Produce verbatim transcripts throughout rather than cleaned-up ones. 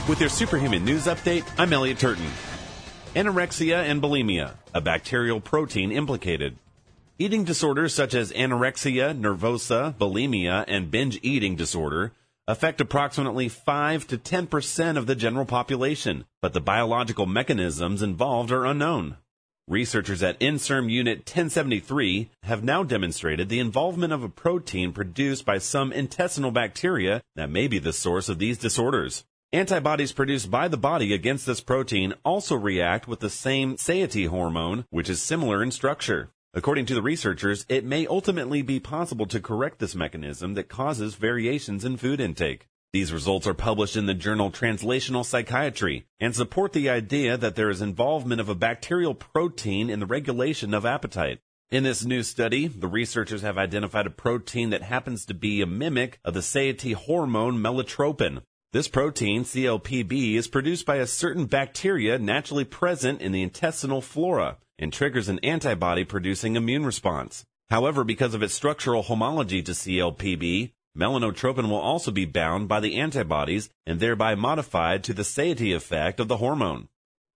With your Superhuman News Update, I'm Elliot Turton. Anorexia and bulimia, a bacterial protein implicated. Eating disorders such as anorexia, nervosa, bulimia, and binge eating disorder affect approximately five to ten percent of the general population, but the biological mechanisms involved are unknown. Researchers at INSERM Unit ten seventy-three have now demonstrated the involvement of a protein produced by some intestinal bacteria that may be the source of these disorders. Antibodies produced by the body against this protein also react with the same satiety hormone, which is similar in structure. According to the researchers, it may ultimately be possible to correct this mechanism that causes variations in food intake. These results are published in the journal Translational Psychiatry and support the idea that there is involvement of a bacterial protein in the regulation of appetite. In this new study, the researchers have identified a protein that happens to be a mimic of the satiety hormone melitropin. This protein, C L P B, is produced by a certain bacteria naturally present in the intestinal flora and triggers an antibody-producing immune response. However, because of its structural homology to C L P B, melanotropin will also be bound by the antibodies and thereby modified to the satiety effect of the hormone.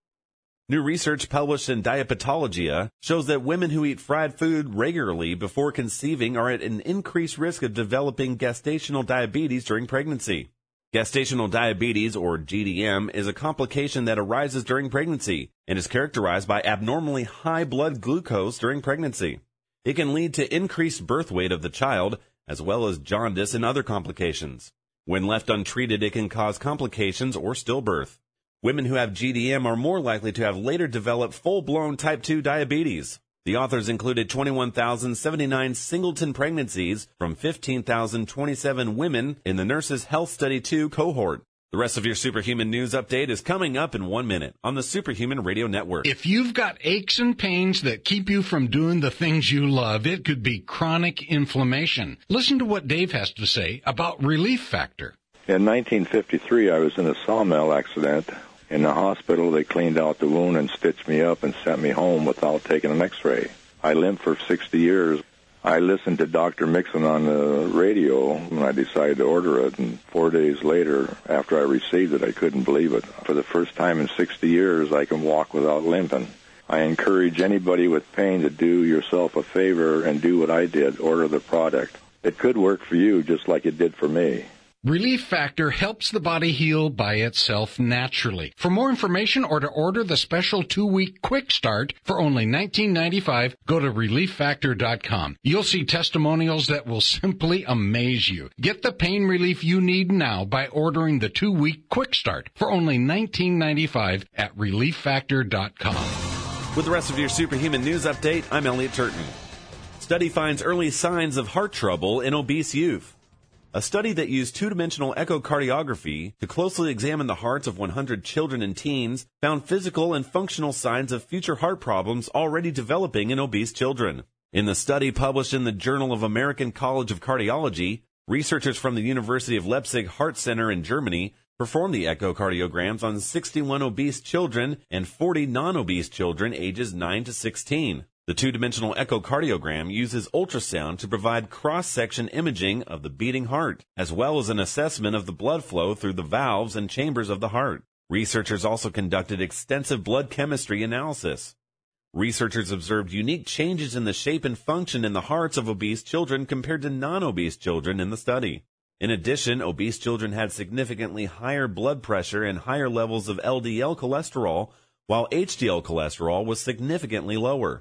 New research published in Diabetologia shows that women who eat fried food regularly before conceiving are at an increased risk of developing gestational diabetes during pregnancy. Gestational diabetes, or G D M, is a complication that arises during pregnancy and is characterized by abnormally high blood glucose during pregnancy. It can lead to increased birth weight of the child, as well as jaundice and other complications. When left untreated, it can cause complications or stillbirth. Women who have G D M are more likely to have later developed full-blown type two diabetes. The authors included twenty-one thousand seventy-nine singleton pregnancies from fifteen thousand twenty-seven women in the Nurses Health Study two cohort. The rest of your Superhuman News Update is coming up in one minute on the Superhuman Radio Network. If you've got aches and pains that keep you from doing the things you love, it could be chronic inflammation. Listen to what Dave has to say about Relief Factor. In nineteen fifty-three, I was in a sawmill accident. In the hospital, they cleaned out the wound and stitched me up and sent me home without taking an x-ray. I limped for sixty years. I listened to Doctor Mixon on the radio when I decided to order it, and four days later, after I received it, I couldn't believe it. For the first time in sixty years, I can walk without limping. I encourage anybody with pain to do yourself a favor and do what I did, order the product. It could work for you just like it did for me. Relief Factor helps the body heal by itself naturally. For more information or to order the special two-week quick start for only nineteen ninety-five dollars, go to relief factor dot com. You'll see testimonials that will simply amaze you. Get the pain relief you need now by ordering the two-week quick start for only nineteen ninety-five dollars at relief factor dot com. With the rest of your Superhuman News Update, I'm Elliot Turton. Study finds early signs of heart trouble in obese youth. A study that used two-dimensional echocardiography to closely examine the hearts of one hundred children and teens found physical and functional signs of future heart problems already developing in obese children. In the study published in the Journal of American College of Cardiology, researchers from the University of Leipzig Heart Center in Germany performed the echocardiograms on sixty-one obese children and forty non-obese children ages nine to sixteen. The two-dimensional echocardiogram uses ultrasound to provide cross-section imaging of the beating heart, as well as an assessment of the blood flow through the valves and chambers of the heart. Researchers also conducted extensive blood chemistry analysis. Researchers observed unique changes in the shape and function in the hearts of obese children compared to non-obese children in the study. In addition, obese children had significantly higher blood pressure and higher levels of L D L cholesterol, while H D L cholesterol was significantly lower.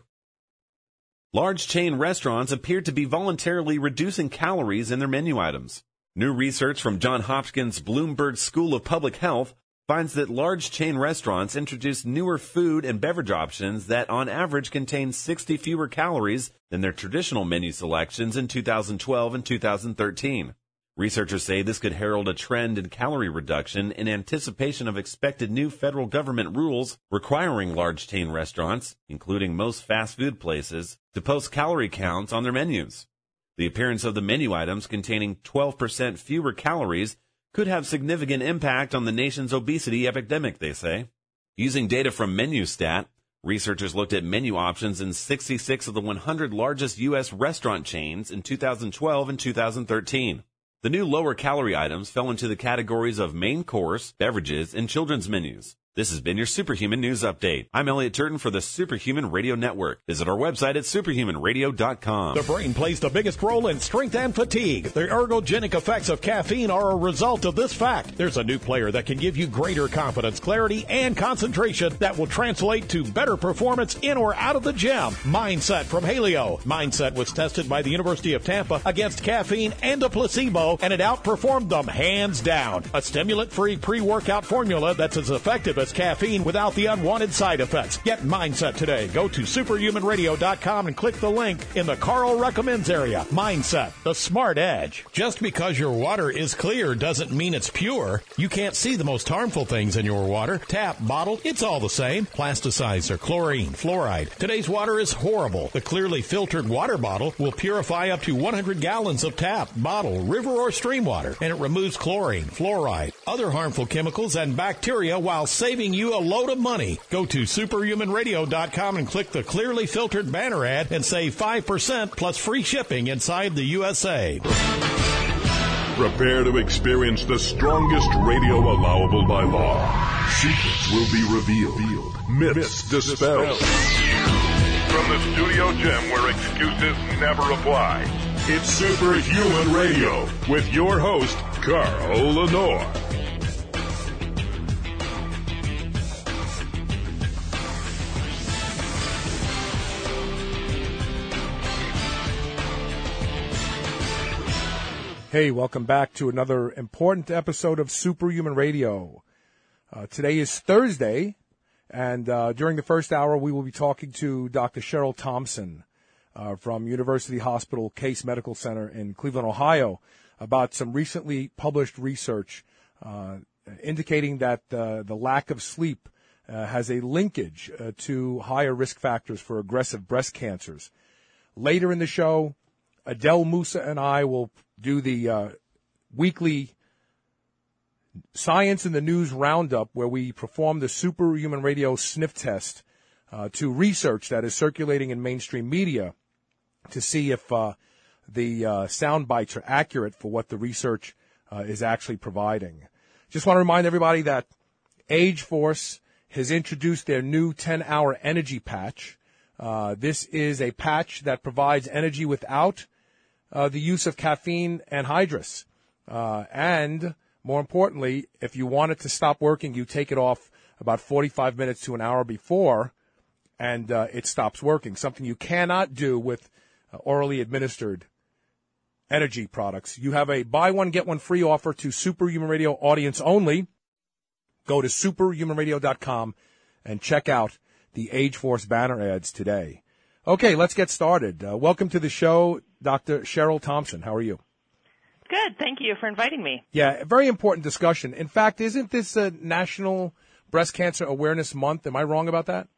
Large chain restaurants appear to be voluntarily reducing calories in their menu items. New research from Johns Hopkins Bloomberg School of Public Health finds that large chain restaurants introduce newer food and beverage options that on average contain sixty fewer calories than their traditional menu selections in two thousand twelve and two thousand thirteen. Researchers say this could herald a trend in calorie reduction in anticipation of expected new federal government rules requiring large chain restaurants, including most fast food places, to post calorie counts on their menus. The appearance of the menu items containing twelve percent fewer calories could have significant impact on the nation's obesity epidemic, they say. Using data from MenuStat, researchers looked at menu options in sixty-six of the one hundred largest U S restaurant chains in two thousand twelve and two thousand thirteen. The new lower-calorie items fell into the categories of main course, beverages, and children's menus. This has been your Superhuman News Update. I'm Elliot Turton for the Superhuman Radio Network. Visit our website at superhuman radio dot com. The brain plays the biggest role in strength and fatigue. The ergogenic effects of caffeine are a result of this fact. There's a new player that can give you greater confidence, clarity, and concentration that will translate to better performance in or out of the gym. Mindset from Haleo. Mindset was tested by the University of Tampa against caffeine and a placebo, and it outperformed them hands down. A stimulant-free pre-workout formula that's as effective as caffeine without the unwanted side effects. Get Mindset today. Go to superhuman radio dot com and click the link in the Carl Recommends area. Mindset, the smart edge. Just because your water is clear doesn't mean it's pure. You can't see the most harmful things in your water. Tap, bottle, it's all the same. Plasticizer, chlorine, fluoride. Today's water is horrible. The clearly filtered water bottle will purify up to one hundred gallons of tap, bottle, river, or stream water, and it removes chlorine, fluoride, other harmful chemicals, and bacteria while saving you a load of money. Go to superhuman radio dot com and click the clearly filtered banner ad and save five percent plus free shipping inside the U S A. Prepare to experience the strongest radio allowable by law. Secrets will be revealed. Myths dispelled. From the studio gym where excuses never apply, it's Superhuman Radio with your host, Carl Lenore. Hey, welcome back to another important episode of Superhuman Radio. Uh, today is Thursday, and uh, during the first hour, we will be talking to Doctor Cheryl Thompson uh, from University Hospital Case Medical Center in Cleveland, Ohio, about some recently published research uh, indicating that uh, the lack of sleep uh, has a linkage uh, to higher risk factors for aggressive breast cancers. Later in the show, Adele Musa and I will do the uh, weekly Science in the News Roundup, where we perform the Superhuman Radio sniff test uh, to research that is circulating in mainstream media to see if uh, the uh, sound bites are accurate for what the research uh, is actually providing. Just want to remind everybody that Age Force has introduced their new ten-hour energy patch. Uh, this is a patch that provides energy without Uh, the use of caffeine and hydrous. Uh, and more importantly, if you want it to stop working, you take it off about forty-five minutes to an hour before, and uh, it stops working, something you cannot do with uh, orally administered energy products. You have a buy one, get one free offer to Superhuman Radio audience only. Go to superhuman radio dot com and check out the Age Force banner ads today. Okay, let's get started. Uh, welcome to the show, Doctor Cheryl Thompson. How are you? Good. Thank you for inviting me. Yeah, a very important discussion. In fact, isn't this a National Breast Cancer Awareness Month? Am I wrong about that?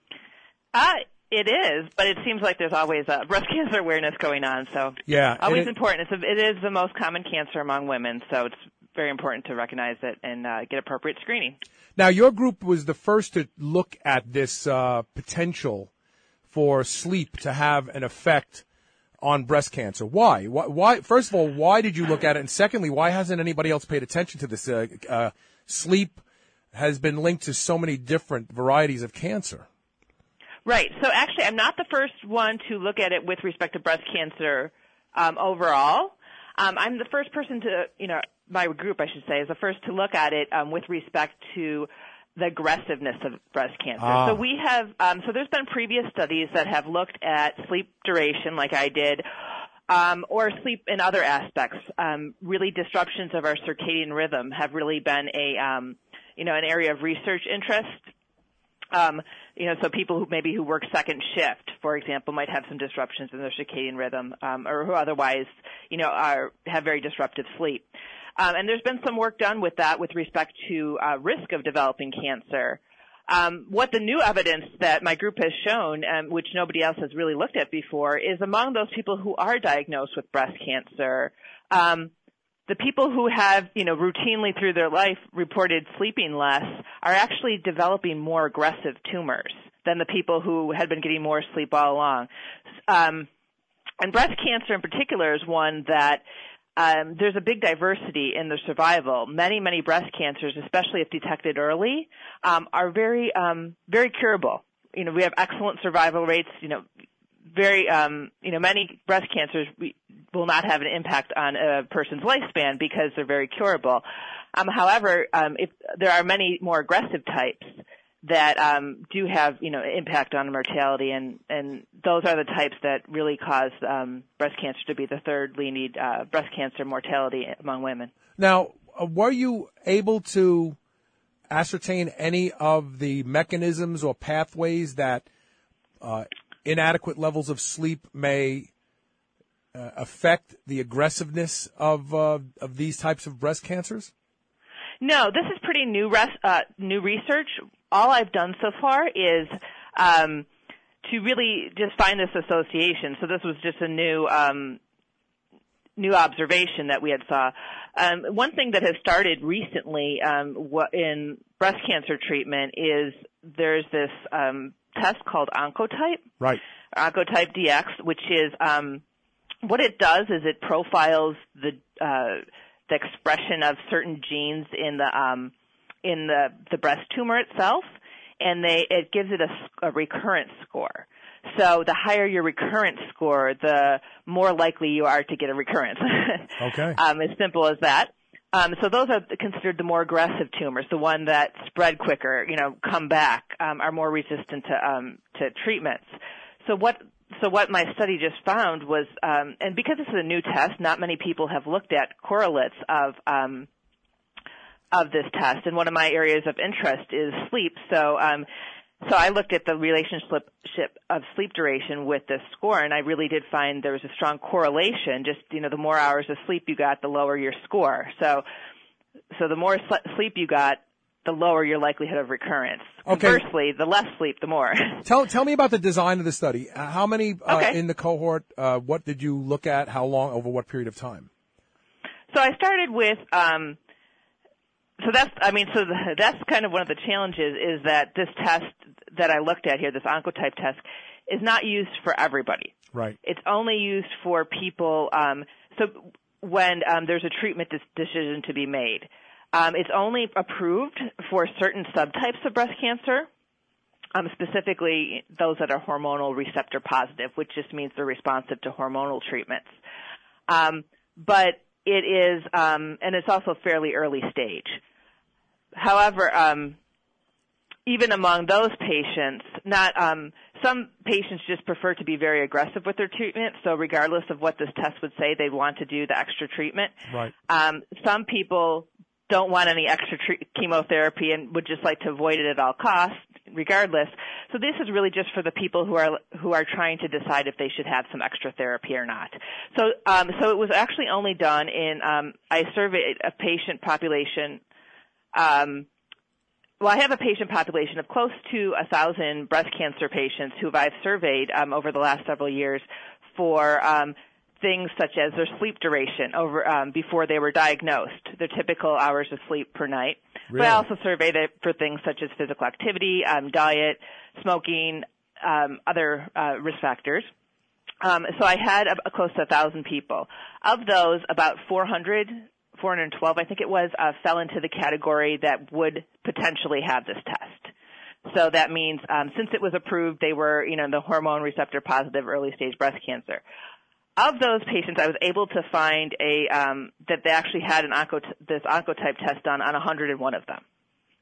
Uh, it is, but it seems like there's always uh, breast cancer awareness going on. So yeah, always it, important. It's a, it is the most common cancer among women, so it's very important to recognize it and uh, get appropriate screening. Now, your group was the first to look at this uh, potential for sleep to have an effect on breast cancer. Why? why? Why? First of all, why did you look at it? And secondly, why hasn't anybody else paid attention to this? Uh, uh, sleep has been linked to so many different varieties of cancer. Right. So actually, I'm not the first one to look at it with respect to breast cancer um, overall. Um, I'm the first person to, you know, my group, I should say, is the first to look at it um, with respect to the aggressiveness of breast cancer. Ah. So we have, um, so there's been previous studies that have looked at sleep duration, like I did, um, or sleep in other aspects. Um, really, disruptions of our circadian rhythm have really been a, um, you know, an area of research interest. Um, you know, so people who maybe who work second shift, for example, might have some disruptions in their circadian rhythm, um, or who otherwise, you know, are have very disruptive sleep. Um, and there's been some work done with that with respect to uh, risk of developing cancer. Um, what the new evidence that my group has shown, um, which nobody else has really looked at before, is among those people who are diagnosed with breast cancer, um, the people who have, you know, routinely through their life reported sleeping less are actually developing more aggressive tumors than the people who had been getting more sleep all along. Um, and breast cancer in particular is one that um, there's a big diversity in the survival. Many, many breast cancers, especially if detected early, um, are very, um, very curable. You know, we have excellent survival rates. You know, very, um, you know, many breast cancers we, will not have an impact on a person's lifespan because they're very curable. Um, however, um, if there are many more aggressive types that um, do have, you know, impact on mortality, and, and those are the types that really cause um, breast cancer to be the third leading uh, breast cancer mortality among women. Now, uh, were you able to ascertain any of the mechanisms or pathways that uh, inadequate levels of sleep may uh, affect the aggressiveness of uh, of these types of breast cancers? No, this is pretty new res- uh, new research. All I've done so far is um, to really just find this association. So this was just a new um, new observation that we had saw. Um, one thing that has started recently um, in breast cancer treatment is there's this um, test called Oncotype, right? Oncotype D X, which is um, what it does is it profiles the uh, the expression of certain genes in the um, in the, the breast tumor itself, and they it gives it a, a recurrence score. So the higher your recurrence score, the more likely you are to get a recurrence. Okay. um, as simple as that. Um, so those are considered the more aggressive tumors, the one that spread quicker, you know, come back, um, are more resistant to um, to treatments. So what so what my study just found was, um, and because this is a new test, not many people have looked at correlates of um, of this test, and one of my areas of interest is sleep. So, um, so I looked at the relationship of sleep duration with this score, and I really did find there was a strong correlation. Just, you know, the more hours of sleep you got, the lower your score. So, so the more sl- sleep you got, the lower your likelihood of recurrence. Okay. Conversely, the less sleep, the more. Tell tell me about the design of the study. Uh, how many uh, okay. in the cohort? Uh, what did you look at? How long? Over what period of time? So I started with. Um, So that's, I mean, so the, that's kind of one of the challenges is that this test that I looked at here, this Oncotype test, is not used for everybody. Right. It's only used for people, um, so when um, there's a treatment dis- decision to be made. Um, it's only approved for certain subtypes of breast cancer, um, specifically those that are hormonal receptor positive, which just means they're responsive to hormonal treatments. Um, but it is, um, and it's also fairly early stage. However, um, even among those patients, not um, some patients just prefer to be very aggressive with their treatment. So, regardless of what this test would say, they want to do the extra treatment. Right. Um, some people don't want any extra tre- chemotherapy and would just like to avoid it at all costs, regardless. So, this is really just for the people who are who are trying to decide if they should have some extra therapy or not. So, um, so it was actually only done in um, I surveyed a patient population. Um, well, I have a patient population of close to a thousand breast cancer patients who I've surveyed um, over the last several years for um, things such as their sleep duration over um, before they were diagnosed, their typical hours of sleep per night. Really? But I also surveyed it for things such as physical activity, um, diet, smoking, um, other uh, risk factors. Um, so I had a, a close to a thousand people. Of those, about four hundred. four hundred twelve, I think it was, uh, fell into the category that would potentially have this test. So that means um, since it was approved, they were, you know, the hormone receptor positive early stage breast cancer. Of those patients, I was able to find a um, that they actually had an onco this Oncotype test done on one hundred one of them.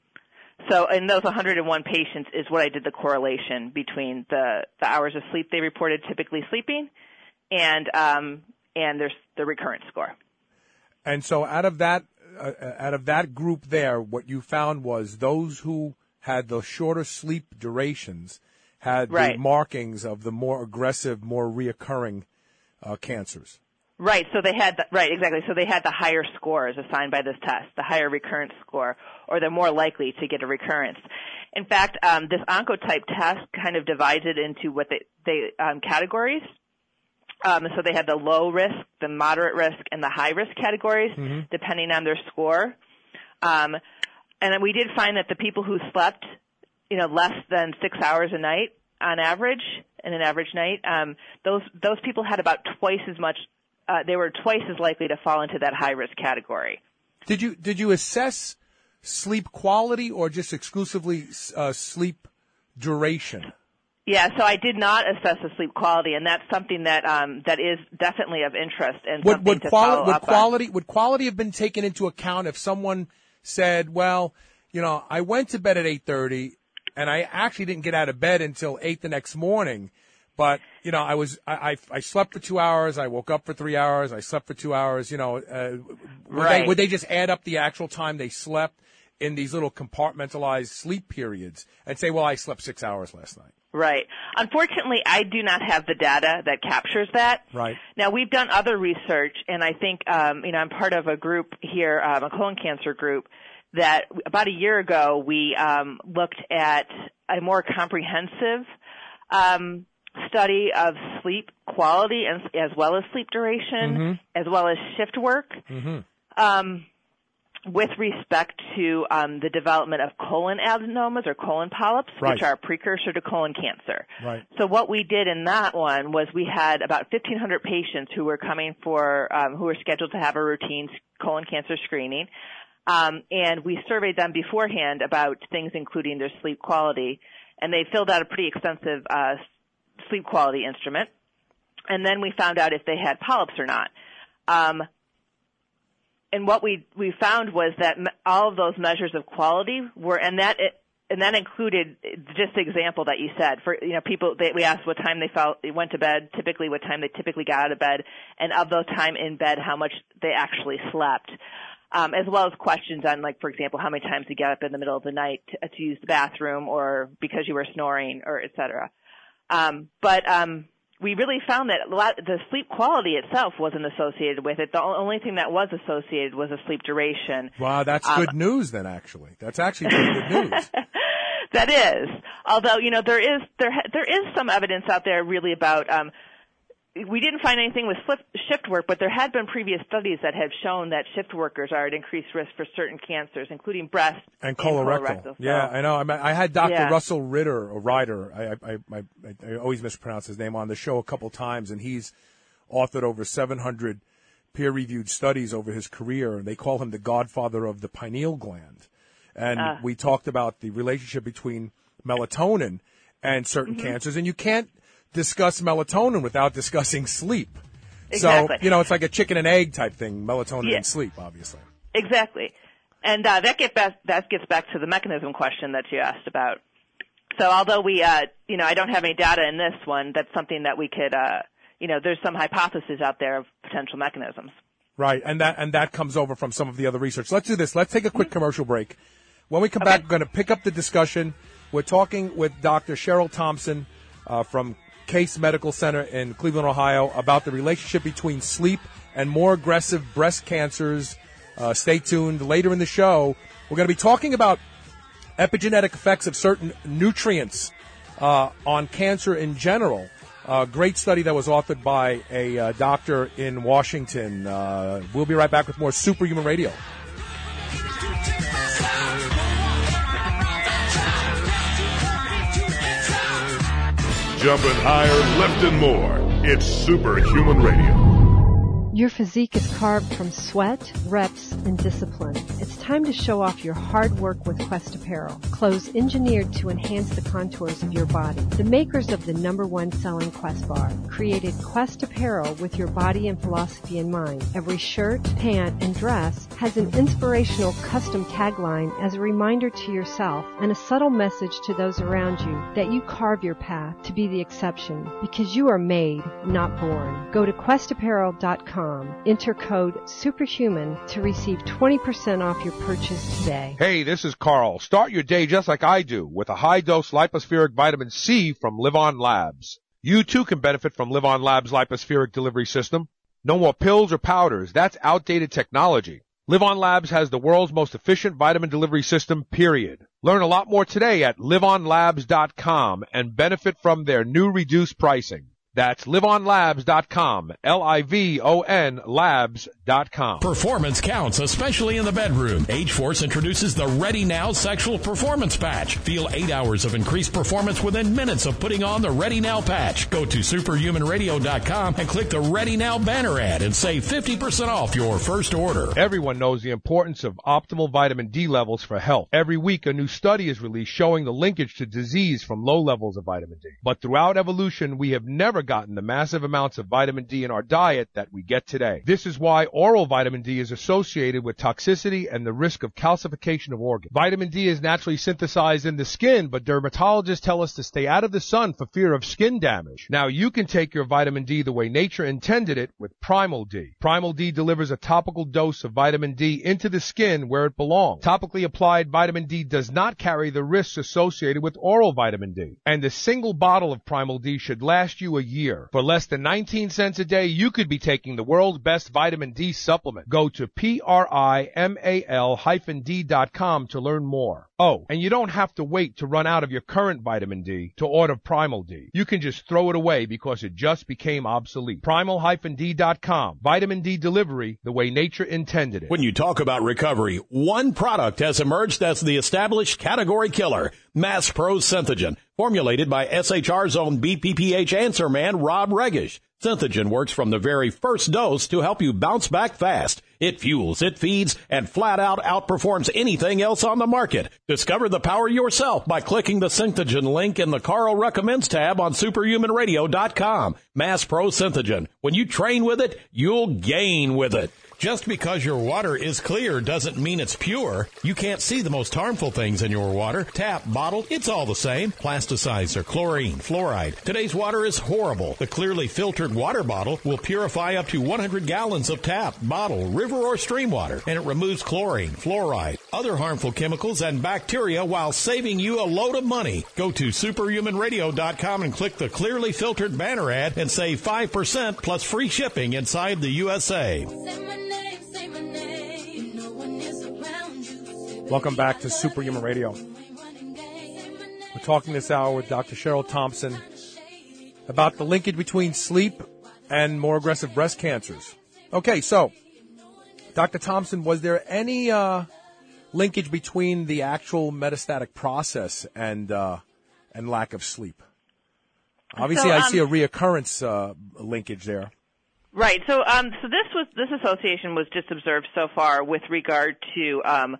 So in those one hundred one patients is what I did the correlation between the, the hours of sleep they reported typically sleeping and um, and their the recurrence score. And so out of that, uh, out of that group there, what you found was those who had the shorter sleep durations had right. the markings of the more aggressive, more reoccurring uh, cancers. Right. So they had the, right exactly. So they had the higher scores assigned by this test, the higher recurrence score, or they're more likely to get a recurrence. In fact, um, this Oncotype test kind of divides it into what they, they um, categories. Um, so they had the low risk, the moderate risk, and the high risk categories, mm-hmm. depending on their score. Um, and then we did find that the people who slept, you know, less than six hours a night on average, in an average night, um, those those people had about twice as much uh, they were twice as likely to fall into that high risk category. Did you did you assess sleep quality or just exclusively uh, sleep duration? Yeah, so I did not assess the sleep quality, and that's something that um, that is definitely of interest and would, something would to quali- follow would up quality on. Would quality have been taken into account if someone said, "Well, you know, I went to bed at eight thirty, and I actually didn't get out of bed until eight the next morning, but you know, I was I I, I slept for two hours, I woke up for three hours, I slept for two hours. You know, uh, would, right. they, would they just add up the actual time they slept in these little compartmentalized sleep periods and say, "Well, I slept six hours last night"? Right. Unfortunately, I do not have the data that captures that. Right. Now, we've done other research, and I think, um, you know, I'm part of a group here, um, a colon cancer group, that about a year ago we um, looked at a more comprehensive um, study of sleep quality as, as well as sleep duration, mm-hmm. as well as shift work. Mm-hmm. Um, with respect to um, the development of colon adenomas or colon polyps, right. which are a precursor to colon cancer. Right. So what we did in that one was we had about fifteen hundred patients who were coming for, um, who were scheduled to have a routine colon cancer screening, um, and we surveyed them beforehand about things including their sleep quality, and they filled out a pretty extensive uh, sleep quality instrument, and then we found out if they had polyps or not. Um, And what we we found was that all of those measures of quality were, and that it, and that included just the example that you said. For you know, people they, we asked what time they felt they went to bed, typically what time they typically got out of bed, and of those time in bed, how much they actually slept, um, as well as questions on, like, for example, how many times you get up in the middle of the night to, to use the bathroom, or because you were snoring, or et cetera. Um, but um, we really found that a lot, the sleep quality itself wasn't associated with it. The only thing that was associated was a sleep duration. Wow, that's um, good news then, actually. That's actually pretty good news. That is. Although, you know, there is there there is some evidence out there really about um we didn't find anything with shift work, but there had been previous studies that have shown that shift workers are at increased risk for certain cancers, including breast and colorectal. And colorectal. Yeah, I know. I, mean, I had Doctor Yeah. Russell Ritter, or Ryder. I, I, I, I always mispronounce his name, on the show a couple times, and he's authored over seven hundred peer-reviewed studies over his career, and they call him the godfather of the pineal gland. And Uh. we talked about the relationship between melatonin and certain Mm-hmm. cancers, and you can't discuss melatonin without discussing sleep. Exactly. So, you know, it's like a chicken and egg type thing, melatonin Yeah. and sleep, obviously. Exactly. And uh, that, get back, that gets back to the mechanism question that you asked about. So although we, uh, you know, I don't have any data in this one, that's something that we could, uh, you know, there's some hypotheses out there of potential mechanisms. Right, and that and that comes over from some of the other research. Let's do this. Let's take a quick commercial break. When we come Okay. back, we're going to pick up the discussion. We're talking with Doctor Cheryl Thompson uh, from Case Medical Center in Cleveland, Ohio, about the relationship between sleep and more aggressive breast cancers. Uh, stay tuned. Later in the show, we're going to be talking about epigenetic effects of certain nutrients uh, on cancer in general. A uh, great study that was authored by a uh, doctor in Washington. Uh, we'll be right back with more Superhuman Radio. Jumping higher, lifting more. It's Superhuman Radio. Your physique is carved from sweat, reps, and discipline. It's time to show off your hard work with Quest Apparel. Clothes engineered to enhance the contours of your body. The makers of the number one selling Quest bar created Quest Apparel with your body and philosophy in mind. Every shirt, pant, and dress has an inspirational custom tagline as a reminder to yourself and a subtle message to those around you that you carve your path to be the exception because you are made, not born. Go to quest apparel dot com. Enter code SUPERHUMAN to receive twenty percent off your purchase today. Hey, this is Carl. Start your day just like I do with a high-dose lipospheric vitamin C from Live On Labs. You too can benefit from Live On Labs' lipospheric delivery system. No more pills or powders. That's outdated technology. Live On Labs has the world's most efficient vitamin delivery system, period. Learn a lot more today at live on labs dot com and benefit from their new reduced pricing. That's live on labs dot com, L I V O N labs dot com. Performance counts, especially in the bedroom. Age-Force introduces the Ready Now Sexual Performance Patch. Feel eight hours of increased performance within minutes of putting on the Ready Now patch. Go to superhuman radio dot com and click the Ready Now banner ad and save fifty percent off your first order. Everyone knows the importance of optimal vitamin D levels for health. Every week, a new study is released showing the linkage to disease from low levels of vitamin D. But throughout evolution, we have never gotten the massive amounts of vitamin D in our diet that we get today. This is why oral vitamin D is associated with toxicity and the risk of calcification of organs. Vitamin D is naturally synthesized in the skin, but dermatologists tell us to stay out of the sun for fear of skin damage. Now you can take your vitamin D the way nature intended it with Primal D. Primal D delivers a topical dose of vitamin D into the skin where it belongs. Topically applied vitamin D does not carry the risks associated with oral vitamin D. And a single bottle of Primal D should last you a year. For less than nineteen cents a day, you could be taking the world's best vitamin D supplement. Go to P R I M A L hyphen D dot com to learn more. Oh, and you don't have to wait to run out of your current vitamin D to order Primal D. You can just throw it away because it just became obsolete. Primal D dot com. Vitamin D delivery the way nature intended it. When you talk about recovery, one product has emerged as the established category killer, Mass Pro Synthogen, formulated by S H R's own B P P H answer man, Rob Regish. Synthogen works from the very first dose to help you bounce back fast. It fuels, it feeds, and flat out outperforms anything else on the market. Discover the power yourself by clicking the Synthogen link in the Carl Recommends tab on superhuman radio dot com. Mass Pro Synthogen. When you train with it, you'll gain with it. Just because your water is clear doesn't mean it's pure. You can't see the most harmful things in your water. Tap, bottle, it's all the same. Plasticides or chlorine, fluoride. Today's water is horrible. The clearly filtered water bottle will purify up to one hundred gallons of tap, bottle, river, or stream water, and it removes chlorine, fluoride, other harmful chemicals, and bacteria while saving you a load of money. Go to superhuman radio dot com and click the clearly filtered banner ad and save five percent plus free shipping inside the U S A. Welcome back to Superhuman Radio. We're talking this hour with Doctor Cheryl Thompson about the linkage between sleep and more aggressive breast cancers. Okay, so, Doctor Thompson, was there any uh, linkage between the actual metastatic process and uh, and lack of sleep? Obviously, so, um, I see a reoccurrence uh, linkage there. Right. So, um, so this was this association was just observed so far with regard to um,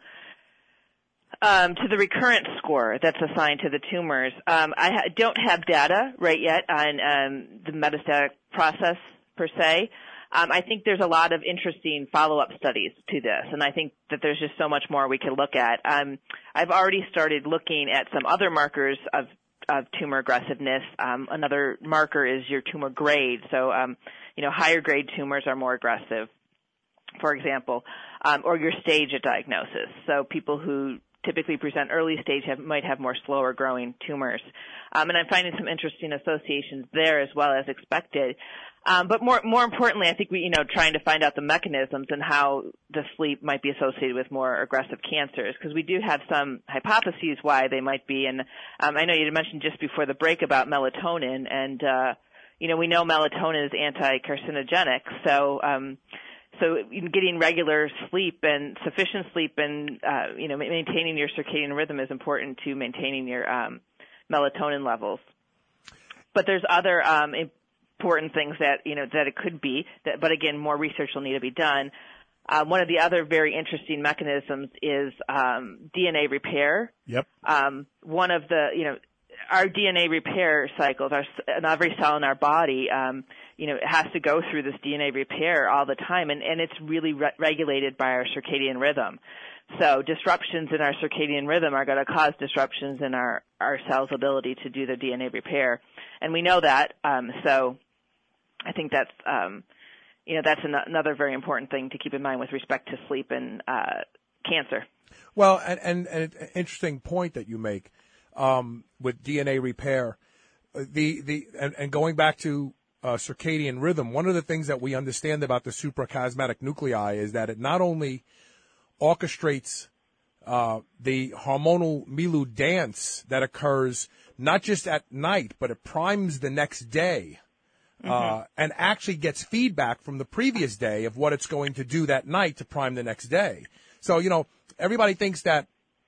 um, to the recurrence score that's assigned to the tumors. Um, I ha- don't have data right yet on um, the metastatic process per se. Um, I think there's a lot of interesting follow-up studies to this, and I think that there's just so much more we can look at. Um, I've already started looking at some other markers of of tumor aggressiveness. Um, another marker is your tumor grade. So, um, you know, higher grade tumors are more aggressive, for example, um, or your stage of diagnosis. So people who typically present early stage have, might have more slower growing tumors. Um, and I'm finding some interesting associations there as well as expected. Um, but more, more importantly, I think we, you know, trying to find out the mechanisms and how the sleep might be associated with more aggressive cancers, because we do have some hypotheses why they might be. And um, I know you mentioned just before the break about melatonin, and uh, you know, we know melatonin is anti-carcinogenic, so. Um, So getting regular sleep and sufficient sleep and, uh, you know, maintaining your circadian rhythm is important to maintaining your um, melatonin levels. But there's other um, important things that, you know, that it could be, that, but again, more research will need to be done. Um, one of the other very interesting mechanisms is um, D N A repair. Yep. Um, one of the, you know, our D N A repair cycles, our, every cell in our body, um, you know, it has to go through this D N A repair all the time, and, and it's really re- regulated by our circadian rhythm. So disruptions in our circadian rhythm are going to cause disruptions in our, our cells' ability to do their D N A repair. And we know that, um, so I think that's, um, you know, that's an- another very important thing to keep in mind with respect to sleep and uh, cancer. Well, and, and, and an interesting point that you make um, with D N A repair, the the and, and going back to uh, circadian rhythm, one of the things that we understand about the suprachiasmatic nuclei is that it not only orchestrates uh, the hormonal milieu dance that occurs not just at night, but it primes the next day uh, mm-hmm. and actually gets feedback from the previous day of what it's going to do that night to prime the next day. So, you know, everybody thinks that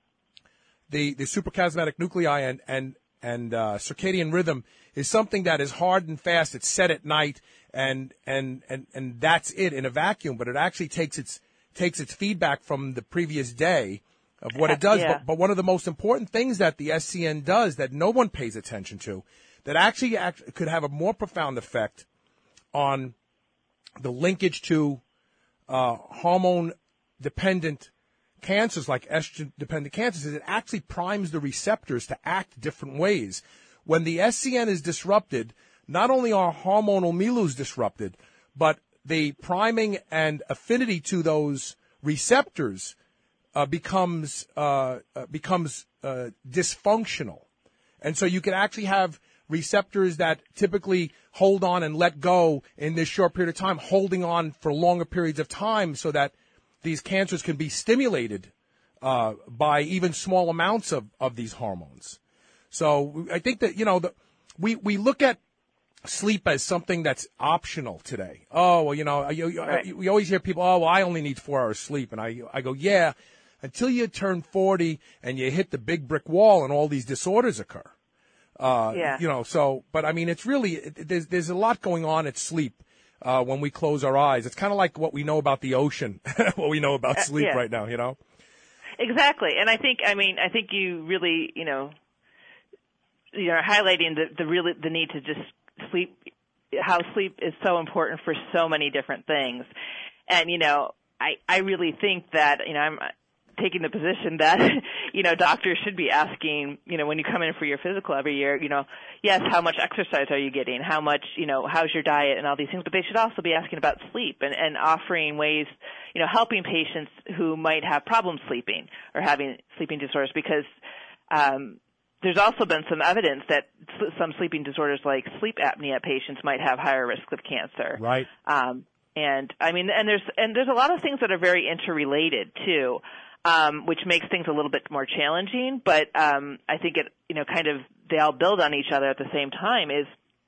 the, the suprachiasmatic nuclei and, and, and, uh, circadian rhythm is something that is hard and fast. It's set at night and, and, and, and that's it in a vacuum, but it actually takes its, takes its feedback from the previous day of what it does. Yeah. But, but one of the most important things that the S C N does that no one pays attention to, that actually act, could have a more profound effect on the linkage to uh, hormone-dependent cancers like estrogen-dependent cancers, is it actually primes the receptors to act different ways. When the S C N is disrupted, not only are hormonal milus disrupted, but the priming and affinity to those receptors uh, becomes uh, uh, becomes uh, dysfunctional, and so you can actually have receptors that typically hold on and let go in this short period of time, holding on for longer periods of time, so that these cancers can be stimulated uh, by even small amounts of, of these hormones. So I think that you know the, we we look at sleep as something that's optional today. Oh, well, you know, you, you, right. we always hear people, oh, well, I only need four hours sleep. And I, I go, yeah, until you turn forty and you hit the big brick wall and all these disorders occur. Uh, yeah. You know, so, but I mean, it's really, it, there's, there's a lot going on at sleep, uh, when we close our eyes. It's kind of like what we know about the ocean, what we know about sleep uh, yeah. right now, you know? Exactly. And I think, I mean, I think you really, you know, you're highlighting the, the really, the need to just sleep, how sleep is so important for so many different things. And, you know, I, I really think that, you know, I'm taking the position that, you know, doctors should be asking, you know, when you come in for your physical every year, you know, yes, how much exercise are you getting? How much, you know, how's your diet and all these things? But they should also be asking about sleep and, and offering ways, you know, helping patients who might have problems sleeping or having sleeping disorders, because, um, there's also been some evidence that some sleeping disorders like sleep apnea patients might have higher risk of cancer. Right. Um, and I mean, and there's, and there's a lot of things that are very interrelated too, um, which makes things a little bit more challenging. But, um, I think it, you know, kind of, they all build on each other at the same time. Is,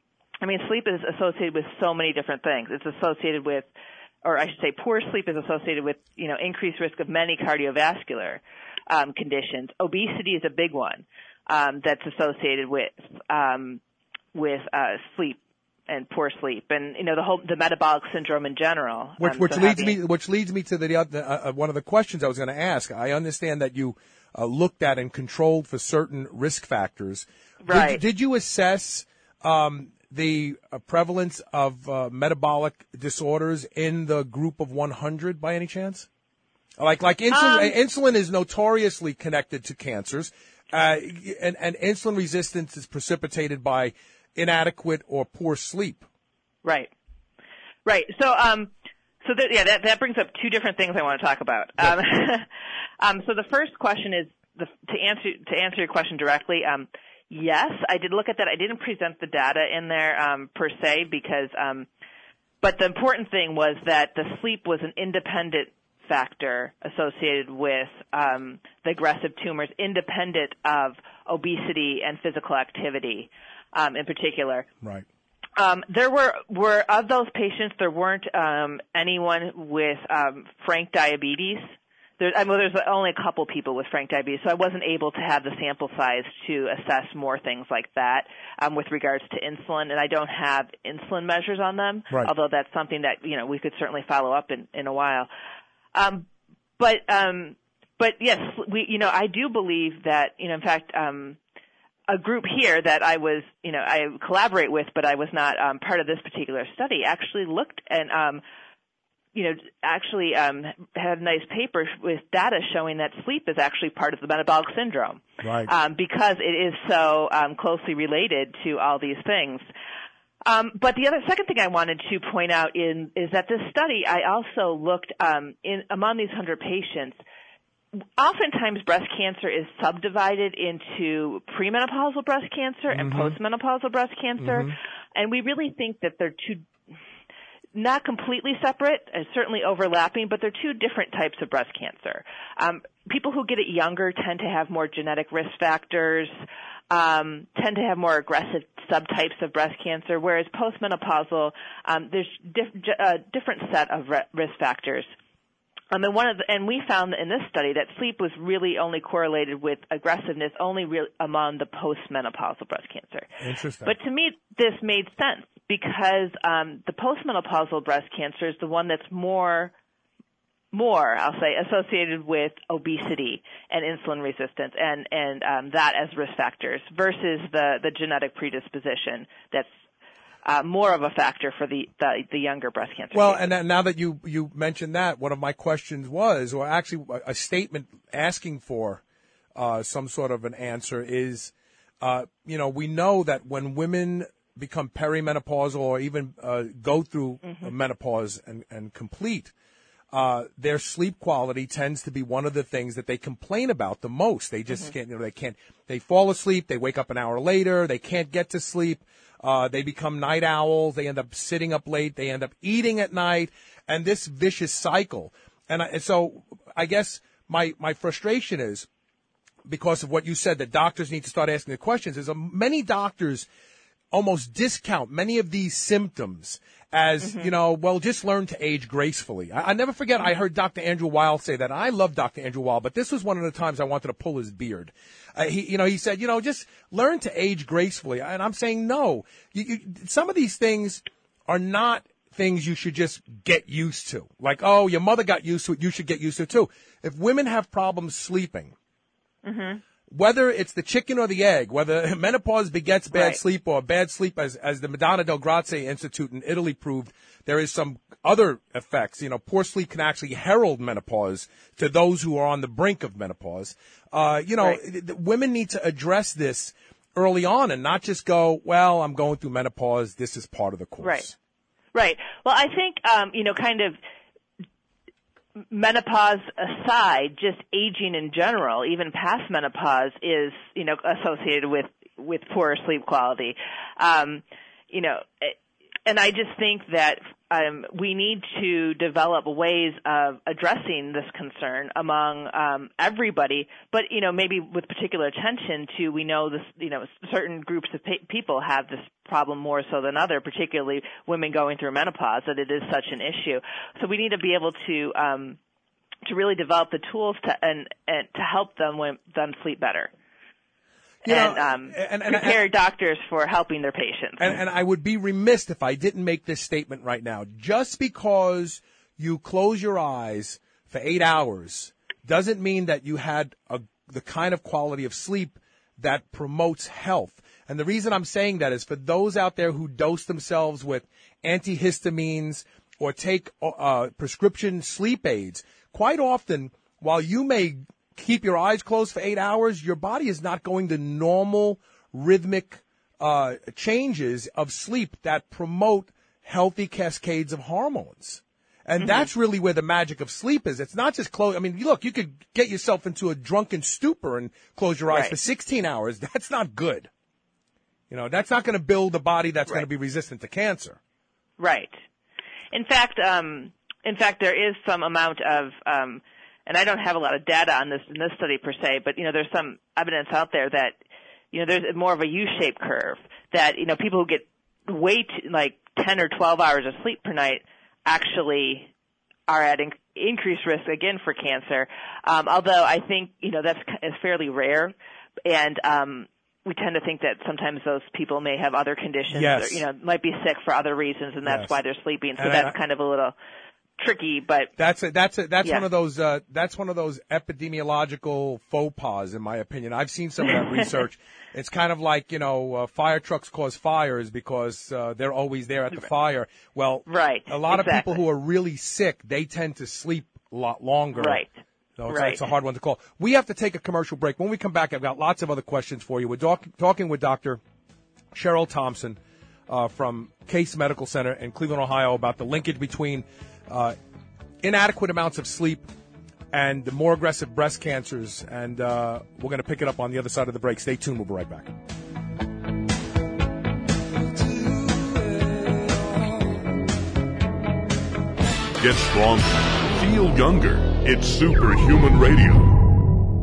I mean, sleep is associated with so many different things. It's associated with, or I should say poor sleep is associated with, you know, increased risk of many cardiovascular, um, conditions. Obesity is a big one. Um, that's associated with um, with uh, sleep and poor sleep, and you know the whole the metabolic syndrome in general. Which, um, which so leads having, me which leads me to the uh, uh, one of the questions I was going to ask. I understand that you uh, looked at and controlled for certain risk factors. Right? Did, did you assess um, the uh, prevalence of uh, metabolic disorders in the group of one hundred by any chance? Like like insulin, um, insulin is notoriously connected to cancers. Uh, and, and insulin resistance is precipitated by inadequate or poor sleep. Right. Right. So, um, so that, yeah, that, that brings up two different things I want to talk about. Um, um, so the first question is, the, to answer, to answer your question directly, um, yes, I did look at that. I didn't present the data in there, um, per se, because, um, but the important thing was that the sleep was an independent factor associated with um, the aggressive tumors, independent of obesity and physical activity, um, in particular. Right. Um, there were were of those patients, there weren't um, anyone with um, frank diabetes. There, I mean, there's only a couple people with frank diabetes, so I wasn't able to have the sample size to assess more things like that um, with regards to insulin, and I don't have insulin measures on them. Right. Although that's something that you know we could certainly follow up in, in a while. Um, but, um, but yes, we, you know, I do believe that, you know, in fact, um, a group here that I was, you know, I collaborate with, but I was not, um, part of this particular study, actually looked and, um, you know, actually, um, had a nice paper with data showing that sleep is actually part of the metabolic syndrome. Right. Um, because it is so, um, closely related to all these things. Um, but the other second thing I wanted to point out in, is that this study, I also looked um, in among these one hundred patients. Oftentimes, breast cancer is subdivided into premenopausal breast cancer mm-hmm. and postmenopausal breast cancer, mm-hmm. and we really think that they're two, not completely separate, and certainly overlapping, but they're two different types of breast cancer. Um, people who get it younger tend to have more genetic risk factors. um, tend to have more aggressive subtypes of breast cancer, whereas postmenopausal, um, there's diff- a different set of re- risk factors. Um, and one of the, and we found in this study that sleep was really only correlated with aggressiveness only re- among the postmenopausal breast cancer. Interesting. But to me, this made sense because um, the postmenopausal breast cancer is the one that's more, more I'll say, associated with obesity and insulin resistance and and um, that as risk factors versus the the genetic predisposition that's Uh, more of a factor for the, the, the younger breast cancer. Well, cases. and now that you, you mentioned that, one of my questions was, or actually a, a statement asking for uh, some sort of an answer is, uh, you know, we know that when women become perimenopausal or even uh, go through mm-hmm. menopause and, and complete, uh, their sleep quality tends to be one of the things that they complain about the most. They just mm-hmm. can't, you know, they can't, they fall asleep, they wake up an hour later, they can't get to sleep. Uh, they become night owls. They end up sitting up late. They end up eating at night, and this vicious cycle. And, I, and so, I guess my my frustration is because of what you said that doctors need to start asking the questions. Is uh, many doctors almost discount many of these symptoms as mm-hmm. you know, well, just learn to age gracefully. I, I never forget. I heard Doctor Andrew Weil say that. I love Doctor Andrew Weil, but this was one of the times I wanted to pull his beard. Uh, he, you know, he said, you know, just learn to age gracefully. And I'm saying, no, you, you, some of these things are not things you should just get used to. Like, oh, your mother got used to it, you should get used to it too. If women have problems sleeping, mm-hmm. whether it's the chicken or the egg, whether menopause begets bad right. sleep or bad sleep, as, as the Madonna del Grazie Institute in Italy proved, there is some other effects. You know, poor sleep can actually herald menopause to those who are on the brink of menopause. Uh, you know, right. th- women need to address this early on and not just go, well, I'm going through menopause. This is part of the course. Right. Right. Well, I think, um, you know, kind of menopause aside, just aging in general, even past menopause is, you know, associated with, with poorer sleep quality. Um, you know, and I just think that um, we need to develop ways of addressing this concern among um, everybody, but, you know, maybe with particular attention to, we know this, you know, certain groups of pa- people have this problem more so than other, particularly women going through menopause, that it is such an issue. So we need to be able to um, to really develop the tools to and, and to help them when, them sleep better. You and, know, um, and, and prepare and, doctors for helping their patients. And, and I would be remiss if I didn't make this statement right now. Just because you close your eyes for eight hours doesn't mean that you had a, the kind of quality of sleep that promotes health. And the reason I'm saying that is for those out there who dose themselves with antihistamines or take uh, prescription sleep aids, quite often, while you may keep your eyes closed for eight hours, your body is not going to normal rhythmic uh, changes of sleep that promote healthy cascades of hormones. And mm-hmm. that's really where the magic of sleep is. It's not just close. I mean, look, you could get yourself into a drunken stupor and close your eyes right. for sixteen hours. That's not good. You know, that's not going to build a body that's right. going to be resistant to cancer. Right. In fact, um, in fact, there is some amount of, um, and I don't have a lot of data on this in this study per se, but, you know, there's some evidence out there that, you know, there's more of a U-shaped curve that, you know, people who get way too, like ten or twelve hours of sleep per night actually are at in- increased risk again for cancer. Um, although I think, you know, that's is fairly rare. And, um, we tend to think that sometimes those people may have other conditions yes. or, you know, might be sick for other reasons, and that's yes. why they're sleeping. So and that's I, kind of a little tricky, but that's a, that's a, that's yeah. one of those uh, that's one of those epidemiological faux pas, in my opinion. I've seen some of that research. It's kind of like, you know, uh, fire trucks cause fires because uh, they're always there at the fire. Well, right. a lot exactly. of people who are really sick, they tend to sleep a lot longer. Right. So it's, right. it's a hard one to call. We have to take a commercial break. When we come back, I've got lots of other questions for you. We're talk- talking with Doctor Cheryl Thompson uh, from Case Medical Center in Cleveland, Ohio, about the linkage between uh, inadequate amounts of sleep and the more aggressive breast cancers. And uh, we're going to pick it up on the other side of the break. Stay tuned. We'll be right back. Get stronger. Feel younger. It's Superhuman Radio.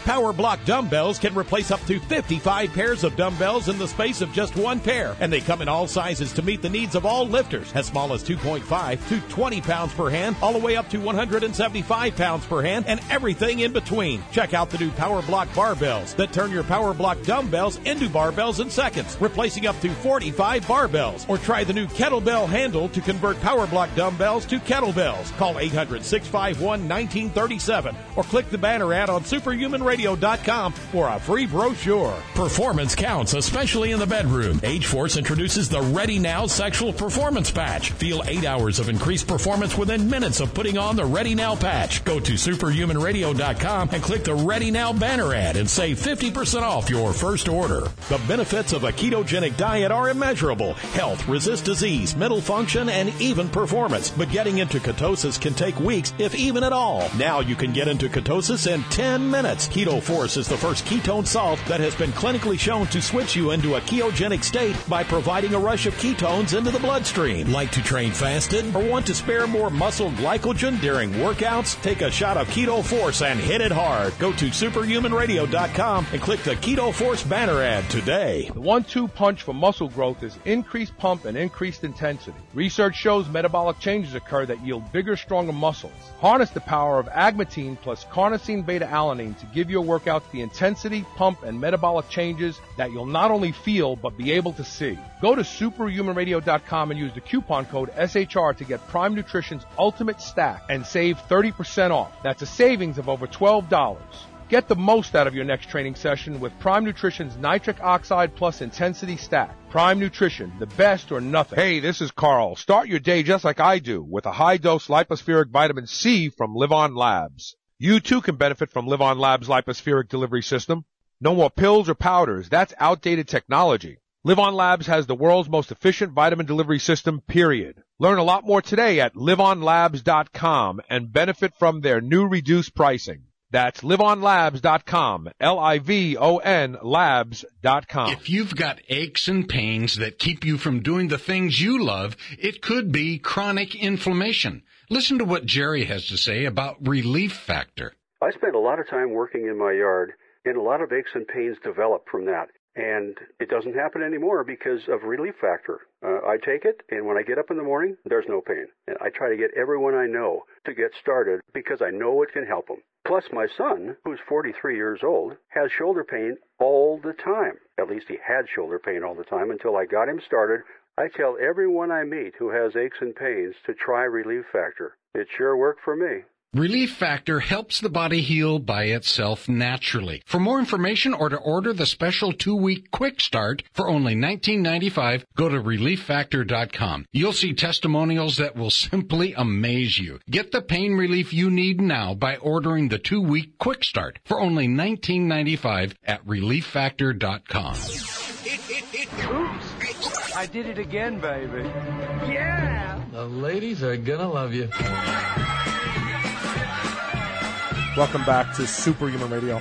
Power Block dumbbells can replace up to fifty-five pairs of dumbbells in the space of just one pair, and they come in all sizes to meet the needs of all lifters, as small as two point five to twenty pounds per hand, all the way up to one hundred seventy-five pounds per hand, and everything in between. Check out the new Power Block barbells that turn your Power Block dumbbells into barbells in seconds, replacing up to forty-five barbells. Or try the new kettlebell handle to convert Power Block dumbbells to kettlebells. Call eight hundred, six five one, one nine three seven or click the banner ad on superhuman radio dot com for a free brochure. Performance counts, especially in the bedroom. Ageforce introduces the Ready Now Sexual Performance Patch. Feel eight hours of increased performance within minutes of putting on the Ready Now patch. Go to superhuman radio dot com and click the Ready Now banner ad and save fifty percent off your first order. The benefits of a ketogenic diet are immeasurable. Health, resist disease, mental function, and even performance. But getting into ketosis can take weeks, if even at all. Now you can get into ketosis in ten minutes. Keto Force is the first ketone salt that has been clinically shown to switch you into a ketogenic state by providing a rush of ketones into the bloodstream. Like to train fasted or want to spare more muscle glycogen during workouts? Take a shot of Keto Force and hit it hard. Go to superhuman radio dot com and click the Keto Force banner ad today. The one two punch for muscle growth is increased pump and increased intensity. Research shows metabolic changes occur that yield bigger, stronger muscles. Harness the power of agmatine plus carnosine beta-alanine to give your workouts the intensity, pump, and metabolic changes that you'll not only feel but be able to see. Go to superhuman radio dot com and use the coupon code S H R to get Prime Nutrition's Ultimate Stack and save thirty percent off. That's a savings of over twelve dollars. Get the most out of your next training session with Prime Nutrition's Nitric Oxide Plus Intensity Stack. Prime Nutrition, the best or nothing. Hey, this is Carl. Start your day just like I do with a high-dose lipospheric vitamin C from Live On Labs. You too can benefit from Live On Labs' lipospheric delivery system. No more pills or powders. That's outdated technology. Live On Labs has the world's most efficient vitamin delivery system, period. Learn a lot more today at live on labs dot com and benefit from their new reduced pricing. That's live on labs dot com, L I V O N labs dot com. If you've got aches and pains that keep you from doing the things you love, it could be chronic inflammation. Listen to what Jerry has to say about Relief Factor. I spend a lot of time working in my yard, and a lot of aches and pains develop from that. And it doesn't happen anymore because of Relief Factor. Uh, I take it, and when I get up in the morning, there's no pain. And I try to get everyone I know to get started because I know it can help them. Plus, my son, who's forty-three years old, has shoulder pain all the time. At least he had shoulder pain all the time until I got him started. I tell everyone I meet who has aches and pains to try Relief Factor. It sure worked for me. Relief Factor helps the body heal by itself naturally. For more information or to order the special two-week quick start for only nineteen ninety-five, go to relief factor dot com. You'll see testimonials that will simply amaze you. Get the pain relief you need now by ordering the two-week quick start for only nineteen ninety-five at relief factor dot com. Oops. I did it again, baby. Yeah! The ladies are gonna love you. Welcome back to Superhuman Radio.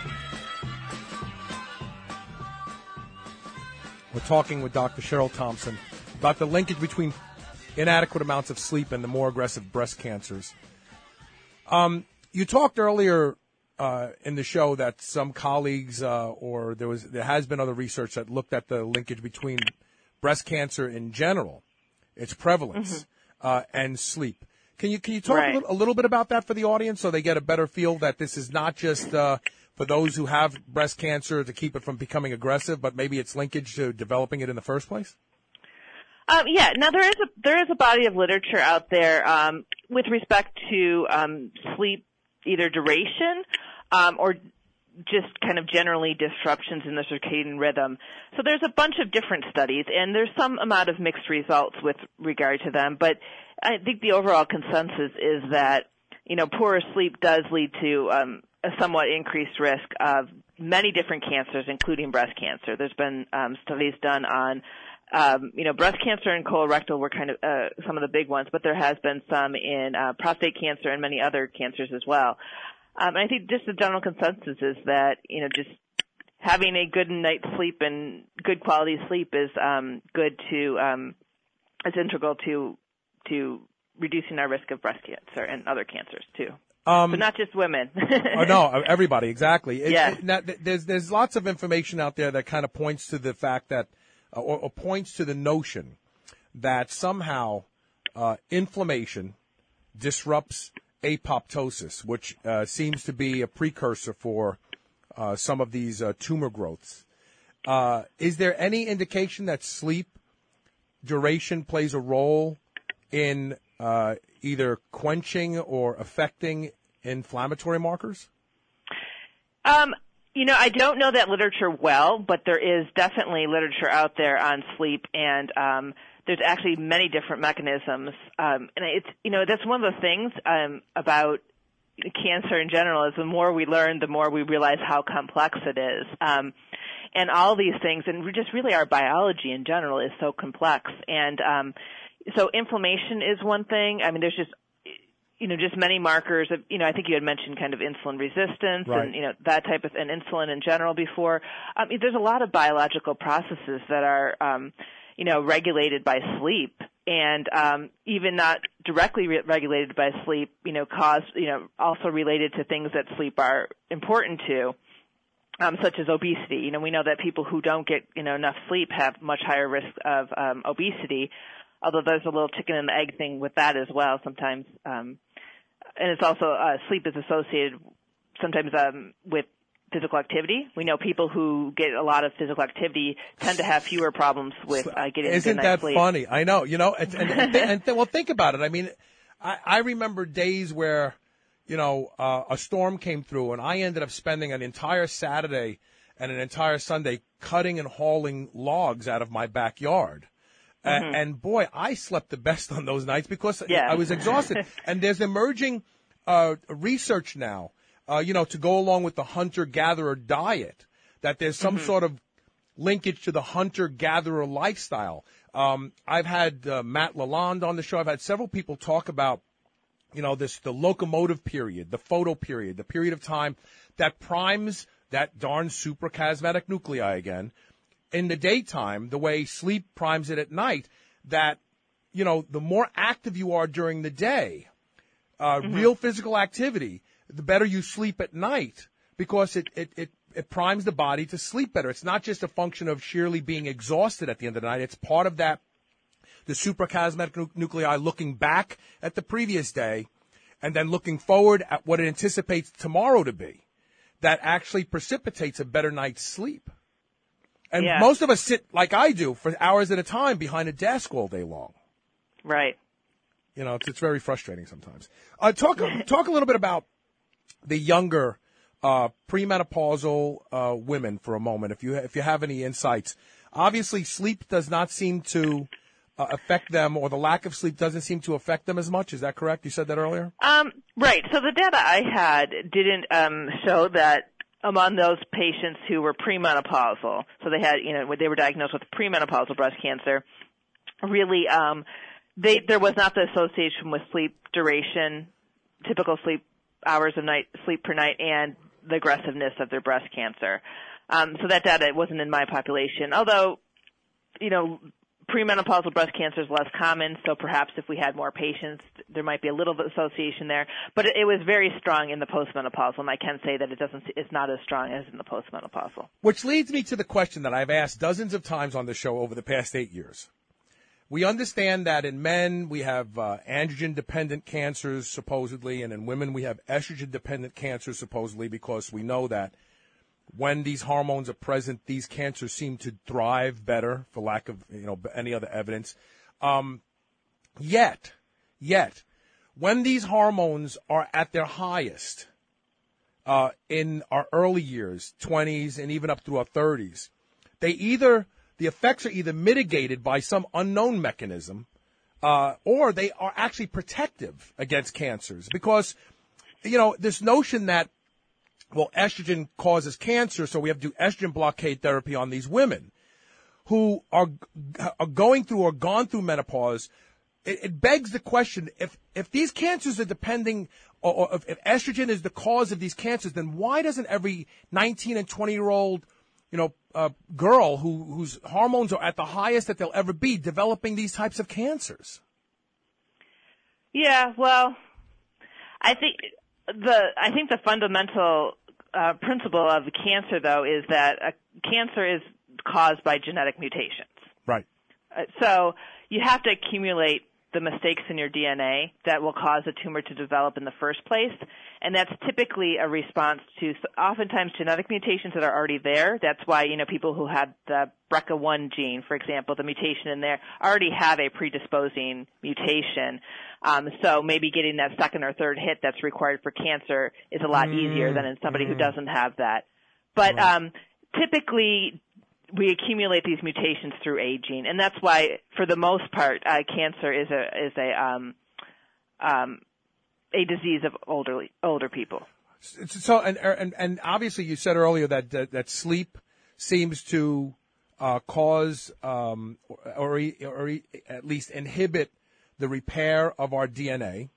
We're talking with Doctor Cheryl Thompson about the linkage between inadequate amounts of sleep and the more aggressive breast cancers. Um, you talked earlier uh, in the show that some colleagues, uh, or there was, there has been other research that looked at the linkage between breast cancer in general, its prevalence, mm-hmm. uh, and sleep. Can you can you talk right. a, little, a little bit about that for the audience so they get a better feel that this is not just uh, for those who have breast cancer to keep it from becoming aggressive, but maybe it's linkage to developing it in the first place? Um, yeah, now there is a there is a body of literature out there um, with respect to um, sleep, either duration um, or just kind of generally disruptions in the circadian rhythm. So there's a bunch of different studies, and there's some amount of mixed results with regard to them, but I think the overall consensus is that, you know, poorer sleep does lead to um, a somewhat increased risk of many different cancers, including breast cancer. There's been um, studies done on, um, you know, breast cancer and colorectal were kind of uh, some of the big ones, but there has been some in uh, prostate cancer and many other cancers as well. Um, and I think just the general consensus is that, you know, just having a good night's sleep and good quality sleep is um, good to um, is integral to to reducing our risk of breast cancer and other cancers too. Um, but not just women. Oh, no, everybody, exactly. It, Yeah. it, now, th- there's there's lots of information out there that kind of points to the fact that, uh, or, or points to the notion that somehow uh, inflammation disrupts apoptosis, which uh, seems to be a precursor for uh, some of these uh, tumor growths. Uh, is there any indication that sleep duration plays a role in uh, either quenching or affecting inflammatory markers? Um, you know, I don't know that literature well, but there is definitely literature out there on sleep, and um, there's actually many different mechanisms. Um, and it's, you know, that's one of the things um, about cancer in general is the more we learn, the more we realize how complex it is. Um, and all these things, and we just really our biology in general is so complex. And um, so inflammation is one thing. I mean, there's just, you know, just many markers of, you know, I think you had mentioned kind of insulin resistance Right. and, you know, that type of, and insulin in general before. Um, there's a lot of biological processes that are, um, you know, regulated by sleep, and um, even not directly re- regulated by sleep, you know, cause, you know, also related to things that sleep are important to, um, such as obesity. You know, we know that people who don't get, you know, enough sleep have much higher risk of um, obesity, although there's a little chicken and the egg thing with that as well sometimes. Um, and it's also, uh, sleep is associated sometimes um, with physical activity. We know people who get a lot of physical activity tend to have fewer problems with uh, getting Isn't good night's that sleep. funny? I know, you know, and, and, and, th- and th- well, think about it. I mean, I, I remember days where, you know, uh, a storm came through, and I ended up spending an entire Saturday and an entire Sunday cutting and hauling logs out of my backyard. Mm-hmm. Uh, and boy, I slept the best on those nights because Yeah. I was exhausted. And there's emerging uh, research now, uh, you know, to go along with the hunter-gatherer diet, that there's some Mm-hmm. sort of linkage to the hunter-gatherer lifestyle. Um, I've had uh, Matt Lalonde on the show. I've had several people talk about, you know, this the locomotive period, the photo period, the period of time that primes that darn suprachiasmatic nuclei again in the daytime, the way sleep primes it at night, that, you know, the more active you are during the day, uh, Mm-hmm. real physical activity, the better you sleep at night, because it, it, it, it primes the body to sleep better. It's not just a function of sheerly being exhausted at the end of the night. It's part of that, the suprachiasmatic nu- nuclei looking back at the previous day and then looking forward at what it anticipates tomorrow to be, that actually precipitates a better night's sleep. And Yeah. most of us sit, like I do, for hours at a time behind a desk all day long. Right. You know, it's, it's very frustrating sometimes. Uh, talk talk a little bit about the younger uh, premenopausal uh, women for a moment, if you if you have any insights. Obviously, sleep does not seem to uh, affect them, or the lack of sleep doesn't seem to affect them as much. Is that correct? You said that earlier? Um, right. So the data I had didn't um, show that among those patients who were premenopausal, so they had, you know, when they were diagnosed with premenopausal breast cancer, really, um, they there was not the association with sleep duration, typical sleep hours of night sleep per night, and the aggressiveness of their breast cancer. Um, so that data wasn't in my population, although, you know, premenopausal breast cancer is less common, so perhaps if we had more patients, there might be a little bit of association there. But it, it was very strong in the postmenopausal, and I can say that it doesn't. It's not as strong as in the postmenopausal. Which leads me to the question that I've asked dozens of times on the show over the past eight years. We understand that in men we have uh, androgen-dependent cancers, supposedly, and in women we have estrogen-dependent cancers, supposedly, because we know that when these hormones are present, these cancers seem to thrive better, for lack of, you know, any other evidence. Um, yet, yet, when these hormones are at their highest uh, in our early years, twenties, and even up through our thirties, they either the effects are either mitigated by some unknown mechanism, uh, or they are actually protective against cancers. Because, you know, this notion that, well, estrogen causes cancer, so we have to do estrogen blockade therapy on these women who are are going through or gone through menopause. It, it begs the question: if if these cancers are depending, or, or if, if estrogen is the cause of these cancers, then why doesn't every nineteen and twenty year old, you know, uh, girl who whose hormones are at the highest that they'll ever be developing these types of cancers? Yeah, well, I think the I think the fundamental uh, principle of cancer, though, is that uh, cancer is caused by genetic mutations. Right. Uh, so you have to accumulate the mistakes in your D N A that will cause a tumor to develop in the first place, and that's typically a response to oftentimes genetic mutations that are already there. That's why, you know, people who have the B R C A one gene, for example, the mutation in there, already have a predisposing mutation. Um, so maybe getting that second or third hit that's required for cancer is a lot mm. easier than in somebody mm. who doesn't have that. But um, typically, we accumulate these mutations through aging, and that's why, for the most part, uh, cancer is a is a um, um, a disease of older older people. So, and and and obviously, you said earlier that that, that sleep seems to uh, cause um, or or at least inhibit the repair of our D N A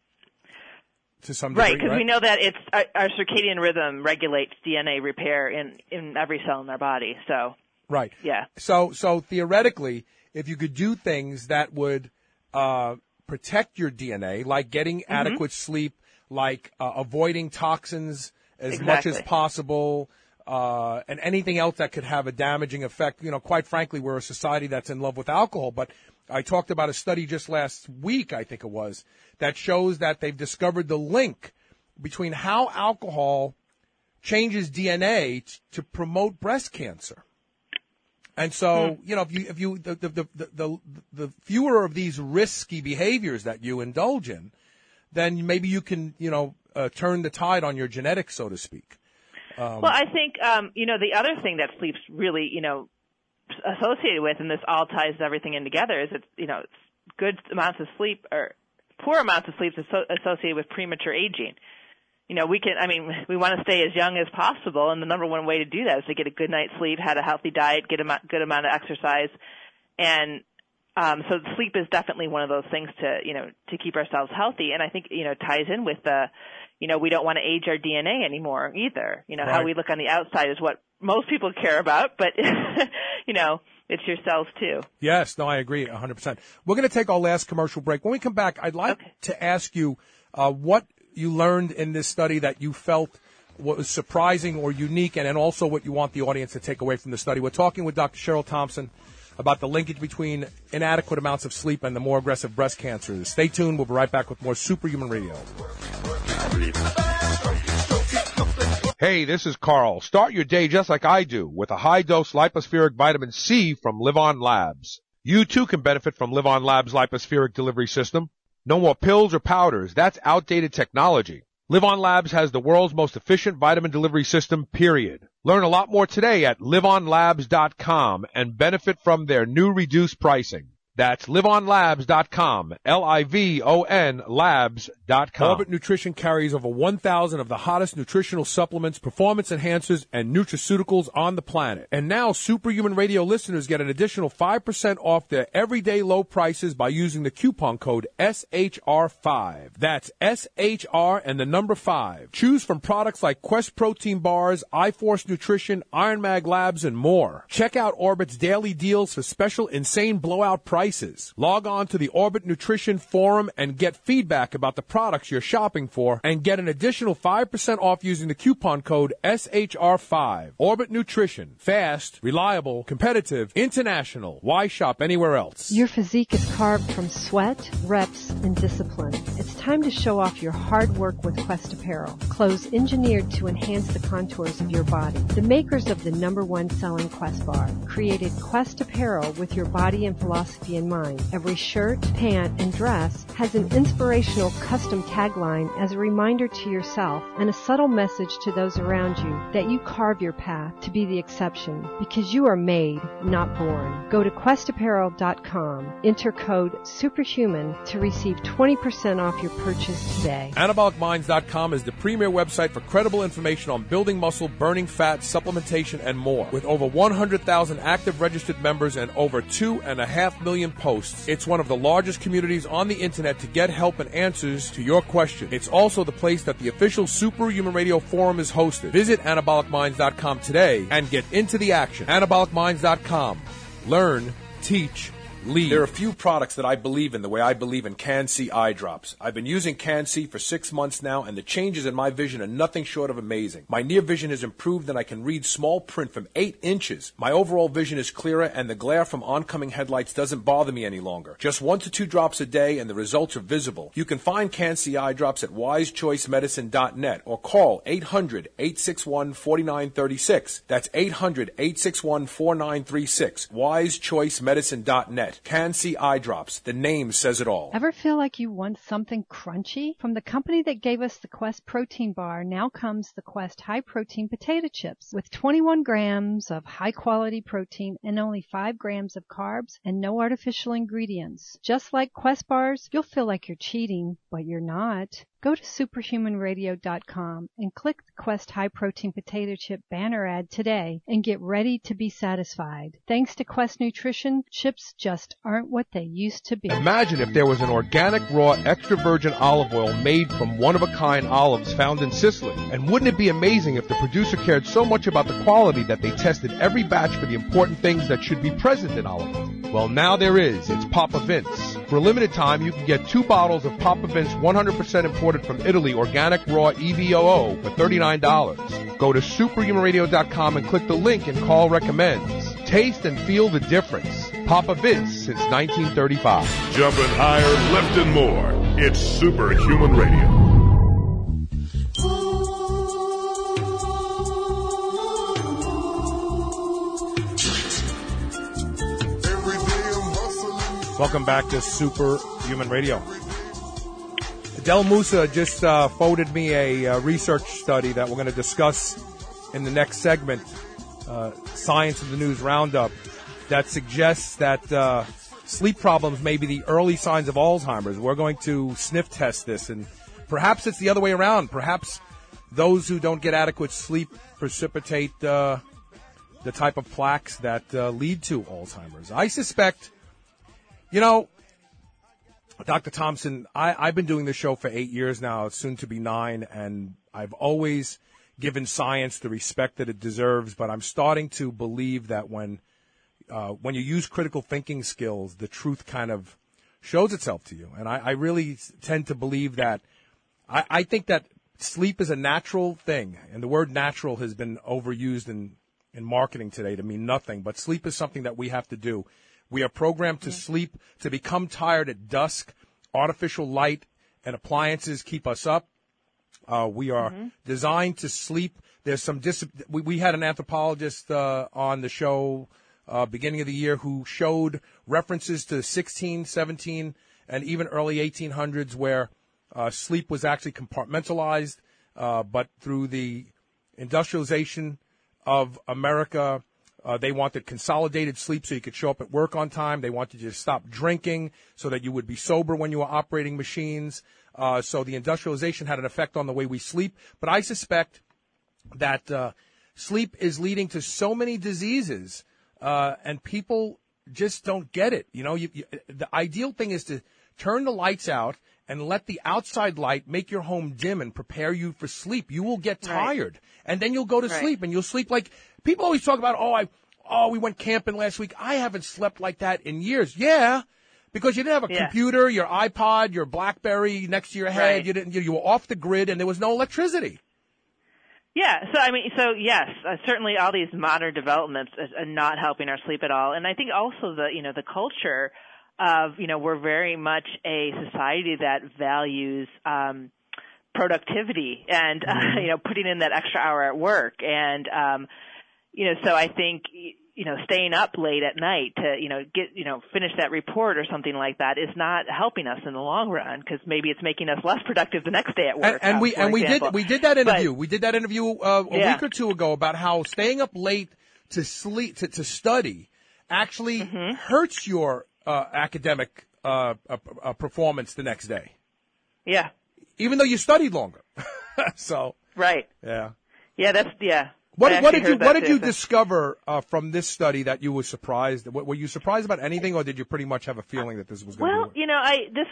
to some degree. Right, because right? we know that it's our, our circadian rhythm regulates D N A repair in in every cell in our body. So. Right. Yeah. So, so theoretically, if you could do things that would uh, protect your D N A, like getting mm-hmm. adequate sleep, like uh, avoiding toxins as exactly. much as possible, uh, and anything else that could have a damaging effect. You know, quite frankly, we're a society that's in love with alcohol. But I talked about a study just last week, I think it was, that shows that they've discovered the link between how alcohol changes D N A t- to promote breast cancer. And so, you know, if you, if you, the, the, the, the, the fewer of these risky behaviors that you indulge in, then maybe you can, you know, uh, turn the tide on your genetics, so to speak. Um, well, I think, um, you know, the other thing that sleep's really, you know, associated with, and this all ties everything in together, is it's, you know, it's good amounts of sleep or poor amounts of sleep is associated with premature aging. You know, we can, I mean, we want to stay as young as possible, and the number one way to do that is to get a good night's sleep, have a healthy diet, get a good amount of exercise. And um, so sleep is definitely one of those things to, you know, to keep ourselves healthy. And I think, you know, ties in with the, you know, we don't want to age our D N A anymore either. You know, right. How we look on the outside is what most people care about, but, you know, it's your cells too. Yes, no, I agree one hundred percent. We're going to take our last commercial break. When we come back, I'd like okay. to ask you uh, what you learned in this study that you felt was surprising or unique, and then also what you want the audience to take away from the study. We're talking with Doctor Cheryl Thompson about the linkage between inadequate amounts of sleep and the more aggressive breast cancers. Stay tuned. We'll be right back with more Superhuman Radio. Hey, this is Carl. Start your day just like I do with a high-dose lipospheric vitamin C from Live On Labs. You, too, can benefit from Live On Labs' lipospheric delivery system. No more pills or powders. That's outdated technology. Live On Labs has the world's most efficient vitamin delivery system, period. Learn a lot more today at live on labs dot com and benefit from their new reduced pricing. That's live on labs dot com, L I V O N labs dot com. Orbit Nutrition carries over one thousand of the hottest nutritional supplements, performance enhancers, and nutraceuticals on the planet. And now Superhuman Radio listeners get an additional five percent off their everyday low prices by using the coupon code S H R five. That's S H R and the number five. Choose from products like Quest Protein Bars, iForce Nutrition, Iron Mag Labs, and more. Check out Orbit's daily deals for special insane blowout prices. Log on to the Orbit Nutrition Forum and get feedback about the products you're shopping for and get an additional five percent off using the coupon code S H R five. Orbit Nutrition. Fast, reliable, competitive, international. Why shop anywhere else? Your physique is carved from sweat, reps, and discipline. It's time to show off your hard work with Quest Apparel. Clothes engineered to enhance the contours of your body. The makers of the number one selling Quest bar created Quest Apparel with your body and philosophy in mind. Every shirt, pant, and dress has an inspirational custom tagline as a reminder to yourself and a subtle message to those around you that you carve your path to be the exception because you are made, not born. Go to quest apparel dot com, enter code SUPERHUMAN to receive twenty percent off your purchase today. anabolic minds dot com is the premier website for credible information on building muscle, burning fat, supplementation, and more. With over one hundred thousand active registered members and over two and a half million posts, it's one of the largest communities on the internet to get help and answers to your questions. It's also the place that the official Superhuman Radio Forum is hosted. Visit anabolic minds dot com today and get into the action. anabolic minds dot com. Learn, teach, Lead. There are a few products that I believe in the way I believe in Can-C eye drops. I've been using Can-C for six months now, and the changes in my vision are nothing short of amazing. My near vision has improved, and I can read small print from eight inches. My overall vision is clearer, and the glare from oncoming headlights doesn't bother me any longer. Just one to two drops a day, and the results are visible. You can find Can-C eye drops at wise choice medicine dot net or call eight hundred, eight six one, four nine three six. That's eight hundred, eight six one, four nine three six. wise choice medicine dot net. Can-C eye drops. The name says it all. Ever feel like you want something crunchy? From the company that gave us the Quest protein bar, now comes the Quest high protein potato chips with twenty-one grams of high quality protein and only five grams of carbs and no artificial ingredients. Just like Quest bars, you'll feel like you're cheating, but you're not. Go to superhuman radio dot com and click the Quest High Protein Potato Chip banner ad today and get ready to be satisfied. Thanks to Quest Nutrition, chips just aren't what they used to be. Imagine if there was an organic, raw, extra virgin olive oil made from one-of-a-kind olives found in Sicily. And wouldn't it be amazing if the producer cared so much about the quality that they tested every batch for the important things that should be present in olive oil? Well, now there is. It's Papa Vince. For a limited time, you can get two bottles of Papa Vince one hundred percent imported from Italy organic raw E V O O for thirty-nine dollars. Go to superhuman radio dot com and click the link and call recommends. Taste and feel the difference. Papa Vince since nineteen thirty-five. Jumping higher, left and more. It's Superhuman Radio. Welcome back to Superhuman Radio. Del Musa just uh, forwarded me a uh, research study that we're going to discuss in the next segment, uh, Science of the News Roundup, that suggests that uh, sleep problems may be the early signs of Alzheimer's. We're going to sniff test this, and perhaps it's the other way around. Perhaps those who don't get adequate sleep precipitate uh, the type of plaques that uh, lead to Alzheimer's. I suspect... You know, Doctor Thompson, I, I've been doing this show for eight years now, soon to be nine, and I've always given science the respect that it deserves, but I'm starting to believe that when uh, when you use critical thinking skills, the truth kind of shows itself to you. And I, I really tend to believe that, I, I think that sleep is a natural thing, and the word natural has been overused in, in marketing today to mean nothing, but sleep is something that we have to do. We are programmed to sleep, to become tired at dusk. Artificial light and appliances keep us up. Uh, we are mm-hmm. designed to sleep. There's some dis- we, we had an anthropologist uh, on the show uh, beginning of the year who showed references to sixteen, seventeen, and even early eighteen hundreds where uh, sleep was actually compartmentalized, uh, but through the industrialization of America, Uh, they wanted consolidated sleep so you could show up at work on time. They wanted you to stop drinking so that you would be sober when you were operating machines. Uh, so the industrialization had an effect on the way we sleep. But I suspect that uh, sleep is leading to so many diseases, uh, and people just don't get it. You know, you, you, the ideal thing is to turn the lights out and let the outside light make your home dim and prepare you for sleep. You will get tired, right. and then you'll go to right. sleep, and you'll sleep like people always talk about. Oh, I, oh, we went camping last week. I haven't slept like that in years. Yeah, because you didn't have a yeah. computer, your iPod, your BlackBerry next to your head. Right. You didn't. You, you were off the grid, and there was no electricity. Yeah, so I mean, so yes, uh, certainly all these modern developments are, are not helping our sleep at all, and I think also the you know the culture of, you know, we're very much a society that values um, productivity and, uh, you know, putting in that extra hour at work. And, um, you know, so I think, you know, staying up late at night to, you know, get, you know, finish that report or something like that is not helping us in the long run because maybe it's making us less productive the next day at work. And, and uh, we and we example. did we did that interview. But, we did that interview uh, a yeah. week or two ago about how staying up late to sleep to, to study actually mm-hmm. hurts your Uh, academic uh, uh, uh, performance the next day. Yeah. Even though you studied longer. so. Right. Yeah. Yeah, that's, yeah. What, what did you, what did you discover uh, from this study that you were surprised? Were you surprised about anything, or did you pretty much have a feeling that this was going to Well, be? you know, I, this was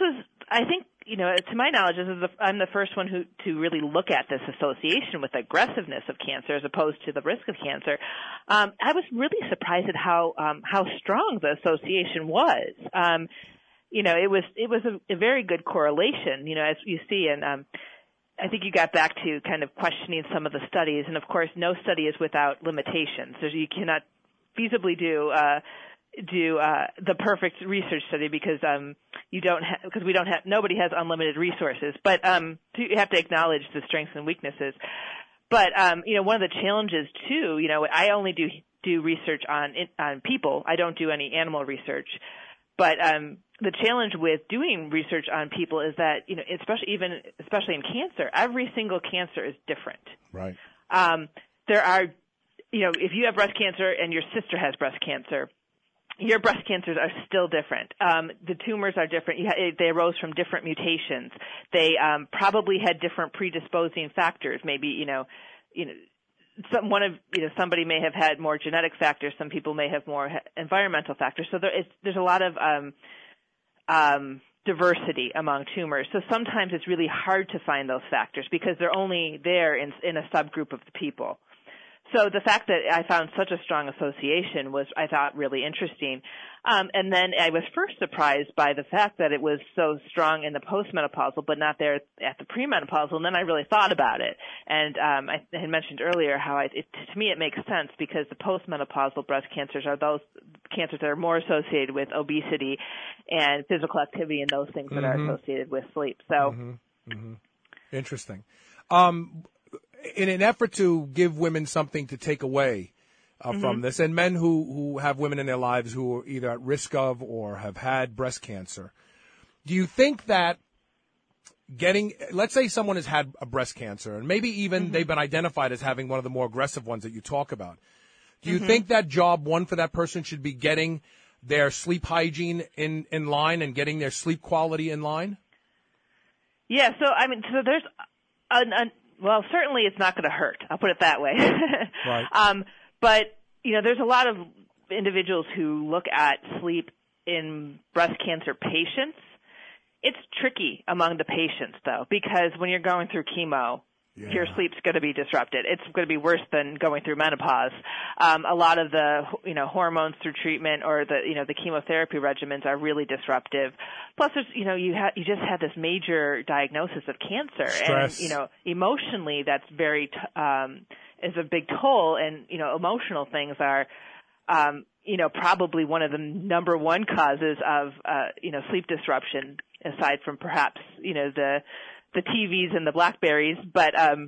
I think, you know, to my knowledge, this is the, I'm the first one who to really look at this association with aggressiveness of cancer as opposed to the risk of cancer. Um, I was really surprised at how um, how strong the association was. Um, you know, it was it was a, a very good correlation. You know, as you see, and um, I think you got back to kind of questioning some of the studies, and of course, no study is without limitations. So you cannot feasibly do. Uh, do uh, the perfect research study because um, you don't ha- because we don't have nobody has unlimited resources, but um, you have to acknowledge the strengths and weaknesses. But um, you know, one of the challenges too, you know, I only do do research on on people. I don't do any animal research. But um, the challenge with doing research on people is that, you know, especially even especially in cancer, every single cancer is different. Right. Um, there are, you know, if you have breast cancer and your sister has breast cancer, your breast cancers are still different. Um, the tumors are different. You ha- they arose from different mutations. They um, probably had different predisposing factors. Maybe, you know, you know, some one of you know somebody may have had more genetic factors. Some people may have more ha- environmental factors. So there is, there's a lot of um, um, diversity among tumors. So sometimes it's really hard to find those factors because they're only there in, in a subgroup of the people. So the fact that I found such a strong association was, I thought, really interesting. Um, and then I was first surprised by the fact that it was so strong in the postmenopausal, but not there at the premenopausal. And then I really thought about it. And um, I had mentioned earlier how I, it, to me it makes sense because the postmenopausal breast cancers are those cancers that are more associated with obesity and physical activity and those things that Mm-hmm. are associated with sleep. So, Mm-hmm. Mm-hmm. Interesting. Um, in an effort to give women something to take away uh, Mm-hmm. from this, and men who, who have women in their lives who are either at risk of or have had breast cancer, do you think that getting, let's say someone has had a breast cancer, and maybe even Mm-hmm. they've been identified as having one of the more aggressive ones that you talk about, do you Mm-hmm. think that job one for that person should be getting their sleep hygiene in, in line and getting their sleep quality in line? Yeah, so I mean, so there's, an, an, well, certainly it's not going to hurt. I'll put it that way. Right. Um, but you know, there's a lot of individuals who look at sleep in breast cancer patients. It's tricky among the patients, though, because when you're going through chemo, Yeah. your sleep's going to be disrupted. It's going to be worse than going through menopause. Um, a lot of the, you know, hormones through treatment or the, you know, the chemotherapy regimens are really disruptive. Plus, there's, you know, you ha- you just had this major diagnosis of cancer, Stress. and you know, emotionally, that's very t- um, is a big toll. And you know, emotional things are, um, you know, probably one of the number one causes of, uh, you know, sleep disruption, aside from perhaps, you know, the the T Vs and the Blackberries, but, um,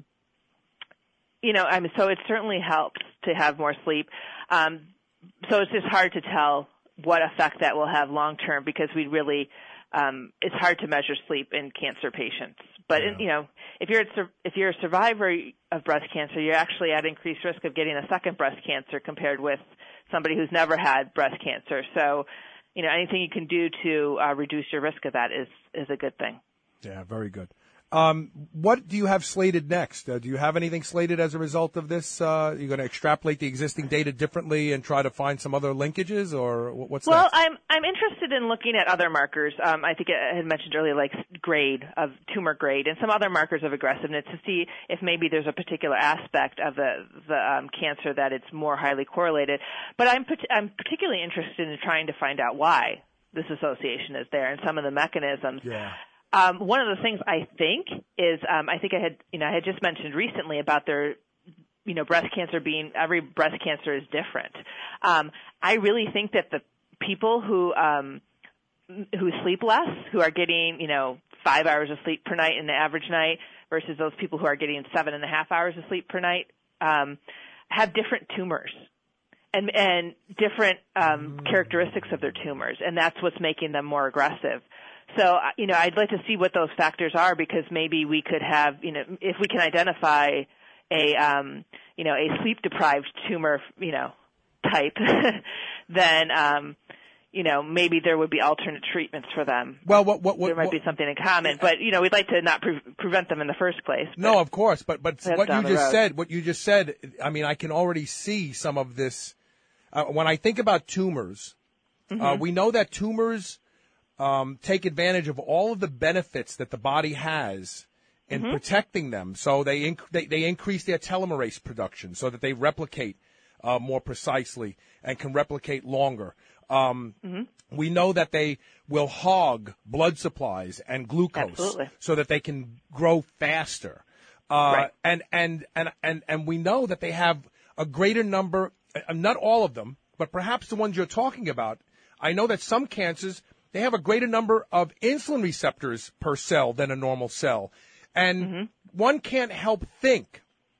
you know, I mean, so it certainly helps to have more sleep. Um, so it's just hard to tell what effect that will have long term because we really, um, it's hard to measure sleep in cancer patients. But, Yeah. in, you know, if you're, a, if you're a survivor of breast cancer, you're actually at increased risk of getting a second breast cancer compared with somebody who's never had breast cancer. So, you know, anything you can do to uh, reduce your risk of that is, is a good thing. Yeah, very good. Um, what do you have slated next? Uh, do you have anything slated as a result of this? Uh, you're going to extrapolate the existing data differently and try to find some other linkages, or what's well, next? I'm I'm interested in looking at other markers. Um, I think I had mentioned earlier, like grade of tumor grade and some other markers of aggressiveness to see if maybe there's a particular aspect of the the um, cancer that it's more highly correlated. But I'm I'm particularly interested in trying to find out why this association is there and some of the mechanisms. Yeah. Um, one of the things I think is, um, I think I had, you know, I had just mentioned recently about their, you know, breast cancer being, every breast cancer is different. Um, I really think that the people who, um, who sleep less, who are getting, you know, five hours of sleep per night in the average night versus those people who are getting seven and a half hours of sleep per night, um, have different tumors. And, and different um, characteristics of their tumors, and that's what's making them more aggressive. So, you know, I'd like to see what those factors are because maybe we could have, you know, if we can identify a, um, you know, a sleep-deprived tumor, you know, type, then, um, you know, maybe there would be alternate treatments for them. Well, what, what, what there might what, be something in common, but you know, we'd like to not pre- prevent them in the first place. No, of course, but but That's what you down the just road. said, what you just said, I mean, I can already see some of this. Uh, when I think about tumors, uh, Mhm. we know that tumors um, take advantage of all of the benefits that the body has in mm-hmm. protecting them. So they, inc- they they increase their telomerase production so that they replicate uh, more precisely and can replicate longer. Um, mm-hmm. We know that they will hog blood supplies and glucose Absolutely. so that they can grow faster. Uh, right. and, and, and, and, and we know that they have a greater number, uh, not all of them, but perhaps the ones you're talking about. I know that some cancers, they have a greater number of insulin receptors per cell than a normal cell. And mm-hmm. one can't help think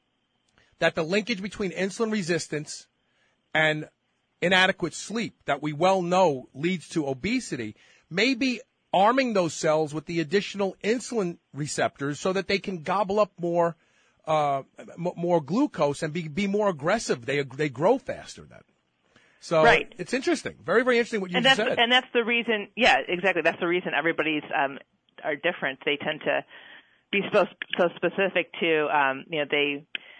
that the linkage between insulin resistance and inadequate sleep that we well know leads to obesity may be arming those cells with the additional insulin receptors so that they can gobble up more uh, m- more glucose and be, be more aggressive. They they grow faster then. So right. it's interesting. Very, very interesting what you and just that's, said. And that's the reason, yeah, exactly. That's the reason everybody's um, are different. They tend to be so, so specific to, um, you know, they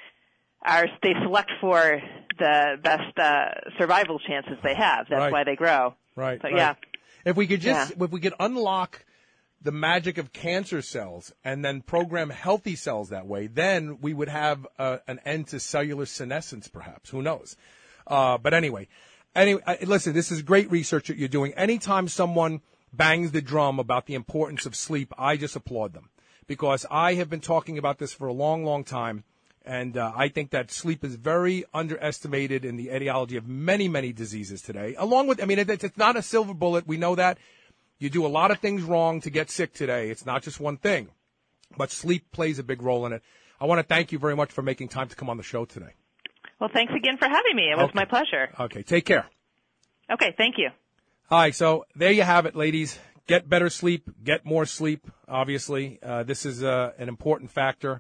are, they select for the best uh, survival chances they have. That's right. why they grow. Right. So, right. yeah. If we could just, yeah. if we could unlock the magic of cancer cells and then program healthy cells that way, then we would have uh, an end to cellular senescence, perhaps. Who knows? Uh, but anyway, anyway, uh, listen, this is great research that you're doing. Anytime someone bangs the drum about the importance of sleep, I just applaud them because I have been talking about this for a long, long time. And uh, I think that sleep is very underestimated in the etiology of many, many diseases today. Along with, I mean, it's, it's not a silver bullet. We know that. You do a lot of things wrong to get sick today. It's not just one thing. But sleep plays a big role in it. I want to thank you very much for making time to come on the show today. Well, thanks again for having me. It was okay. my pleasure. Okay, take care. Okay, thank you. All right, so there you have it, ladies. Get better sleep, get more sleep, obviously. Uh, this is uh, an important factor.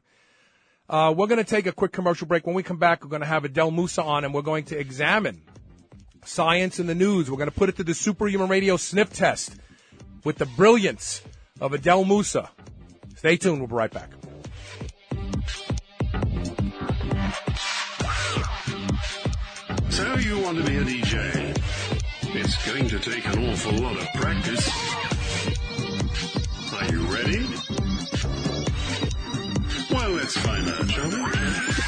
Uh, we're going to take a quick commercial break. When we come back, we're going to have Adele Musa on, and we're going to examine science in the news. We're going to put it to the Superhuman Radio sniff test with the brilliance of Adele Musa. Stay tuned. We'll be right back. So you want to be a D J? It's going to take an awful lot of practice. Are you ready? Well, let's find out, shall we?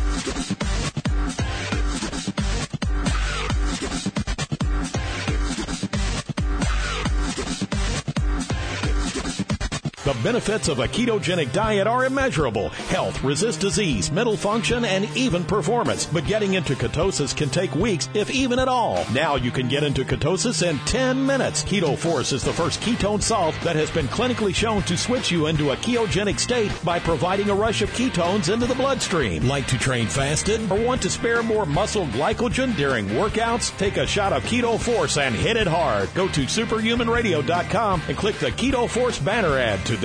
The benefits of a ketogenic diet are immeasurable. Health, resist disease, mental function, and even performance. But getting into ketosis can take weeks, if even at all. Now you can get into ketosis in ten minutes. Keto Force is the first ketone salt that has been clinically shown to switch you into a ketogenic state by providing a rush of ketones into the bloodstream. Like to train fasted or want to spare more muscle glycogen during workouts? Take a shot of Keto Force and hit it hard. Go to superhuman radio dot com and click the Keto Force banner ad today.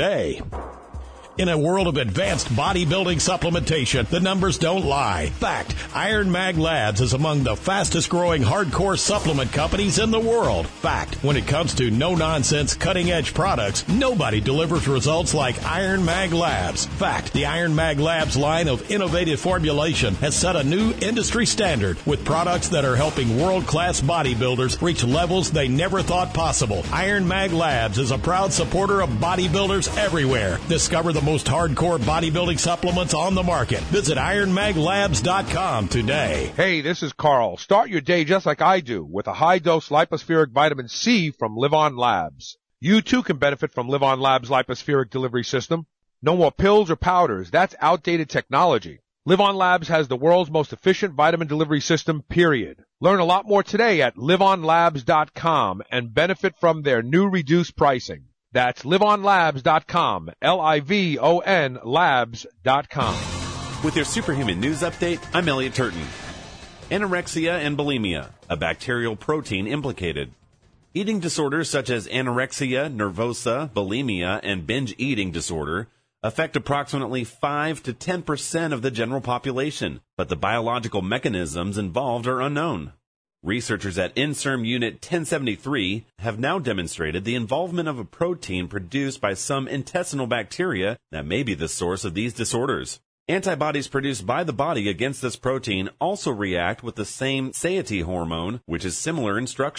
In a world of advanced bodybuilding supplementation, the numbers don't lie. Fact, Iron Mag Labs is among the fastest growing hardcore supplement companies in the world. Fact, when it comes to no-nonsense, cutting-edge products, nobody delivers results like Iron Mag Labs. Fact, the Iron Mag Labs line of innovative formulation has set a new industry standard with products that are helping world-class bodybuilders reach levels they never thought possible. Iron Mag Labs is a proud supporter of bodybuilders everywhere. Discover the most hardcore bodybuilding supplements on the market. Visit iron mag labs dot com today. Hey, this is Carl. Start your day just like I do with a high-dose lipospheric vitamin C from Live On Labs. You too can benefit from Live On Labs' lipospheric delivery system. No more pills or powders. That's outdated technology. Live On Labs has the world's most efficient vitamin delivery system, period. Learn a lot more today at live on labs dot com and benefit from their new reduced pricing. That's live on labs dot com, L I V O N labs dot com. With your Superhuman News Update, I'm Elliot Turton. Anorexia and bulimia, a bacterial protein implicated. Eating disorders such as anorexia, nervosa, bulimia, and binge eating disorder affect approximately five to ten percent of the general population, but the biological mechanisms involved are unknown. Researchers at INSERM Unit ten seventy-three have now demonstrated the involvement of a protein produced by some intestinal bacteria that may be the source of these disorders. Antibodies produced by the body against this protein also react with the same satiety hormone, which is similar in structure.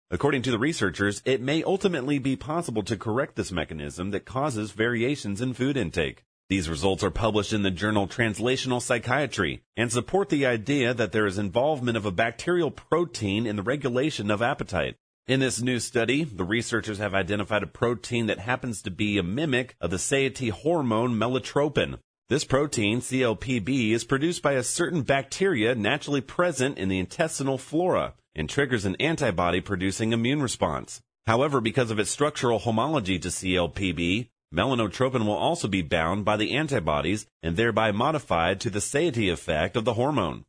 According to the researchers, it may ultimately be possible to correct this mechanism that causes variations in food intake. These results are published in the journal Translational Psychiatry and support the idea that there is involvement of a bacterial protein in the regulation of appetite. In this new study, the researchers have identified a protein that happens to be a mimic of the satiety hormone melitropin. This protein, C L P B, is produced by a certain bacteria naturally present in the intestinal flora and triggers an antibody-producing immune response. However, because of its structural homology to C L P B, melanotropin will also be bound by the antibodies and thereby modified to the satiety effect of the hormone.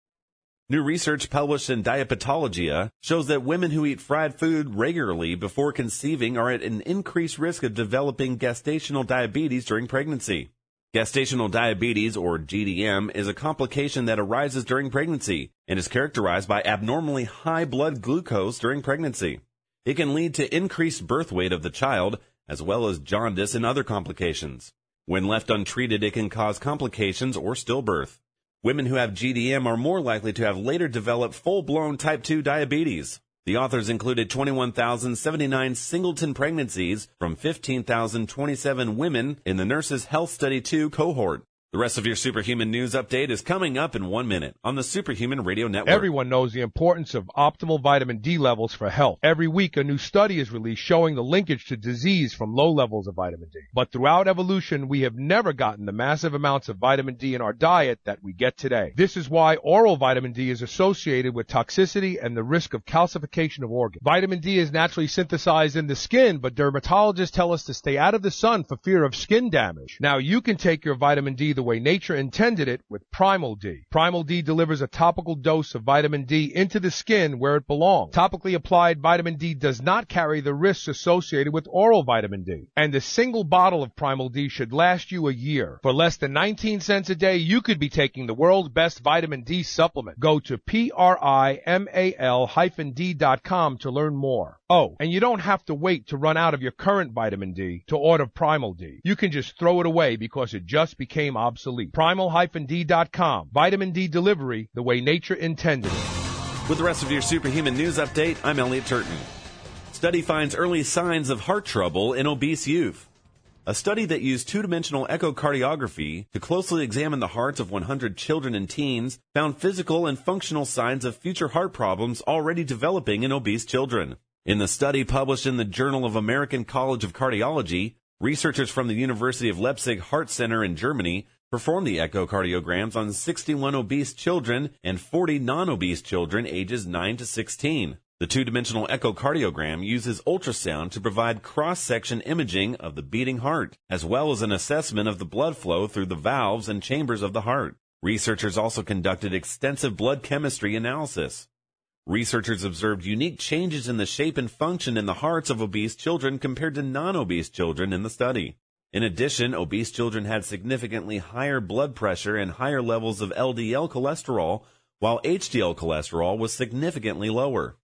New research published in Diabetologia shows that women who eat fried food regularly before conceiving are at an increased risk of developing gestational diabetes during pregnancy. Gestational diabetes, or G D M, is a complication that arises during pregnancy and is characterized by abnormally high blood glucose during pregnancy. It can lead to increased birth weight of the child, as well as jaundice and other complications. When left untreated, it can cause complications or stillbirth. Women who have G D M are more likely to have later developed full-blown type two diabetes. The authors included twenty-one thousand seventy-nine singleton pregnancies from fifteen thousand twenty-seven women in the Nurses Health Study two cohort. The rest of your Superhuman News Update is coming up in one minute on the Superhuman Radio Network. Everyone knows the importance of optimal vitamin D levels for health. Every week, a new study is released showing the linkage to disease from low levels of vitamin D. But throughout evolution, we have never gotten the massive amounts of vitamin D in our diet that we get today. This is why oral vitamin D is associated with toxicity and the risk of calcification of organs. Vitamin D is naturally synthesized in the skin, but dermatologists tell us to stay out of the sun for fear of skin damage. Now, you can take your vitamin D the way nature intended it with Primal D. Primal D delivers a topical dose of vitamin D into the skin where it belongs. Topically applied vitamin D does not carry the risks associated with oral vitamin D. And a single bottle of Primal D should last you a year. For less than nineteen cents a day, you could be taking the world's best vitamin D supplement. Go to P R I M A L D dot com to learn more. Oh, and you don't have to wait to run out of your current vitamin D to order Primal D. You can just throw it away because it just became obsolete. Primal D dot com. Vitamin D delivery the way nature intended it. With the rest of your Superhuman News Update, I'm Elliot Turton. Study finds early signs of heart trouble in obese youth. A study that used two-dimensional echocardiography to closely examine the hearts of one hundred children and teens found physical and functional signs of future heart problems already developing in obese children. In the study published in the Journal of American College of Cardiology, researchers from the University of Leipzig Heart Center in Germany performed the echocardiograms on sixty-one obese children and forty non-obese children ages nine to sixteen. The two-dimensional echocardiogram uses ultrasound to provide cross-section imaging of the beating heart, as well as an assessment of the blood flow through the valves and chambers of the heart. Researchers also conducted extensive blood chemistry analysis. Researchers observed unique changes in the shape and function in the hearts of obese children compared to non-obese children in the study. In addition, obese children had significantly higher blood pressure and higher levels of L D L cholesterol, while H D L cholesterol was significantly lower.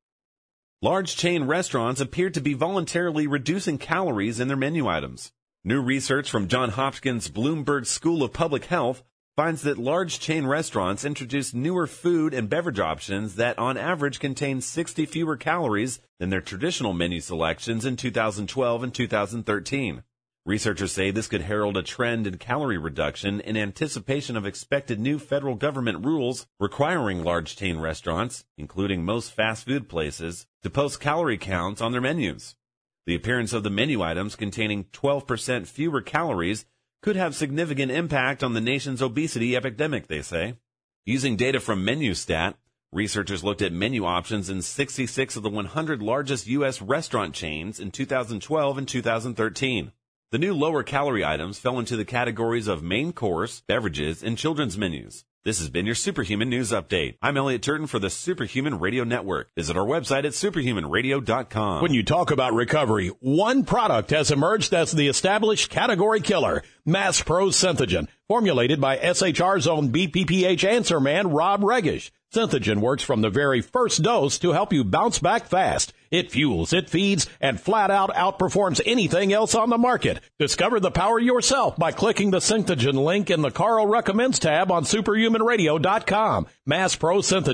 Large chain restaurants appear to be voluntarily reducing calories in their menu items. New research from Johns Hopkins Bloomberg School of Public Health finds that large chain restaurants introduce newer food and beverage options that on average contain sixty fewer calories than their traditional menu selections in two thousand twelve and two thousand thirteen. Researchers say this could herald a trend in calorie reduction in anticipation of expected new federal government rules requiring large chain restaurants, including most fast food places, to post calorie counts on their menus. The appearance of the menu items containing twelve percent fewer calories could have significant impact on the nation's obesity epidemic, they say. Using data from MenuStat, researchers looked at menu options in sixty-six of the one hundred largest U S restaurant chains in two thousand twelve and two thousand thirteen. The new lower-calorie items fell into the categories of main course, beverages, and children's menus. This has been your Superhuman News Update. I'm Elliot Turton for the Superhuman Radio Network. Visit our website at superhuman radio dot com. When you talk about recovery, one product has emerged as the established category killer, Mass Pro Synthogen, formulated by S H R's own B P P H answer man, Rob Regish. Synthogen works from the very first dose to help you bounce back fast. It fuels, it feeds, and flat out outperforms anything else on the market. Discover the power yourself by clicking the Synthogen link in the Carl Recommends tab on superhuman radio dot com. Mass Pro Synthogen.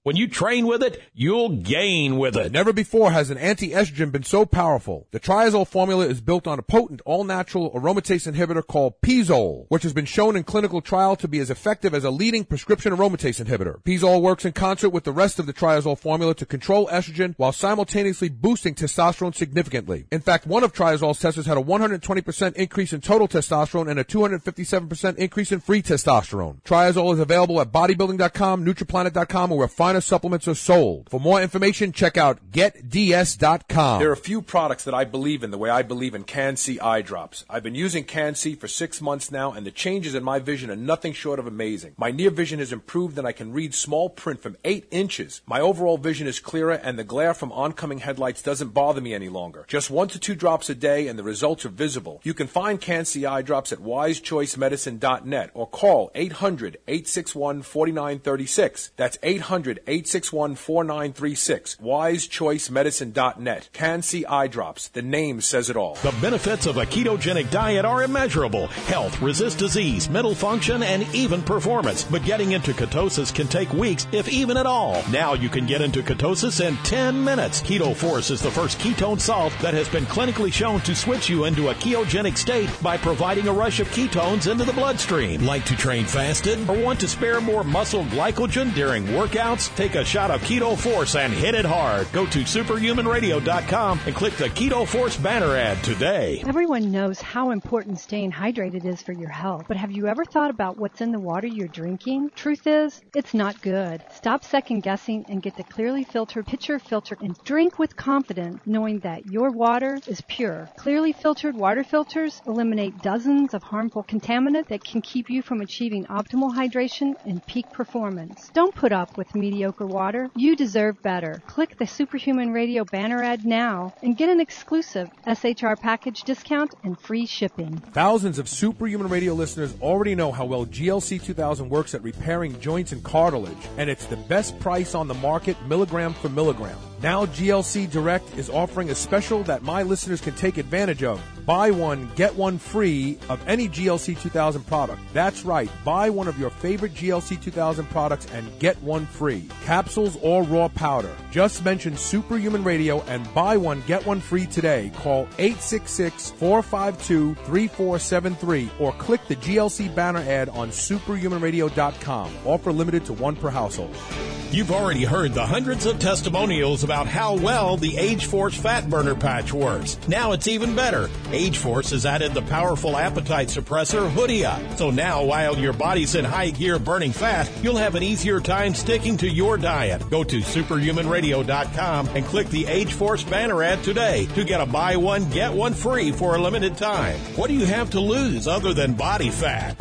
When you train with it, you'll gain with it. Never before has an anti-estrogen been so powerful. The Triazole formula is built on a potent all-natural aromatase inhibitor called Pizole, which has been shown in clinical trial to be as effective as a leading prescription aromatase inhibitor. Pizole works in concert with the rest of the Triazole formula to control estrogen while simultaneously boosting testosterone significantly. In fact, one of Triazole's testers had a one hundred twenty percent increase in total testosterone and a two hundred fifty-seven percent increase in free testosterone. Triazole is available at bodybuilding dot com, Nutriplanet dot com, or where finer supplements are sold. For more information, check out get d s dot com. There are a few products that I believe in the way I believe in Can-C eye drops. I've been using Can-C for six months now, and the changes in my vision are nothing short of amazing. My near vision has improved, and I can read small print from eight inches. My overall vision is clearer, and the glare from oncoming headlights doesn't bother me any longer. Just one to two drops a day, and the results are visible. You can find Can-C eye drops at wise choice medicine dot net or call eight hundred, eight six one, four nine three six. That's eight hundred, eight six one, four nine three six. wise choice medicine dot net. Can-C eye drops. The name says it all. The benefits of a ketogenic diet are immeasurable. Health, resist disease, mental function, and even performance. But getting into ketosis can take weeks, if even at all. Now you can get into ketosis in ten minutes. Keto Force is the first ketone salt that has been clinically shown to switch you into a ketogenic state by providing a rush of ketones into the bloodstream. Like to train fasted or want to spare more muscle glycogen during workouts? Take a shot of Keto Force and hit it hard. Go to superhuman radio dot com and click the Keto Force banner ad today. Everyone knows how important staying hydrated is for your health, but have you ever thought about what's in the water you're drinking? Truth is, it's not good. Stop second guessing and get the clearly filtered pitcher filter and drink with confidence, knowing that your water is pure. Clearly filtered water filters eliminate dozens of harmful contaminants that can keep you from achieving optimal hydration and peak performance. Don't put up with mediocre water. You deserve better. Click the Superhuman Radio banner ad now and get an exclusive S H R package discount and free shipping. Thousands of Superhuman Radio listeners already know how well G L C two thousand works at repairing joints and cartilage, and it's the best price on the market, milligram for milligram. Now G L C Direct is offering a special that my listeners can take advantage of. Buy one, get one free of any G L C two thousand product. That's right. Buy one of your favorite G L C two thousand products and get one free. Capsules or raw powder. Just mention Superhuman Radio and buy one, get one free today. Call eight six six, four five two, three four seven three or click the G L C banner ad on superhuman radio dot com. Offer limited to one per household. You've already heard the hundreds of testimonials about how well the Age Force Fat Burner Patch works. Now it's even better. Age Force has added the powerful appetite suppressor Hoodia. So now while your body's in high gear burning fat, you'll have an easier time sticking to your diet. Go to superhuman radio dot com and click the Age Force banner ad today to get a buy one, get one free for a limited time. What do you have to lose other than body fat?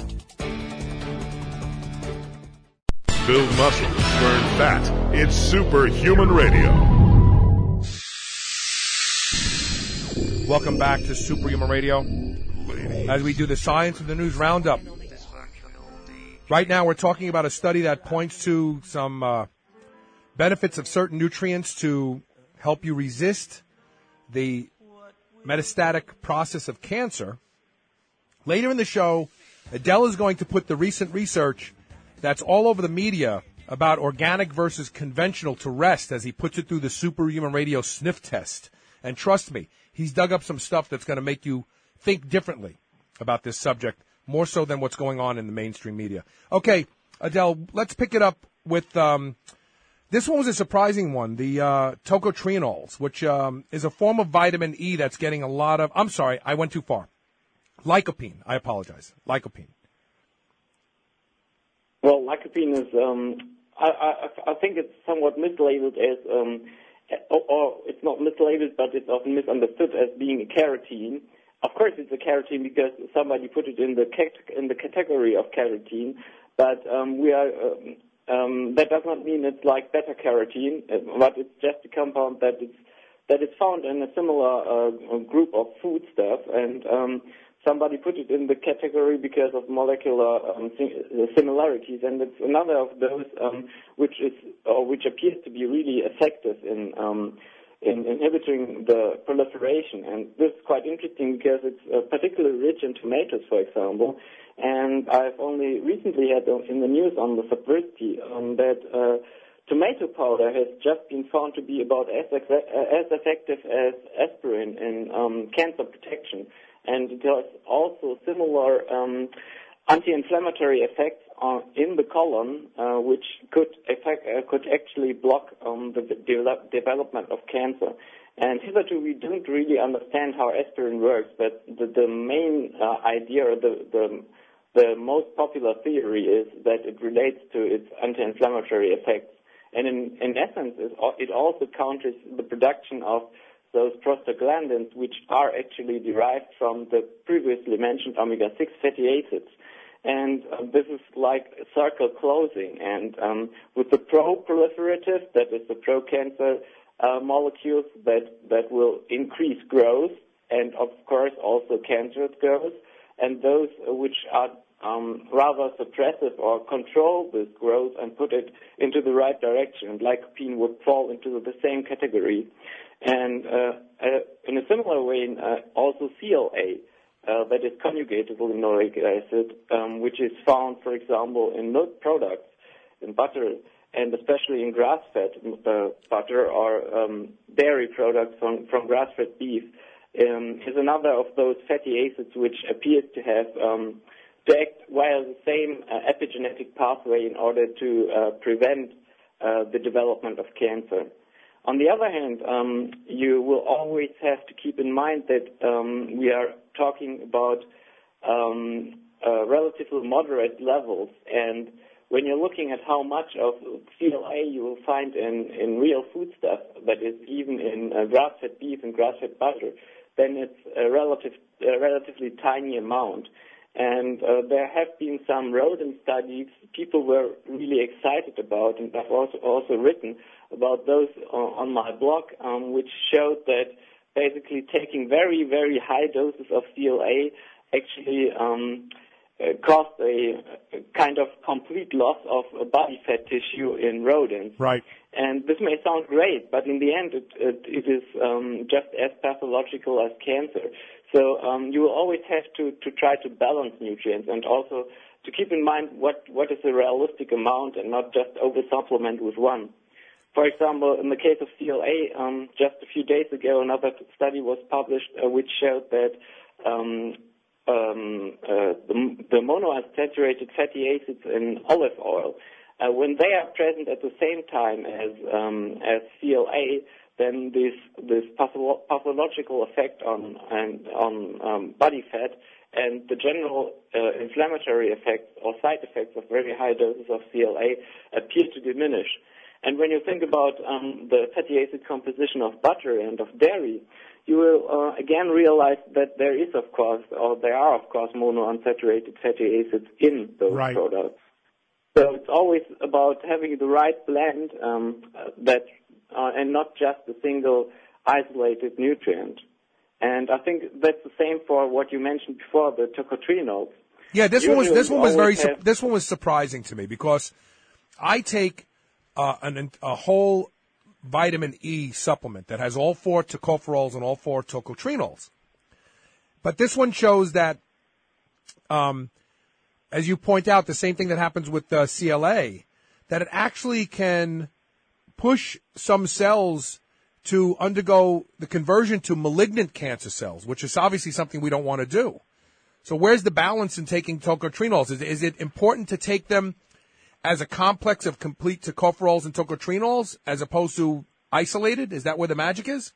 Build muscle, burn fat. It's Superhuman Radio. Welcome back to Superhuman Radio. As we do the Science of the News Roundup. Right now we're talking about a study that points to some uh, benefits of certain nutrients to help you resist the metastatic process of cancer. Later in the show, Adele is going to put the recent research that's all over the media about organic versus conventional to rest as he puts it through the Superhuman Radio sniff test. And trust me, he's dug up some stuff that's going to make you think differently about this subject, more so than what's going on in the mainstream media. Okay, Adele, let's pick it up with, um, this one was a surprising one, the uh, tocotrienols, which um, is a form of vitamin E that's getting a lot of, I'm sorry, I went too far. Lycopene, I apologize, lycopene. Well, lycopene is, um, I, I, I think it's somewhat mislabeled as, um, or, or it's not mislabeled, but it's often misunderstood as being a carotene. Of course, it's a carotene because somebody put it in the cat- in the category of carotene, but um, we are. Um, um, that does not mean it's like beta carotene, but it's just a compound that is that is found in a similar uh, group of foodstuff and. Um, Somebody put it in the category because of molecular um, similarities, and it's another of those um, which is or which appears to be really effective in um, in inhibiting the proliferation. And this is quite interesting because it's uh, particularly rich in tomatoes, for example. And I've only recently had in the news on the Subversity um, that uh, tomato powder has just been found to be about as, ex- as effective as aspirin in um, cancer protection. And it has also similar um, anti-inflammatory effects on, in the colon, uh, which could affect, uh, could actually block um, the de- development of cancer. And hitherto, we don't really understand how aspirin works, but the, the main uh, idea, or the, the the most popular theory, is that it relates to its anti-inflammatory effects. And in, in essence, it also counters the production of those prostaglandins, which are actually derived from the previously mentioned omega six fatty acids. And uh, this is like circle closing. And um, with the pro-proliferative, that is the pro-cancer uh, molecules that, that will increase growth and, of course, also cancerous growth, and those which are um, rather suppressive or control this growth and put it into the right direction. Lycopene would fall into the same category. And uh, uh, in a similar way, uh, also C L A, uh, that is conjugated linoleic acid, um, which is found, for example, in milk products, in butter, and especially in grass-fed uh, butter or um, dairy products from, from grass-fed beef, um, is another of those fatty acids which appears to have um, to act via the same uh, epigenetic pathway in order to uh, prevent uh, the development of cancer. On the other hand, um, you will always have to keep in mind that um, we are talking about um, uh, relatively moderate levels, and when you're looking at how much of C L A you will find in, in real foodstuff, that is even in uh, grass-fed beef and grass-fed butter, then it's a, relative, a relatively tiny amount. And uh, there have been some rodent studies people were really excited about, and I've also, also written about those on, on my blog, um, which showed that basically taking very, very high doses of C L A actually um, uh, caused a, a kind of complete loss of uh, body fat tissue in rodents. Right. And this may sound great, but in the end it, it, it is um, just as pathological as cancer. So um, you will always have to, to try to balance nutrients, and also to keep in mind what, what is a realistic amount and not just over-supplement with one. For example, in the case of C L A, um, just a few days ago, another study was published uh, which showed that um, um, uh, the, the monounsaturated fatty acids in olive oil, uh, when they are present at the same time as um, as C L A, then this this pathological effect on and on um, body fat and the general uh, inflammatory effects or side effects of very high doses of C L A appear to diminish. And when you think about um, the fatty acid composition of butter and of dairy, you will uh, again realize that there is, of course, or there are, of course, monounsaturated fatty acids in those right. products. So it's always about having the right blend um, that, uh, and not just a single isolated nutrient. And I think that's the same for what you mentioned before, the tocotrienols. Yeah, this Usually one was this one was very have... su- this one was surprising to me because I take uh, an, a whole vitamin E supplement that has all four tocopherols and all four tocotrienols, but this one shows that, um, as you point out, the same thing that happens with uh, C L A, that it actually can push some cells to undergo the conversion to malignant cancer cells, which is obviously something we don't want to do. So where's the balance in taking tocotrienols? Is, is it important to take them as a complex of complete tocopherols and tocotrienols as opposed to isolated? Is that where the magic is?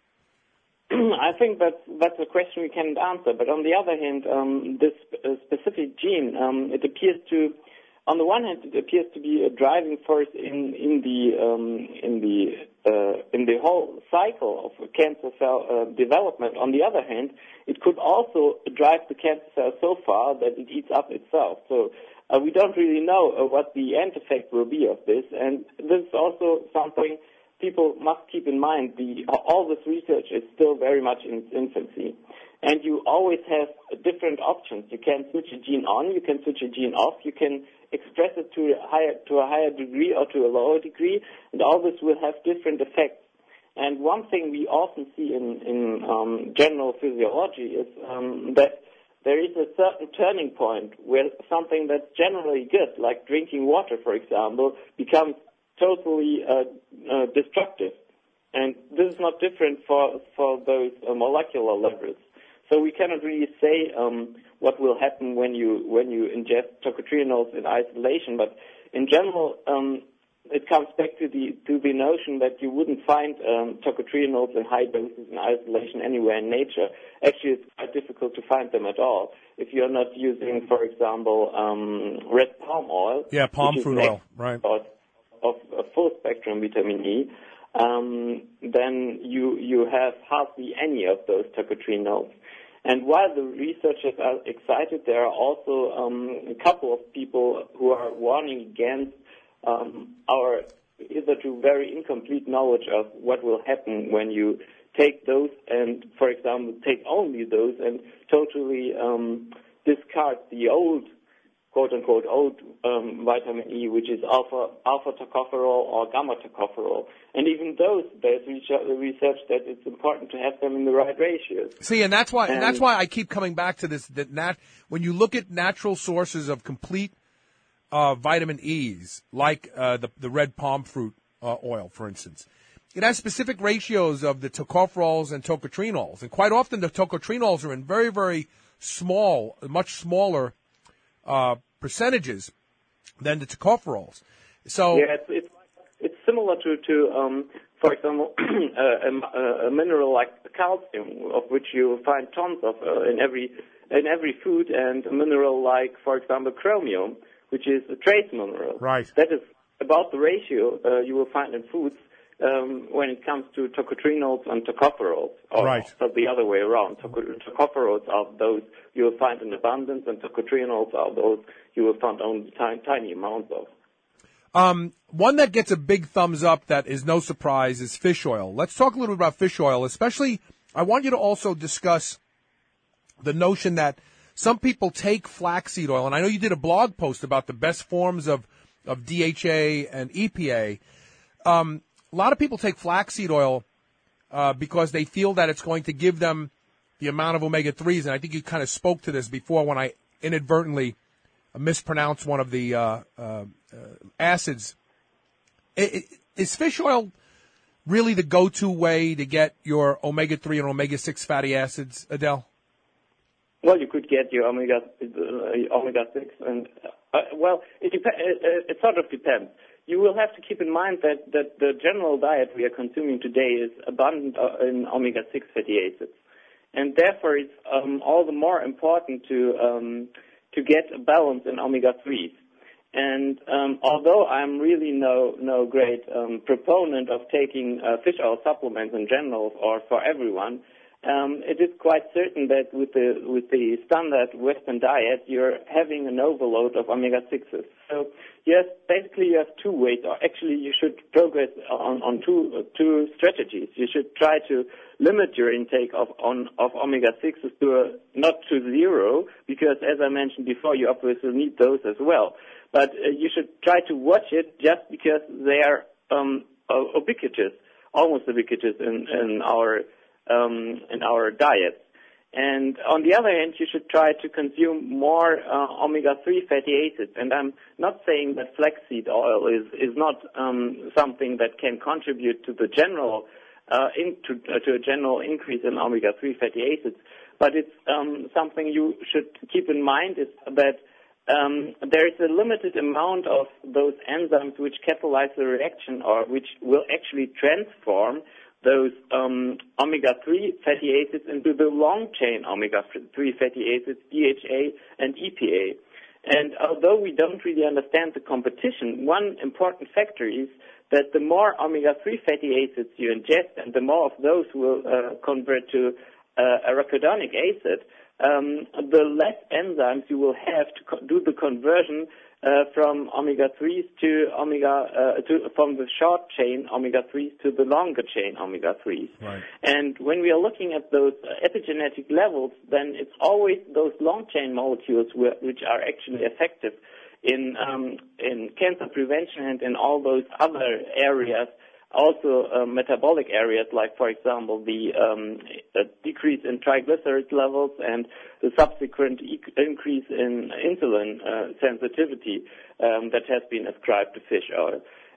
I think that's, that's a question we can't answer. But on the other hand, um, this uh, specific gene, um, it appears to, on the one hand, it appears to be a driving force in, in the um, in the uh, in the whole cycle of cancer cell uh, development. On the other hand, it could also drive the cancer cell so far that it eats up itself. So uh, we don't really know uh, what the end effect will be of this. And this is also something people must keep in mind. The, all this research is still very much in its infancy. And you always have different options. You can switch a gene on, you can switch a gene off, you can express it to a higher, to a higher degree or to a lower degree, and all this will have different effects. And one thing we often see in, in um, general physiology is um, that there is a certain turning point where something that's generally good, like drinking water, for example, becomes totally uh, uh, destructive. And this is not different for, for those uh, molecular levels. So we cannot really say um, what will happen when you when you ingest tocotrienols in isolation. But in general, um, it comes back to the to the notion that you wouldn't find um, tocotrienols in high doses in isolation anywhere in nature. Actually, it's quite difficult to find them at all if you're not using, for example, um, red palm oil. Yeah, palm fruit oil, right? Of, of a full spectrum vitamin E. Um, then you you have hardly any of those tocotrienols. And while the researchers are excited, there are also um, a couple of people who are warning against um, our hitherto very incomplete knowledge of what will happen when you take those and, for example, take only those and totally um, discard the old, quote-unquote, old um, vitamin E, which is alpha, alpha tocopherol or gamma tocopherol. And even those, there's research that it's important to have them in the right ratios. See, and that's why, and, and that's why I keep coming back to this, that nat, when you look at natural sources of complete uh, vitamin E's, like uh, the, the red palm fruit uh, oil, for instance, it has specific ratios of the tocopherols and tocotrienols. And quite often the tocotrienols are in very, very small, much smaller uh, percentages than the tocopherols. So yeah, it's, it's, it's similar to, to um, for example, a, a, a mineral like calcium, of which you find tons of uh, in every in every food, and a mineral like, for example, chromium, which is a trace mineral. Right. That is about the ratio uh, you will find in foods um, when it comes to tocotrienols and tocopherols. Or, right. Or the other way around. Tocopherols are those you will find in abundance, and tocotrienols are those you will find only tiny, tiny amounts of. Um, one that gets a big thumbs up that is no surprise is fish oil. Let's talk a little bit about fish oil, especially I want you to also discuss the notion that some people take flaxseed oil, and I know you did a blog post about the best forms of, of D H A and E P A. Um, a lot of people take flaxseed oil uh, because they feel that it's going to give them the amount of omega threes, and I think you kind of spoke to this before when I inadvertently mispronounced one of the uh, uh, uh, acids. It, it, is fish oil really the go-to way to get your omega three and omega six fatty acids, Adele? Well, you could get your omega uh, omega six, and uh, well, it, dep- it, it sort of depends. You will have to keep in mind that, that the general diet we are consuming today is abundant in omega six fatty acids, and therefore it's um, all the more important to um, to get a balance in omega threes. And um, although I'm really no no great um, proponent of taking uh, fish oil supplements in general or for everyone, um, it is quite certain that with the with the standard Western diet, you're having an overload of omega sixes. So yes, basically you have two ways, or actually you should progress on, on two uh, two strategies. You should try to limit your intake of on of omega sixes to a, not to zero, because as I mentioned before, you obviously need those as well. But uh, you should try to watch it just because they are um, ubiquitous, almost ubiquitous in, in our um, in our diets. And on the other hand, you should try to consume more uh, omega three fatty acids. And I'm not saying that flaxseed oil is is not um, something that can contribute to the general uh, in, to, uh, to a general increase in omega three fatty acids, but it's um, something you should keep in mind is that um, there is a limited amount of those enzymes which catalyze the reaction, or which will actually transform those um, omega three fatty acids into the long-chain omega three fatty acids, D H A and E P A. And although we don't really understand the competition, one important factor is that the more omega three fatty acids you ingest and the more of those will uh, convert to uh, arachidonic acid, um, the less enzymes you will have to co- do the conversion Uh, from omega threes to omega, uh, to, from the short chain omega threes to the longer chain omega threes. Right. And when we are looking at those uh, epigenetic levels, then it's always those long chain molecules wh- which are actually effective in, um, in cancer prevention and in all those other areas, also uh, metabolic areas, like, for example, the um, decrease in triglyceride levels and the subsequent e- increase in insulin uh, sensitivity um, that has been ascribed to fish oil.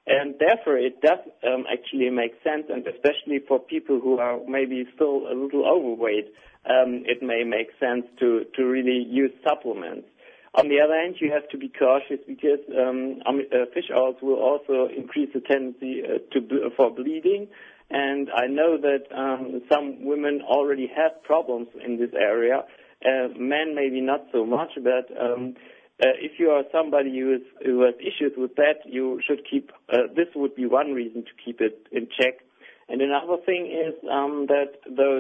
And therefore, it does um, actually make sense, and especially for people who are maybe still a little overweight, um, it may make sense to, to really use supplements. On the other hand, you have to be cautious because um, um, uh, fish oils will also increase the tendency uh, to ble- for bleeding. And I know that um, some women already have problems in this area. Uh, men maybe not so much, but um, Uh, if you are somebody who, is, who has issues with that, you should keep, uh, this would be one reason to keep it in check. And another thing is um, that those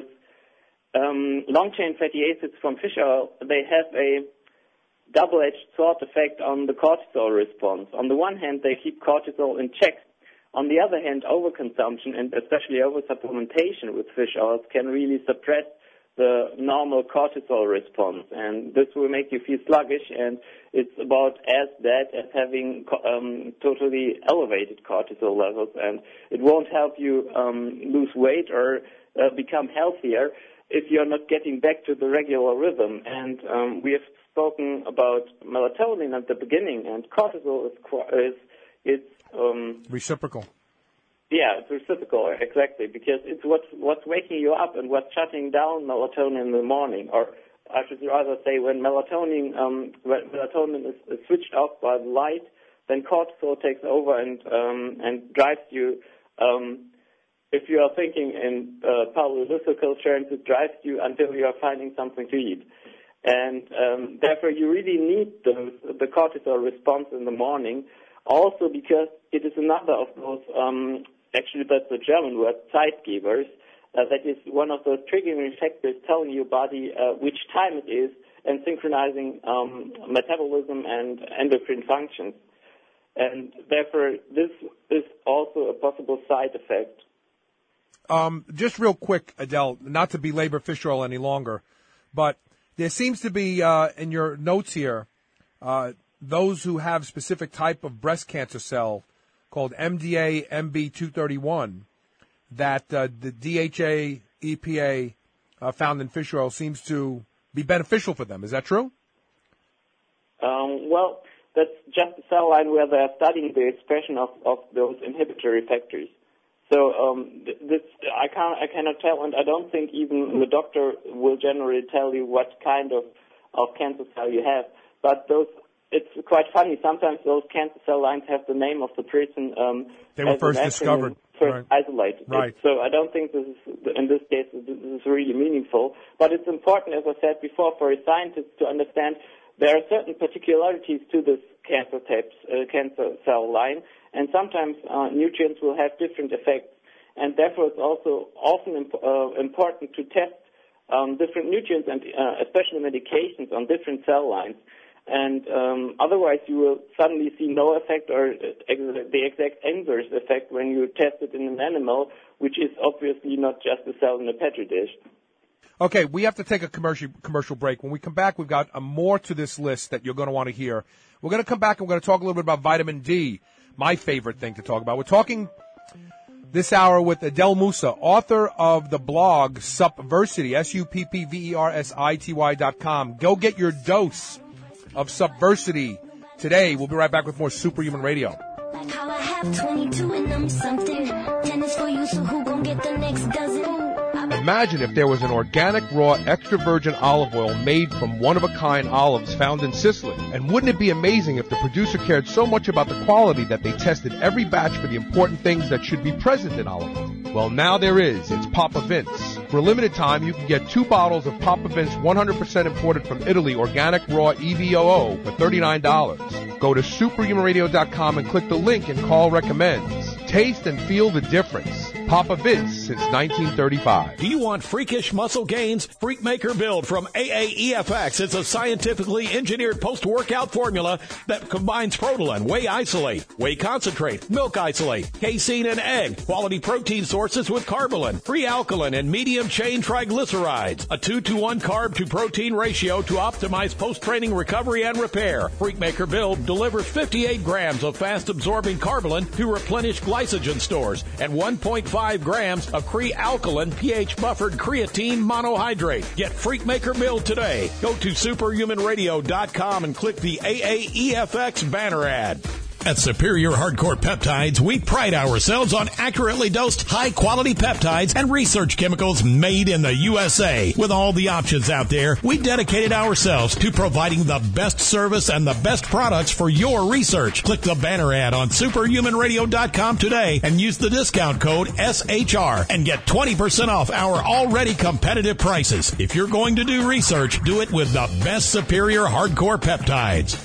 um, long-chain fatty acids from fish oil, they have a double-edged sword effect on the cortisol response. On the one hand, they keep cortisol in check. On the other hand, overconsumption and especially oversupplementation with fish oils can really suppress the normal cortisol response, and this will make you feel sluggish, and it's about as bad as having um, totally elevated cortisol levels, and it won't help you um, lose weight or uh, become healthier if you're not getting back to the regular rhythm. And um, we have spoken about melatonin at the beginning, and cortisol is is it's um, reciprocal. Yeah, it's reciprocal, exactly, because it's what's, what's waking you up and what's shutting down melatonin in the morning. Or I should rather say when melatonin, um, when melatonin is, is switched off by the light, then cortisol takes over and um, and drives you. Um, if you are thinking in uh, paralytical terms, it drives you until you are finding something to eat. And um, therefore, you really need those, the cortisol response in the morning, also because it is another of those, um, actually that's the German word, Zeitgebers, uh, that is one of those triggering factors telling your body uh, which time it is and synchronizing um, metabolism and endocrine functions. And therefore, this is also a possible side effect. Um, just real quick, Adele, not to belabor fish oil any longer, but there seems to be, uh, in your notes here, uh, those who have specific type of breast cancer cell called M D A M B two thirty-one that uh, the D H A E P A uh, found in fish oil seems to be beneficial for them. Is that true? Um, well, that's just a cell line where they are studying the expression of, of those inhibitory factors. So um, this I can't I cannot tell, and I don't think even the doctor will generally tell you what kind of, of cancer cell you have. But those It's quite funny. Sometimes those cancer cell lines have the name of the person. Um, they were first discovered. First right. isolated. Right. So I don't think this is, in this case, this is really meaningful. But it's important, as I said before, for a scientist to understand there are certain particularities to this cancer type, uh, cancer cell line, and sometimes uh, nutrients will have different effects. And therefore, it's also often imp- uh, important to test um, different nutrients and uh, especially medications on different cell lines. And um, otherwise, you will suddenly see no effect or the exact inverse effect when you test it in an animal, which is obviously not just a cell in a petri dish. Okay, we have to take a commercial commercial break. When we come back, we've got a more to this list that you're going to want to hear. We're going to come back and we're going to talk a little bit about vitamin D, my favorite thing to talk about. We're talking this hour with Adele Musa, author of the blog Suppversity, S U P P V E R S I T Y dot com. Go get your dose of Subversity today. We'll be right back with more Superhuman Radio. Like how I have twenty-two and I'm something. Tennis for you, so who gon' get the next dozen? Imagine if there was an organic, raw, extra virgin olive oil made from one-of-a-kind olives found in Sicily. And wouldn't it be amazing if the producer cared so much about the quality that they tested every batch for the important things that should be present in olive oil? Well, now there is. It's Papa Vince. For a limited time, you can get two bottles of Papa Vince one hundred percent imported from Italy organic raw E V O O for thirty-nine dollars. Go to superhuman radio dot com and click the link and call recommends. Taste and feel the difference. Papa Vince since nineteen thirty-five. Do you want freakish muscle gains? Freakmaker Build from A A E F X is a scientifically engineered post-workout formula that combines Protolan, whey isolate, whey concentrate, milk isolate, casein, and egg, quality protein sources with Carbolin, free alkaline, and medium-chain triglycerides. A two to one carb-to-protein ratio to optimize post-training recovery and repair. Freakmaker Build delivers fifty-eight grams of fast-absorbing Carbolin to replenish glycogen stores and one point five grams of Cre-Alkaline pH-buffered creatine monohydrate. Get Freakmaker Build today. Go to superhuman radio dot com and click the A A E F X banner ad. At Superior Hardcore Peptides, we pride ourselves on accurately dosed, high-quality peptides and research chemicals made in the U S A. With all the options out there, we dedicated ourselves to providing the best service and the best products for your research. Click the banner ad on superhuman radio dot com today and use the discount code S H R and get twenty percent off our already competitive prices. If you're going to do research, do it with the best Superior Hardcore Peptides.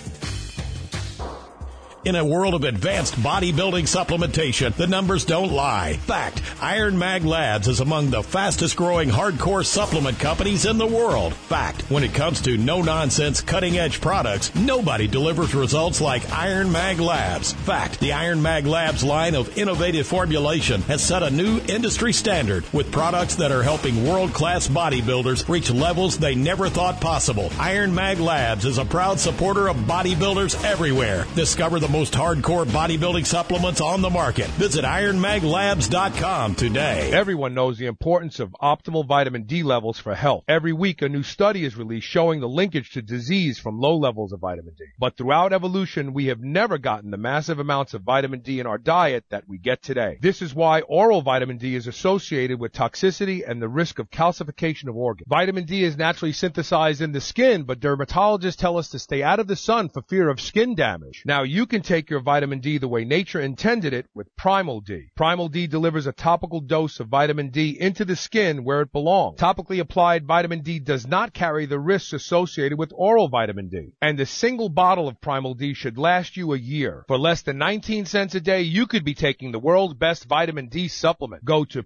In a world of advanced bodybuilding supplementation, the numbers don't lie. Fact, Iron Mag Labs is among the fastest growing hardcore supplement companies in the world. Fact, when it comes to no-nonsense, cutting-edge products, nobody delivers results like Iron Mag Labs. Fact, the Iron Mag Labs line of innovative formulation has set a new industry standard with products that are helping world-class bodybuilders reach levels they never thought possible. Iron Mag Labs is a proud supporter of bodybuilders everywhere. Discover the most hardcore bodybuilding supplements on the market. Visit iron mag labs dot com today. Everyone knows the importance of optimal vitamin D levels for health. Every week, a new study is released showing the linkage to disease from low levels of vitamin D. But throughout evolution, we have never gotten the massive amounts of vitamin D in our diet that we get today. This is why oral vitamin D is associated with toxicity and the risk of calcification of organs. Vitamin D is naturally synthesized in the skin, but dermatologists tell us to stay out of the sun for fear of skin damage. Now, you can take your vitamin D the way nature intended it with Primal D. Primal D delivers a topical dose of vitamin D into the skin where it belongs. Topically applied vitamin D does not carry the risks associated with oral vitamin D. And a single bottle of Primal D should last you a year. For less than nineteen cents a day, you could be taking the world's best vitamin D supplement. Go to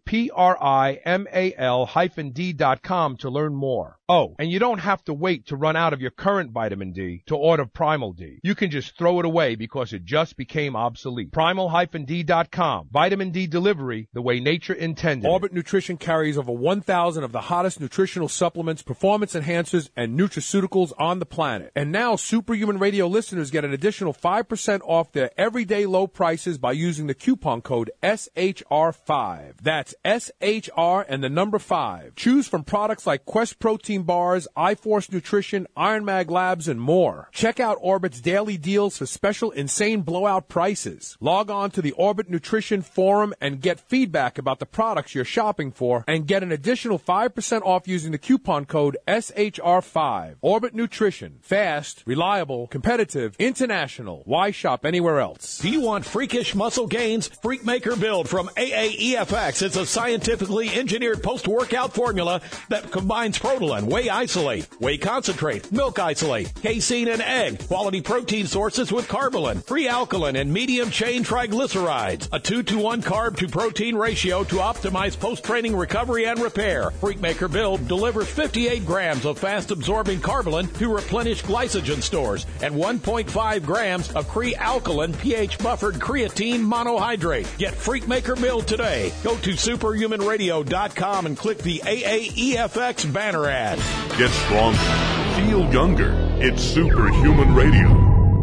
primal D dot com to learn more. Oh, and you don't have to wait to run out of your current vitamin D to order Primal D. You can just throw it away because it just became obsolete. primal D dot com. Vitamin D delivery the way nature intended. Orbit Nutrition carries over one thousand of the hottest nutritional supplements, performance enhancers, and nutraceuticals on the planet. And now Superhuman Radio listeners get an additional five percent off their everyday low prices by using the coupon code S H R five. That's S H R and the number five. Choose from products like Quest Protein Bars, iForce Nutrition, Iron Mag Labs, and more. Check out Orbit's daily deals for special insane blowout prices. Log on to the Orbit Nutrition forum and get feedback about the products you're shopping for and get an additional five percent off using the coupon code S H R five. Orbit Nutrition. Fast, reliable, competitive, international. Why shop anywhere else? Do you want freakish muscle gains? Freakmaker Build from A A E F X is a scientifically engineered post-workout formula that combines Protolan, Whey Isolate, Whey Concentrate, Milk Isolate, casein, and egg, quality protein sources with Carbolin, free alkaline, and medium-chain triglycerides. A two to one carb to protein ratio to optimize post-training recovery and repair. Freakmaker Build delivers fifty-eight grams of fast-absorbing Carbolin to replenish glycogen stores and one point five grams of Cre-Alkaline pH-buffered creatine monohydrate. Get Freakmaker Build today. Go to superhuman radio dot com and click the A A E F X banner ad. Get stronger. Feel younger. It's Superhuman Radio.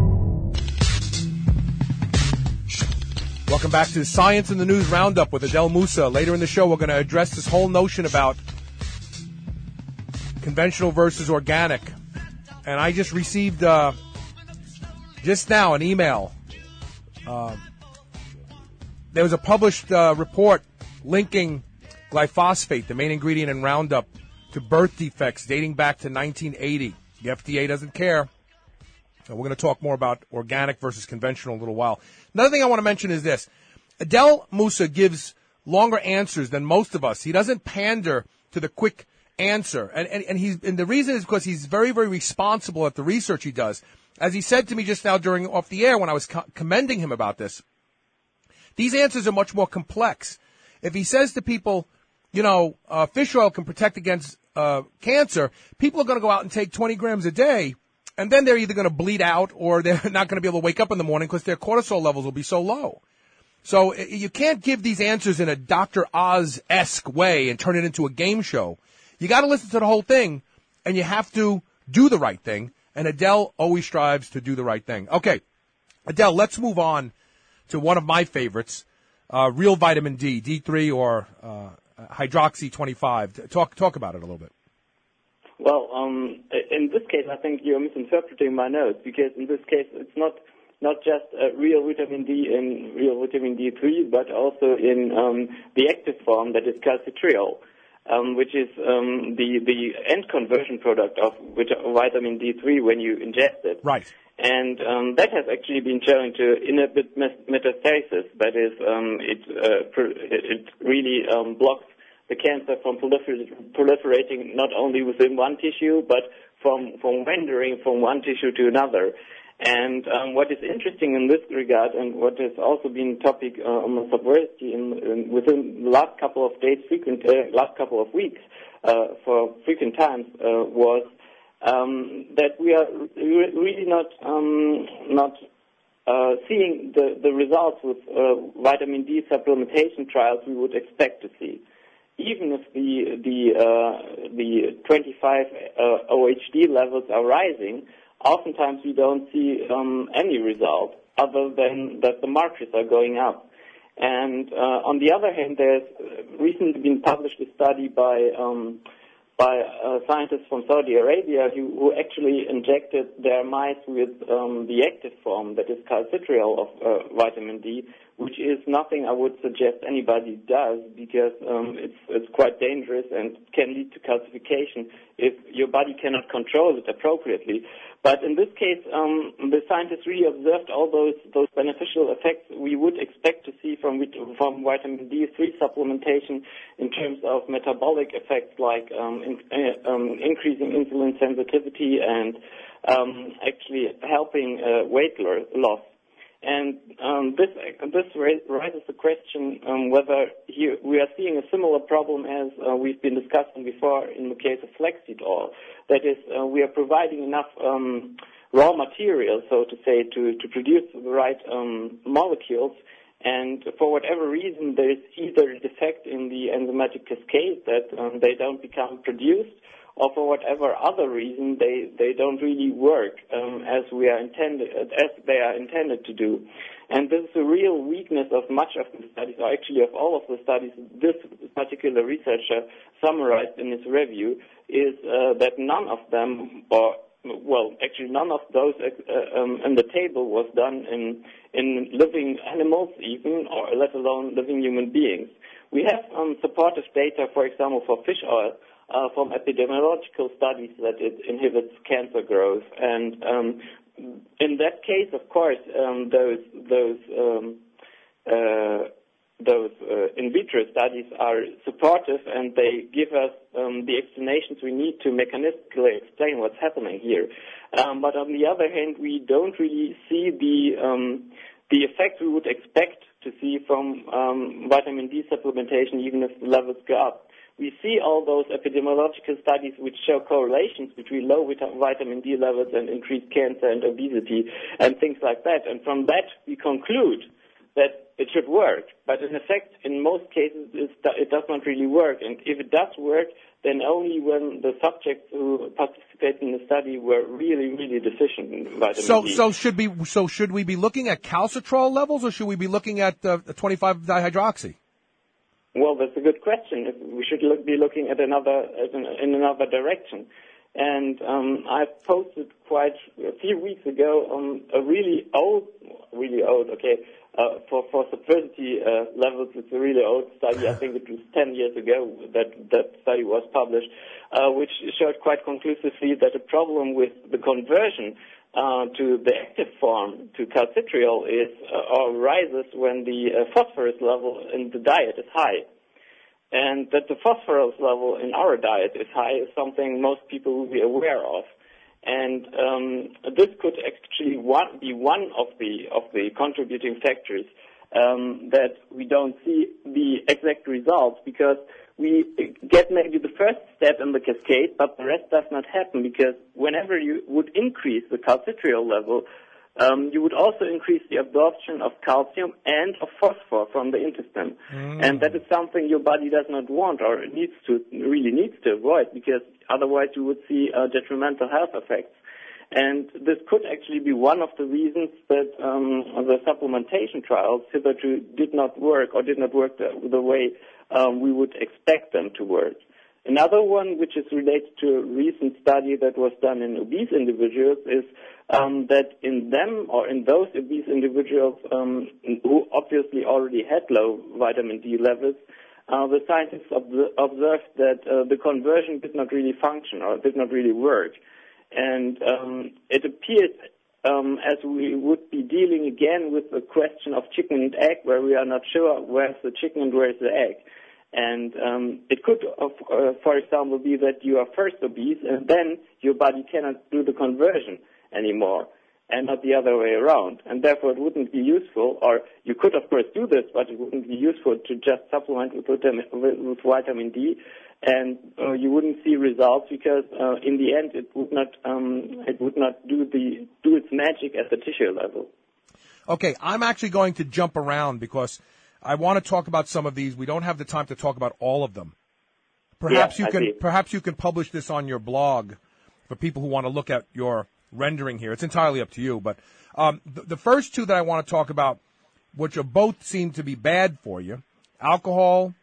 Welcome back to Science in the News Roundup with Adel Musa. Later in the show, we're going to address this whole notion about conventional versus organic. And I just received uh, just now an email. Uh, there was a published uh, report linking glyphosate, the main ingredient in Roundup, to birth defects dating back to nineteen eighty. The F D A doesn't care. So we're going to talk more about organic versus conventional in a little while. Another thing I want to mention is this. Adel Musa gives longer answers than most of us. He doesn't pander to the quick answer. And, and, and, he's, and the reason is because he's very, very responsible at the research he does. As he said to me just now during off the air when I was co- commending him about this, these answers are much more complex. If he says to people, you know, uh, fish oil can protect against uh, cancer, people are going to go out and take twenty grams a day. And then they're either going to bleed out or they're not going to be able to wake up in the morning because their cortisol levels will be so low. So you can't give these answers in a Doctor Oz-esque way and turn it into a game show. You got to listen to the whole thing, and you have to do the right thing. And Adel always strives to do the right thing. Okay, Adel, let's move on to one of my favorites, uh, real vitamin D, D three or uh, hydroxy twenty-five. Talk talk about it a little bit. Well, um, in this case, I think you're misinterpreting my notes because in this case, it's not not just uh, real vitamin D in real vitamin D three, but also in um, the active form that is calcitriol, um, which is um, the, the end conversion product of vitamin D three when you ingest it. Right. And um, that has actually been shown to inhibit metastasis. That is, um, it, uh, it really um, blocks the cancer from prolifer- proliferating not only within one tissue, but from, from wandering from one tissue to another. And um, what is interesting in this regard, and what has also been topic uh, on the subversity in, in, within the last couple of days, frequent, uh, last couple of weeks, uh, for frequent times, uh, was um, that we are re- really not um, not uh, seeing the, the results with uh, vitamin D supplementation trials we would expect to see. Even if the the uh, the twenty-five uh, O H D levels are rising, oftentimes we don't see um, any result other than that the markers are going up. And uh, on the other hand, there's recently been published a study by um, by uh, scientists from Saudi Arabia who, who actually injected their mice with um, the active form, that is calcitriol of uh, vitamin D, which is nothing I would suggest anybody does because um, it's, it's quite dangerous and can lead to calcification if your body cannot control it appropriately. But in this case, um, the scientists really observed all those those beneficial effects we would expect to see from from vitamin D three supplementation in terms of metabolic effects like um, in, uh, um, increasing insulin sensitivity and um, actually helping uh, weight loss. And um, this this raises the question um, whether here we are seeing a similar problem as uh, we've been discussing before in the case of flaxseed oil. That is, uh, we are providing enough um, raw material, so to say, to, to produce the right um, molecules, and for whatever reason there is either a defect in the enzymatic cascade that um, they don't become produced, or for whatever other reason they, they don't really work um, as we are intended as they are intended to do. And this is a real weakness of much of the studies, or actually of all of the studies this particular researcher summarized in his review, is uh, that none of them, or well, actually none of those uh, um, in the table was done in in living animals even, or let alone living human beings. We have um, supportive data, for example, for fish oil, Uh, from epidemiological studies that it inhibits cancer growth, and um, in that case, of course, um, those those um, uh, those uh, in vitro studies are supportive, and they give us um, the explanations we need to mechanistically explain what's happening here. Um, but on the other hand, we don't really see the um, the effect we would expect to see from um, vitamin D supplementation, even if the levels go up. We see all those epidemiological studies which show correlations between low vitamin D levels and increased cancer and obesity and things like that. And from that, we conclude that it should work. But in effect, in most cases, it does not really work. And if it does work, then only when the subjects who participated in the study were really, really deficient in vitamin so, D. So should be so should we be looking at calcitriol levels, or should we be looking at uh, twenty-five dihydroxy? Well, that's a good question. We should look, be looking at another in another direction. And um, I posted quite a few weeks ago on a really old, really old, okay, uh, for for subversity uh, levels. It's a really old study. I think it was ten years ago that that study was published, uh, which showed quite conclusively that the problem with the conversion Uh, to the active form, to calcitriol, is uh, or rises when the uh, phosphorus level in the diet is high. And that the phosphorus level in our diet is high is something most people will be aware of. And um, this could actually one, be one of the of the contributing factors um, that we don't see the exact results, because we get maybe the first step in the cascade, but the rest does not happen, because whenever you would increase the calcitriol level, um, you would also increase the absorption of calcium and of phosphor from the intestine. Mm. And that is something your body does not want, or needs to really needs to avoid, because otherwise you would see uh, detrimental health effects. And this could actually be one of the reasons that um, the supplementation trials hitherto did not work, or did not work the, the way um, we would expect them to work. Another one, which is related to a recent study that was done in obese individuals, is um, that in them or in those obese individuals um, who obviously already had low vitamin D levels, uh, the scientists ob- observed that uh, the conversion did not really function or did not really work. And um, it appeared um, as we would be dealing again with the question of chicken and egg, where we are not sure where's the chicken and where's the egg. And um, it could, uh, for example, be that you are first obese and then your body cannot do the conversion anymore, and not the other way around. And therefore it wouldn't be useful, or you could, of course, do this, but it wouldn't be useful to just supplement with vitamin, with vitamin D, and uh, you wouldn't see results because uh, in the end it would not um, it would not do the do its magic at the tissue level. Okay, I'm actually going to jump around because I want to talk about some of these. We don't have the time to talk about all of them. Perhaps yeah, you I can see. perhaps you can publish this on your blog for people who want to look at your rendering here. It's entirely up to you. But um, the, the first two that I want to talk about, which are both seem to be bad for you, alcohol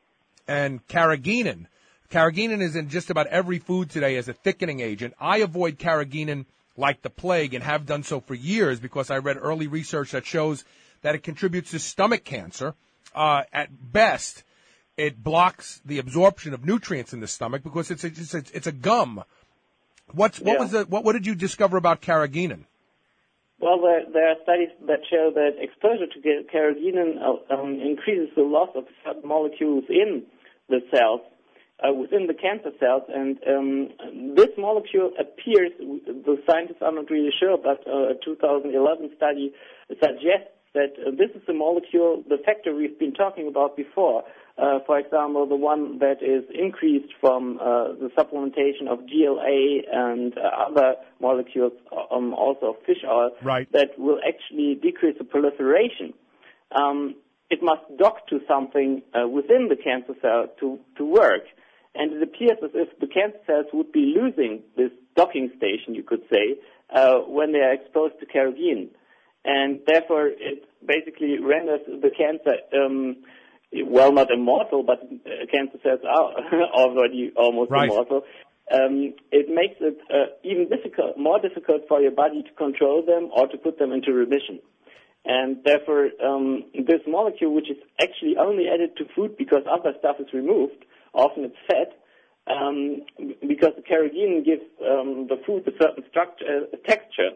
and carrageenan. Carrageenan is in just about every food today as a thickening agent. I avoid carrageenan like the plague and have done so for years because I read early research that shows that it contributes to stomach cancer. Uh, at best, it blocks the absorption of nutrients in the stomach because it's a, it's a, it's a gum. What's, what Yeah. was the, what, what did you discover about carrageenan? Well, there, there are studies that show that exposure to ca- carrageenan uh, um, increases the loss of certain molecules in the cells, uh, within the cancer cells, and um, this molecule appears, the scientists are not really sure, but uh, a two thousand eleven study suggests that uh, this is the molecule, the factor we've been talking about before. Uh, for example, the one that is increased from uh, the supplementation of G L A and uh, other molecules, um, also of fish oil, right. that will actually decrease the proliferation. Um, it must dock to something uh, within the cancer cell to, to work. And it appears as if the cancer cells would be losing this docking station, you could say, uh, when they are exposed to carrageenan. And therefore, it basically renders the cancer, um, well, not immortal, but uh, cancer cells are already almost right. immortal. Um, it makes it uh, even difficult, more difficult for your body to control them or to put them into remission. And therefore, um, this molecule, which is actually only added to food because other stuff is removed, often it's fat, um, because the carrageenan gives um, the food a certain structure, uh, texture.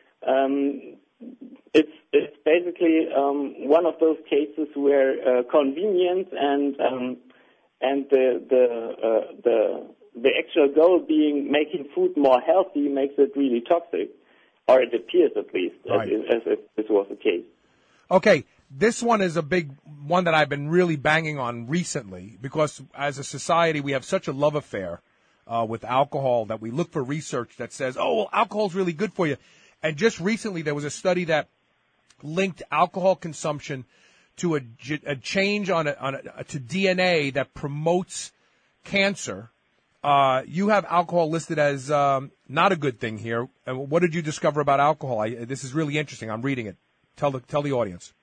Um, It's it's basically um, one of those cases where uh, convenience and um, and the the uh, the the actual goal being making food more healthy makes it really toxic, or it appears at least right. as, as if this was the case. Okay, this one is a big one that I've been really banging on recently because as a society we have such a love affair uh, with alcohol that we look for research that says, oh, well, alcohol's really good for you. And just recently there was a study that linked alcohol consumption to a, a change on, a, on a, to D N A that promotes cancer. Uh, you have alcohol listed as um, not a good thing here. And what did you discover about alcohol? I, this is really interesting. I'm reading it. Tell the tell the audience.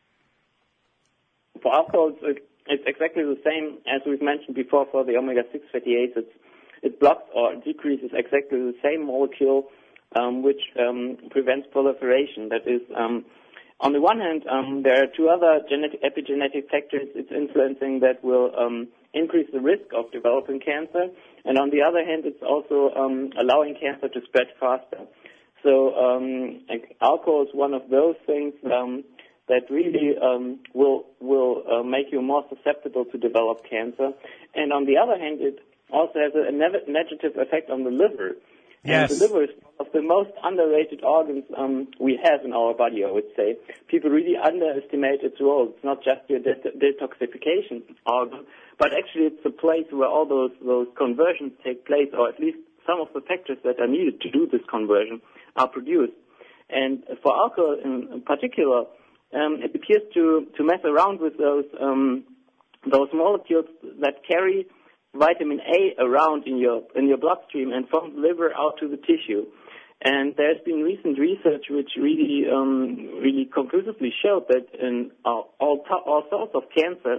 For alcohol, it's, it's exactly the same as we've mentioned before for the omega six fatty acids. It blocks or decreases exactly the same molecule um, which um, prevents proliferation. That is, um, on the one hand, um, there are two other genetic, epigenetic factors it's influencing that will um, increase the risk of developing cancer. And on the other hand, it's also um, allowing cancer to spread faster. So um, alcohol is one of those things um, that really um, will will uh, make you more susceptible to develop cancer. And on the other hand, it also has a negative effect on the liver. Yes. And the liver is one of the most underrated organs um, we have in our body, I would say. People really underestimate its role. It's not just your de- detoxification organ, but actually it's a place where all those, those conversions take place, or at least some of the factors that are needed to do this conversion are produced. And for alcohol in particular, um, it appears to, to mess around with those um, those molecules that carry vitamin A around in your in your bloodstream and from the liver out to the tissue. And there's been recent research which really um, really conclusively showed that in all all, all sorts of cancer,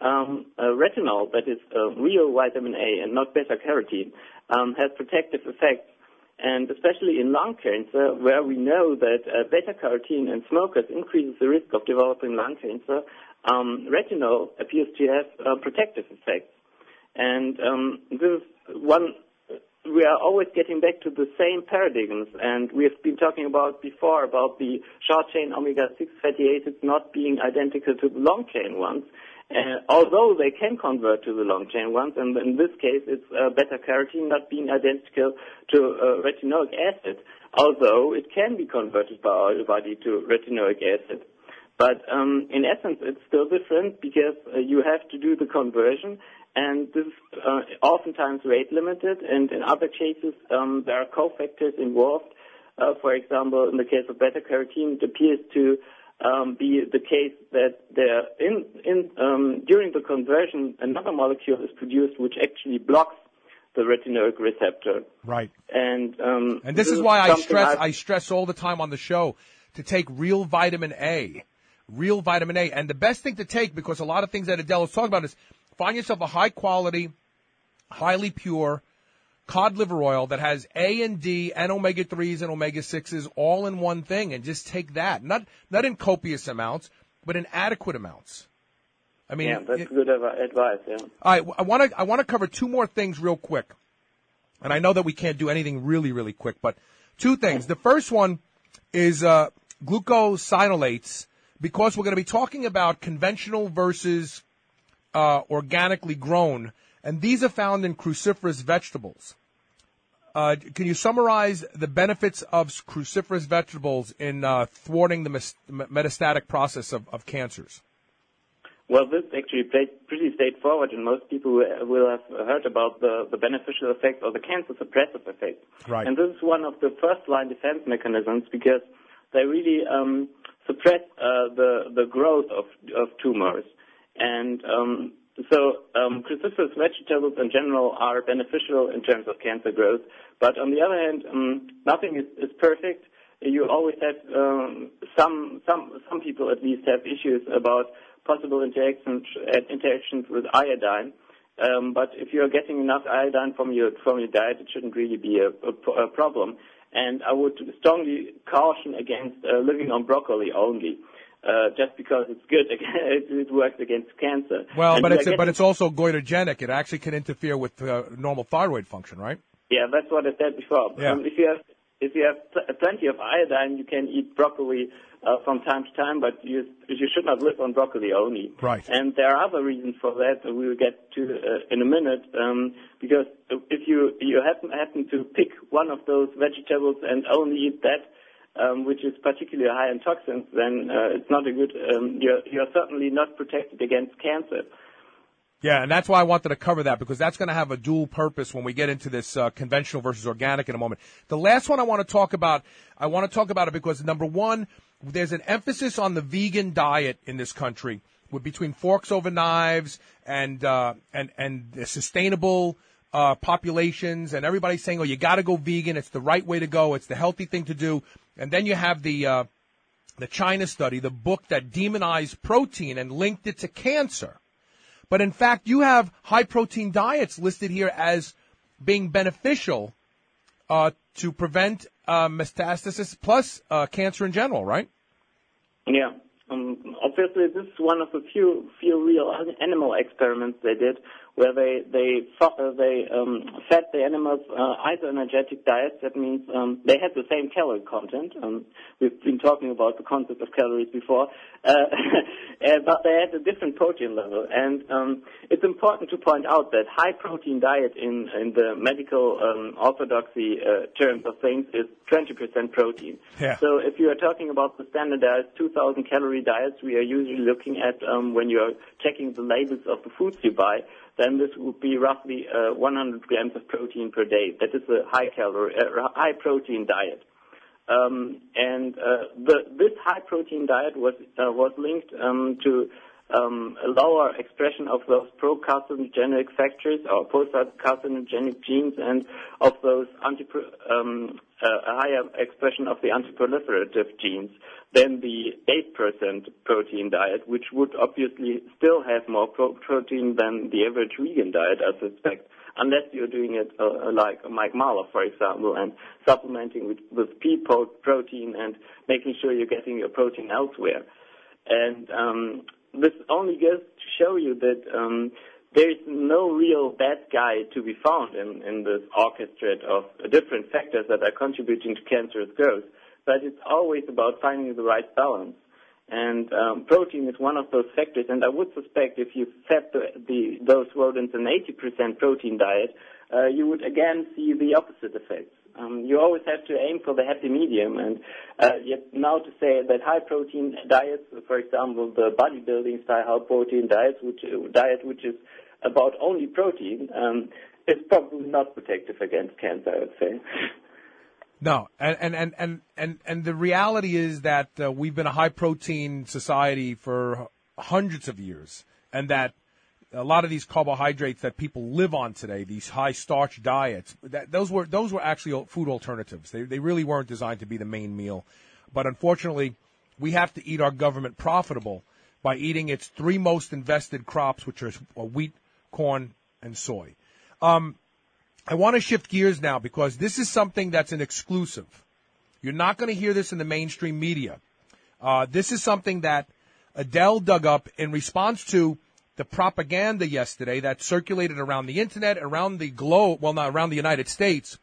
um, uh, retinol, that is uh, real vitamin A and not beta-carotene, um, has protective effects. And especially in lung cancer, where we know that uh, beta-carotene in smokers increases the risk of developing lung cancer, um, retinol appears to have uh, protective effects. And um, this is one, we are always getting back to the same paradigms, and we have been talking about before about the short-chain omega six fatty acids not being identical to the long-chain ones, uh, although they can convert to the long-chain ones, and in this case it's uh, beta-carotene not being identical to uh, retinoic acid, although it can be converted by our body to retinoic acid. But um, in essence, it's still different because uh, you have to do the conversion, and this is uh, oftentimes rate limited, and in other cases um, there are cofactors involved. Uh, for example, in the case of beta-carotene, it appears to um, be the case that there, in, in, um, during the conversion, another molecule is produced which actually blocks the retinoic receptor. Right. And um, and this, this is why I stress I've... I stress all the time on the show to take real vitamin A. Real vitamin A. And the best thing to take, because a lot of things that Adele is talking about, is find yourself a high-quality, highly pure cod liver oil that has A and D and omega threes and omega sixes all in one thing, and just take that. Not not in copious amounts, but in adequate amounts. I mean, yeah, that's it, good advice, yeah. All right, I want to I want to cover two more things real quick. And I know that we can't do anything really, really quick, but two things. The first one is uh, glucosinolates, because we're going to be talking about conventional versus uh, organically grown, and these are found in cruciferous vegetables. Uh, can you summarize the benefits of cruciferous vegetables in uh, thwarting the mes- metastatic process of, of cancers? Well, this actually played pretty straightforward, and most people will have heard about the, the beneficial effect or the cancer suppressive effect. Right. And this is one of the first-line defense mechanisms because they really um, suppress uh, the the growth of of tumors. And um, so um, cruciferous vegetables in general are beneficial in terms of cancer growth. But on the other hand, um, nothing is, is perfect. You always have um, some some some people at least have issues about possible interactions interactions with iodine. Um, but if you are getting enough iodine from your from your diet, it shouldn't really be a, a, a problem. And I would strongly caution against uh, living on broccoli only, uh, just because it's good. It works against cancer. Well, and but it's getting... but it's also goiterogenic. It actually can interfere with uh, normal thyroid function, right? Yeah, that's what I said before. Yeah. Um, if you have if you have pl- plenty of iodine, you can eat broccoli uh, from time to time, but you you should not live on broccoli only. Right. And there are other reasons for that that we will get to uh, in a minute. Um, because if you you happen happen to pick one of those vegetables and only eat that, um, which is particularly high in toxins, then uh, it's not a good. Um, you're you're certainly not protected against cancer. Yeah, and that's why I wanted to cover that, because that's going to have a dual purpose when we get into this uh, conventional versus organic in a moment. The last one I want to talk about, I want to talk about it because, number one, there's an emphasis on the vegan diet in this country, with between forks over knives and uh, and and sustainable uh, populations, and everybody's saying, "Oh, you got to go vegan. It's the right way to go. It's the healthy thing to do." And then you have the uh, the China study, the book that demonized protein and linked it to cancer. But in fact, you have high-protein diets listed here as being beneficial uh, to prevent uh, metastasis plus uh, cancer in general, right? Yeah. Um, obviously, this is one of the few few real animal experiments they did, where they they uh, they um, fed the animals uh, isoenergetic diets. That means um, they had the same calorie content. Um, we've been talking about the concept of calories before, uh, but they had a different protein level. And um, it's important to point out that high protein diet in in the medical um, orthodoxy uh, terms of things is twenty percent protein. Yeah. So if you are talking about the standardized two thousand calorie diets we are usually looking at um, when you are checking the labels of the foods you buy, then this would be roughly uh, one hundred grams of protein per day. That is a high calorie, uh, high protein diet. Um, and uh, the, this high protein diet was uh, was linked um, to um, a lower expression of those pro-carcinogenic factors or post-carcinogenic genes and of those anti um, uh, a higher expression of the antiproliferative genes than the eight percent protein diet, which would obviously still have more pro- protein than the average vegan diet, I suspect, unless you're doing it uh, like Mike Mahler, for example, and supplementing with, with pea protein and making sure you're getting your protein elsewhere. And um, this only goes to show you that um, there's no real bad guy to be found in, in this orchestrate of different factors that are contributing to cancerous growth, but it's always about finding the right balance. And um, protein is one of those factors, and I would suspect if you fed the, the, those rodents an eighty percent protein diet, uh, you would again see the opposite effects. Um, you always have to aim for the happy medium, and uh, yet now to say that high-protein diets, for example, the bodybuilding-style high-protein diets, which diet which is about only protein, um, is probably not protective against cancer, I would say. No, and and, and, and, and, and the reality is that uh, we've been a high-protein society for hundreds of years, and that a lot of these carbohydrates that people live on today, these high-starch diets, that, those were those were actually food alternatives. They they really weren't designed to be the main meal. But unfortunately, we have to eat our government profitable by eating its three most invested crops, which are wheat, corn, and soy. Um, I want to shift gears now because this is something that's an exclusive. You're not going to hear this in the mainstream media. Uh, this is something that Adele dug up in response to the propaganda yesterday that circulated around the internet, around the globe, well, not around the United States,